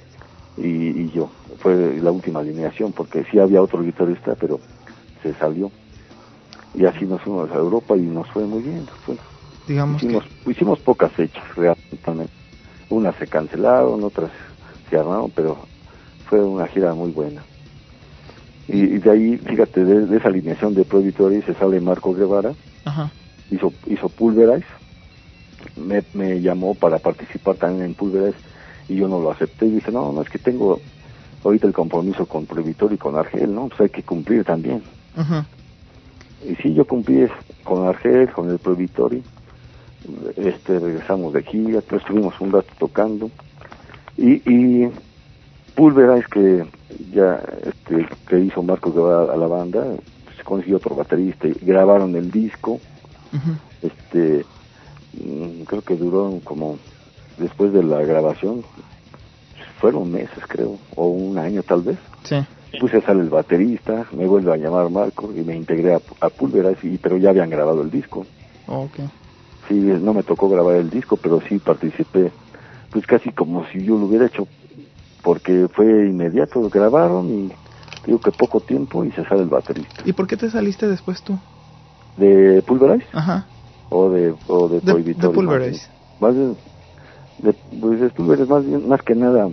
Speaker 2: y yo. Fue la última alineación, porque sí había otro guitarrista, pero se salió. Y así nos fuimos a Europa y nos fue muy bien.
Speaker 1: Digamos
Speaker 2: hicimos pocas fechas, realmente. Unas se cancelaron, otras se armaron, pero fue una gira muy buena. Y de ahí, fíjate, de esa alineación de Prohibitori se sale Marco Guevara.
Speaker 1: Ajá.
Speaker 2: Hizo Pulverize, me llamó para participar también en Pulverize y yo no lo acepté y dije, no, es que tengo ahorita el compromiso con Prohibitori y con Argel, ¿no? Pues hay que cumplir también.
Speaker 1: Uh-huh.
Speaker 2: Y sí, yo cumplí con Argel, con el Prohibitori, regresamos de gira, pues estuvimos un rato tocando y Pulverize, que ya que hizo Marcos Guevara a la banda, pues consiguió otro baterista y grabaron el disco.
Speaker 1: Uh-huh.
Speaker 2: Creo que duró como, después de la grabación, fueron meses creo, o un año tal vez.
Speaker 1: Sí.
Speaker 2: Puse a salir el baterista, me vuelve a llamar Marco y me integré a Pulverize, pero ya habían grabado el disco.
Speaker 1: Okay.
Speaker 2: Sí, no me tocó grabar el disco, pero sí participé, pues casi como si yo lo hubiera hecho, porque fue inmediato, grabaron y digo que poco tiempo y se sale el baterista.
Speaker 1: ¿Y por qué te saliste después tú?
Speaker 2: ¿De Pulverize?
Speaker 1: Ajá.
Speaker 2: ¿O de Prohibitori?
Speaker 1: De Pulverize.
Speaker 2: Más bien, pues de Pulverize, más que nada,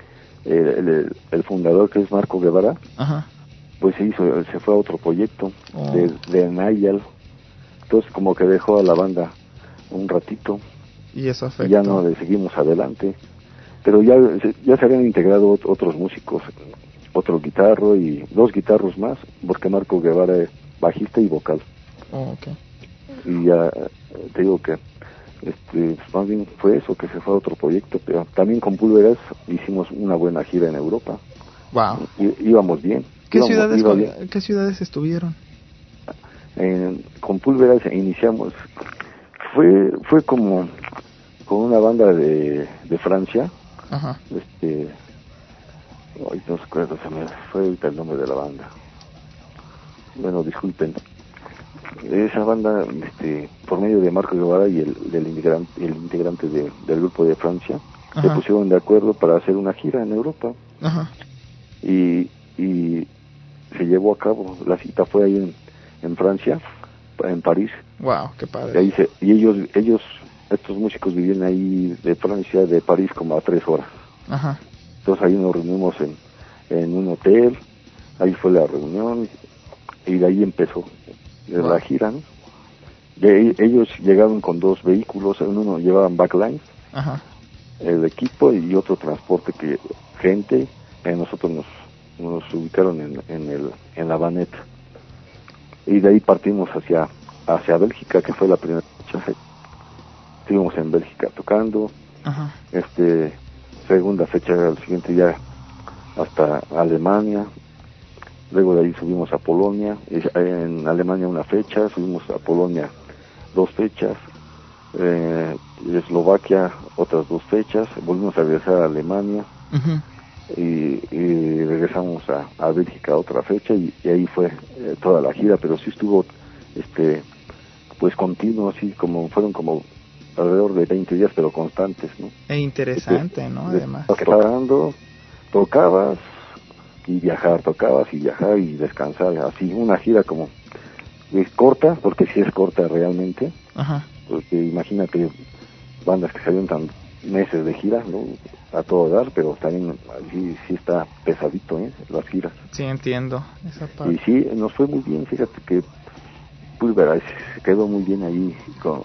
Speaker 2: el fundador, que es Marco Guevara,
Speaker 1: Ajá.
Speaker 2: pues se fue a otro proyecto
Speaker 1: Oh.
Speaker 2: de Nayal. Entonces como que dejó a la banda un ratito.
Speaker 1: Y eso afectó.
Speaker 2: Y ya no le seguimos adelante. Pero ya se habían integrado otros músicos, otro guitarro y 2 guitarros más, porque Marco Guevara es bajista y vocal.
Speaker 1: Oh, okay.
Speaker 2: Y ya te digo que más bien fue eso, que se fue a otro proyecto, pero también con Pulverize hicimos una buena gira en Europa.
Speaker 1: Wow.
Speaker 2: Íbamos bien.
Speaker 1: ¿Qué ciudades estuvieron?
Speaker 2: Con Pulverize iniciamos, fue como con una banda de Francia.
Speaker 1: Ajá.
Speaker 2: Ay, no recuerdo, se me fue ahorita el nombre de la banda. Bueno, disculpen. Esa banda, por medio de Marco Guevara y el integrante del grupo de Francia,
Speaker 1: Ajá.
Speaker 2: se pusieron de acuerdo para hacer una gira en Europa.
Speaker 1: Ajá.
Speaker 2: Y se llevó a cabo. La cita fue ahí en Francia, en París.
Speaker 1: Wow, qué padre.
Speaker 2: Y ellos, estos músicos vivían ahí de Francia, de París, como a 3 horas.
Speaker 1: Ajá.
Speaker 2: Entonces ahí nos reunimos en un hotel, ahí fue la reunión y de ahí empezó la gira, ¿no? Ellos llegaron con 2 vehículos, en uno llevaban backline,
Speaker 1: Ajá.
Speaker 2: el equipo y otro transporte gente, nosotros nos ubicaron en la vaneta y de ahí partimos hacia Bélgica, que fue la primera fecha. Estuvimos en Bélgica tocando.
Speaker 1: Ajá.
Speaker 2: Segunda fecha, al siguiente día hasta Alemania. Luego de ahí subimos a Polonia, en Alemania una fecha, subimos a Polonia 2 fechas, Eslovaquia otras 2 fechas, volvimos a regresar a Alemania.
Speaker 1: Uh-huh.
Speaker 2: y regresamos a Bélgica otra fecha y ahí fue toda la gira, pero sí estuvo pues continuo, así como fueron como alrededor de 20 días, pero constantes, ¿no?
Speaker 1: E interesante, ¿no? Además.
Speaker 2: Tocabas y viajar, y descansar, así una gira como es corta, porque sí es corta realmente.
Speaker 1: Ajá.
Speaker 2: Porque imagínate bandas que salieron tan meses de gira, ¿no? A todo dar, pero también sí está pesadito, las giras.
Speaker 1: Sí, entiendo esa parte.
Speaker 2: Y sí, nos fue muy bien, fíjate que Pulverized se quedó muy bien ahí con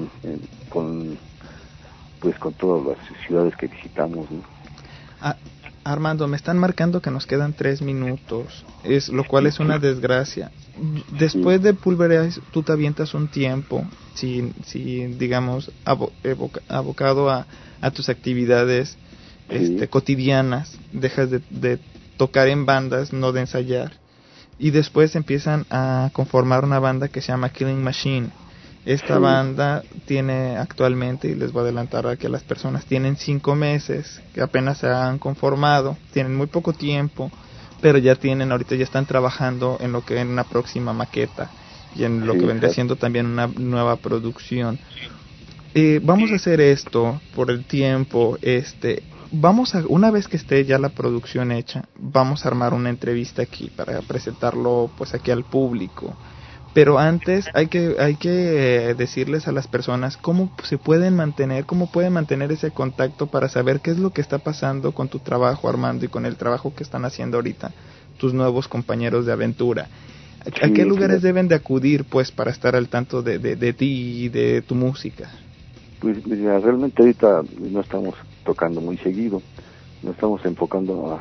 Speaker 2: todas las ciudades que visitamos, ¿no?
Speaker 1: Armando, me están marcando que nos quedan 3 minutos, lo cual es una desgracia. Después de Pulverized, tú te avientas un tiempo, si digamos, abocado a tus actividades cotidianas, dejas de tocar en bandas, no de ensayar, y después empiezan a conformar una banda que se llama Killing Machine. Esta banda tiene actualmente, y les voy a adelantar a que las personas tienen 5 meses, que apenas se han conformado, tienen muy poco tiempo, pero ahorita ya están trabajando en lo que en una próxima maqueta y en lo que vendría siendo también una nueva producción. Vamos a hacer esto por el tiempo, una vez que esté ya la producción hecha, vamos a armar una entrevista aquí para presentarlo pues aquí al público. Pero antes hay que decirles a las personas cómo pueden mantener ese contacto para saber qué es lo que está pasando con tu trabajo, Armando, y con el trabajo que están haciendo ahorita tus nuevos compañeros de aventura. ¿A qué lugares deben de acudir, pues, para estar al tanto de ti y de tu música?
Speaker 2: Pues mira, realmente ahorita no estamos tocando muy seguido, no estamos enfocando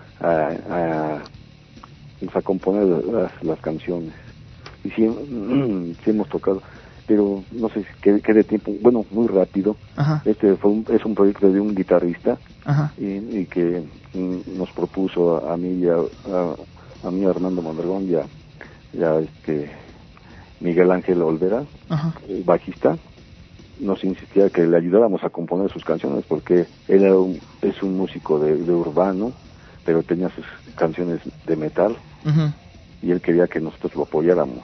Speaker 2: a componer las canciones. Y sí hemos tocado, pero no sé qué de tiempo, bueno, muy rápido.
Speaker 1: Ajá.
Speaker 2: Es un proyecto de un guitarrista.
Speaker 1: Ajá.
Speaker 2: Y que nos propuso a mí y a mí Armando Mondragón y a Miguel Ángel Olvera, bajista. Nos insistía que le ayudáramos a componer sus canciones porque él es un músico de urbano, pero tenía sus canciones de metal.
Speaker 1: Uh-huh.
Speaker 2: Y él quería que nosotros lo apoyáramos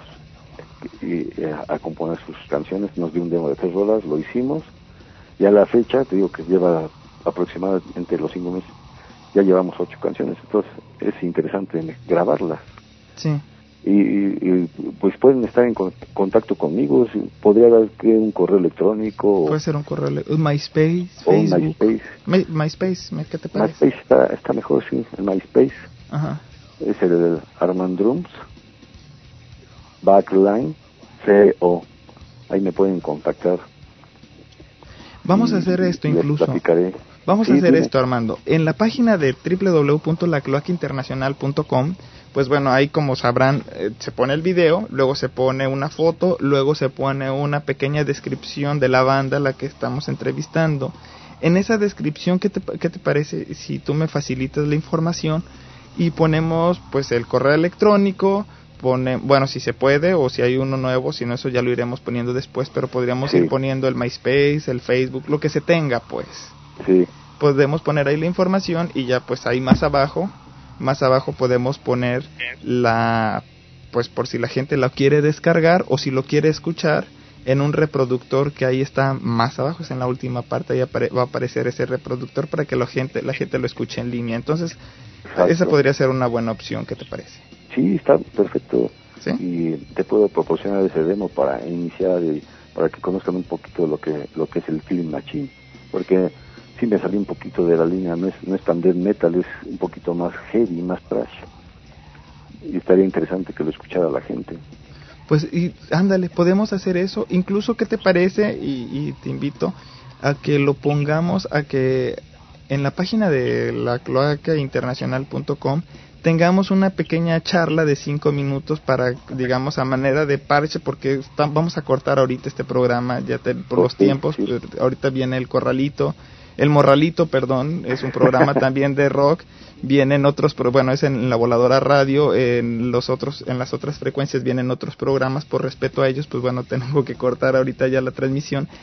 Speaker 2: a componer sus canciones. Nos dio un demo de 3 rolas, lo hicimos, y a la fecha, te digo que lleva aproximadamente los 5 meses, ya llevamos 8 canciones, entonces es interesante grabarlas.
Speaker 1: Sí.
Speaker 2: Y pues pueden estar en contacto conmigo, podría dar un correo electrónico.
Speaker 1: Puede ser un correo MySpace,
Speaker 2: o
Speaker 1: Facebook.
Speaker 2: MySpace.
Speaker 1: ¿Qué te parece?
Speaker 2: MySpace está mejor, sí, el MySpace.
Speaker 1: Ajá.
Speaker 2: Es el del Armand Drums, Backline, CO. Ahí me pueden contactar.
Speaker 1: Vamos a hacer esto incluso. Vamos a hacer esto, Armando. En la página de www.lacloacainternacional.com, pues bueno, ahí como sabrán, se pone el video, luego se pone una foto, luego se pone una pequeña descripción de la banda a la que estamos entrevistando. En esa descripción, ¿qué te parece si tú me facilitas la información y ponemos pues el correo electrónico? Bueno, si se puede, o si hay uno nuevo, si no, eso ya lo iremos poniendo después, pero podríamos ir poniendo el MySpace, el Facebook, lo que se tenga, pues.
Speaker 2: Sí.
Speaker 1: Podemos poner ahí la información y ya pues ahí más abajo podemos poner pues por si la gente lo quiere descargar o si lo quiere escuchar en un reproductor que ahí está más abajo, es en la última parte, ahí va a aparecer ese reproductor para que la gente lo escuche en línea. Entonces, esa podría ser una buena opción, ¿qué te parece?
Speaker 2: Sí, está perfecto.
Speaker 1: ¿Sí?
Speaker 2: Y te puedo proporcionar ese demo para iniciar y para que conozcan un poquito lo que es el Killing Machine, porque sí me salí un poquito de la línea, no es tan death metal, es un poquito más heavy, más thrash, y estaría interesante que lo escuchara la gente.
Speaker 1: Pues y ándale, podemos hacer eso. Incluso, ¿qué te parece? Y te invito a que lo pongamos, a que en la página de lacloacainternacional.com tengamos una pequeña charla de 5 minutos para, digamos, a manera de parche, porque vamos a cortar ahorita este programa por los tiempos.
Speaker 2: Sí.
Speaker 1: Ahorita viene el Morralito, perdón, es un programa también de rock. Vienen otros, pero bueno, es en la Voladora Radio, en las otras frecuencias vienen otros programas. Por respeto a ellos, pues bueno, tengo que cortar ahorita ya la transmisión.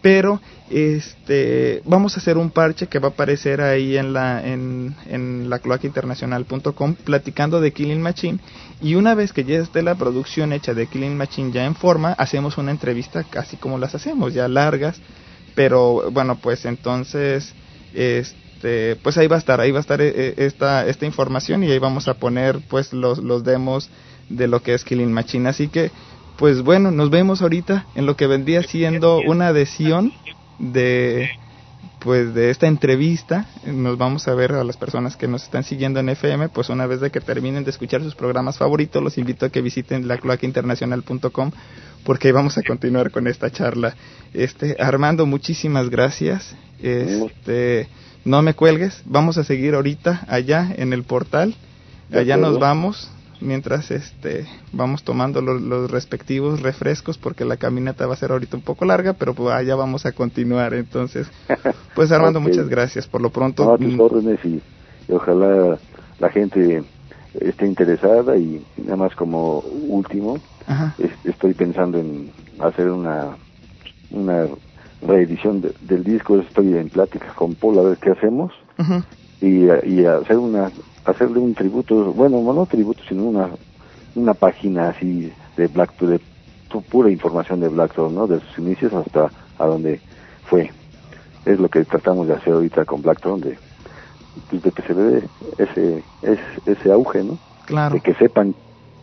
Speaker 1: pero vamos a hacer un parche que va a aparecer ahí en la cloacainternacional.com platicando de Killing Machine, y una vez que ya esté la producción hecha de Killing Machine ya en forma, hacemos una entrevista casi como las hacemos, ya largas, pero bueno, pues entonces pues ahí va a estar esta información, y ahí vamos a poner pues los demos de lo que es Killing Machine. Así que pues bueno, nos vemos ahorita en lo que vendría siendo una adhesión de esta entrevista. Nos vamos a ver a las personas que nos están siguiendo en FM, pues una vez de que terminen de escuchar sus programas favoritos, los invito a que visiten la cloacainternacional.com, porque ahí vamos a continuar con esta charla. Armando, muchísimas gracias. No me cuelgues, vamos a seguir ahorita allá en el portal. Allá nos vamos mientras vamos tomando los respectivos refrescos, porque la caminata va a ser ahorita un poco larga, pero pues allá vamos a continuar. Entonces, pues Armando, muchas gracias por lo pronto.
Speaker 2: No, a tus órdenes, y ojalá la gente esté interesada. Y nada más como último, estoy pensando en hacer una reedición del disco. Estoy en pláticas con Paul a ver qué hacemos, y hacerle un tributo, bueno, no tributo, sino una página así de Blackthorn, de pura información de Blackthorn, ¿no? De sus inicios hasta a donde fue. Es lo que tratamos de hacer ahorita con Blackthorn, de que se ve ese auge, ¿no?
Speaker 1: Claro.
Speaker 2: De que sepan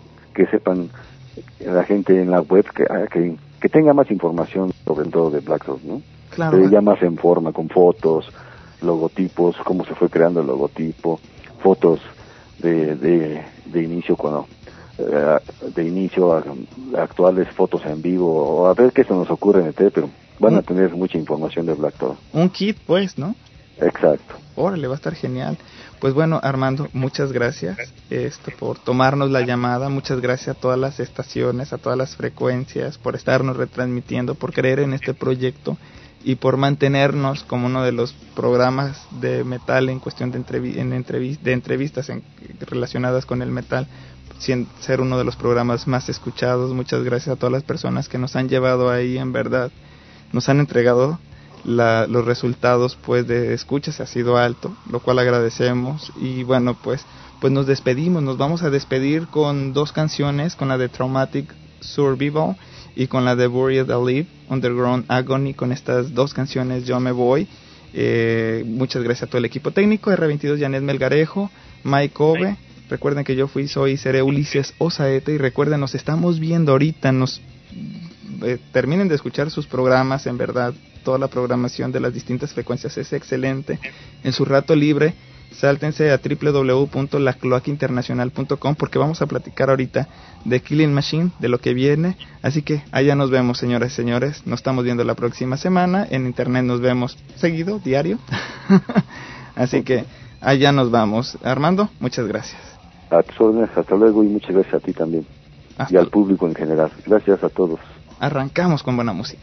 Speaker 2: la gente en la web que tenga más información sobre todo de Blackthorn, ¿no?
Speaker 1: Claro.
Speaker 2: Pero ya más en forma, con fotos, logotipos, cómo se fue creando el logotipo, fotos de inicio, de inicio, actuales, fotos en vivo, o a ver qué se nos ocurre en el pero van a tener mucha información de Blackthorn.
Speaker 1: Un kit, pues, ¿no?
Speaker 2: Exacto.
Speaker 1: Órale, va a estar genial. Pues bueno, Armando, muchas gracias por tomarnos la llamada. Muchas gracias a todas las estaciones, a todas las frecuencias, por estarnos retransmitiendo, por creer en este proyecto y por mantenernos como uno de los programas de metal en cuestión de entrevistas relacionadas con el metal, ser uno de los programas más escuchados. Muchas gracias a todas las personas que nos han llevado ahí, en verdad, nos han entregado los resultados pues de escuchas. Ha sido alto, lo cual agradecemos. Y bueno, pues nos despedimos, nos vamos a despedir con 2 canciones, con la de Traumatic Survival y con la de Buried Alive, Underground Agony. Con estas 2 canciones yo me voy. Muchas gracias a todo el equipo técnico, R22 Janet Melgarejo, Mike Ove. Recuerden que yo soy y seré Ulises Osaeta, y recuerden, nos estamos viendo ahorita. Terminen de escuchar sus programas, en verdad toda la programación de las distintas frecuencias es excelente. En su rato libre, sáltense a www.lacloacainternacional.com, porque vamos a platicar ahorita de Killing Machine, de lo que viene. Así que allá nos vemos, señoras y señores. Nos estamos viendo la próxima semana. En internet nos vemos seguido, diario. Así que allá nos vamos. Armando, muchas gracias.
Speaker 2: A tus órdenes, hasta luego, y muchas gracias a ti también. Y al público en general. Gracias a todos.
Speaker 1: Arrancamos con buena música.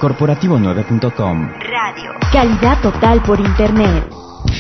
Speaker 10: corporativo9.com.
Speaker 5: Radio.
Speaker 11: Calidad total por internet.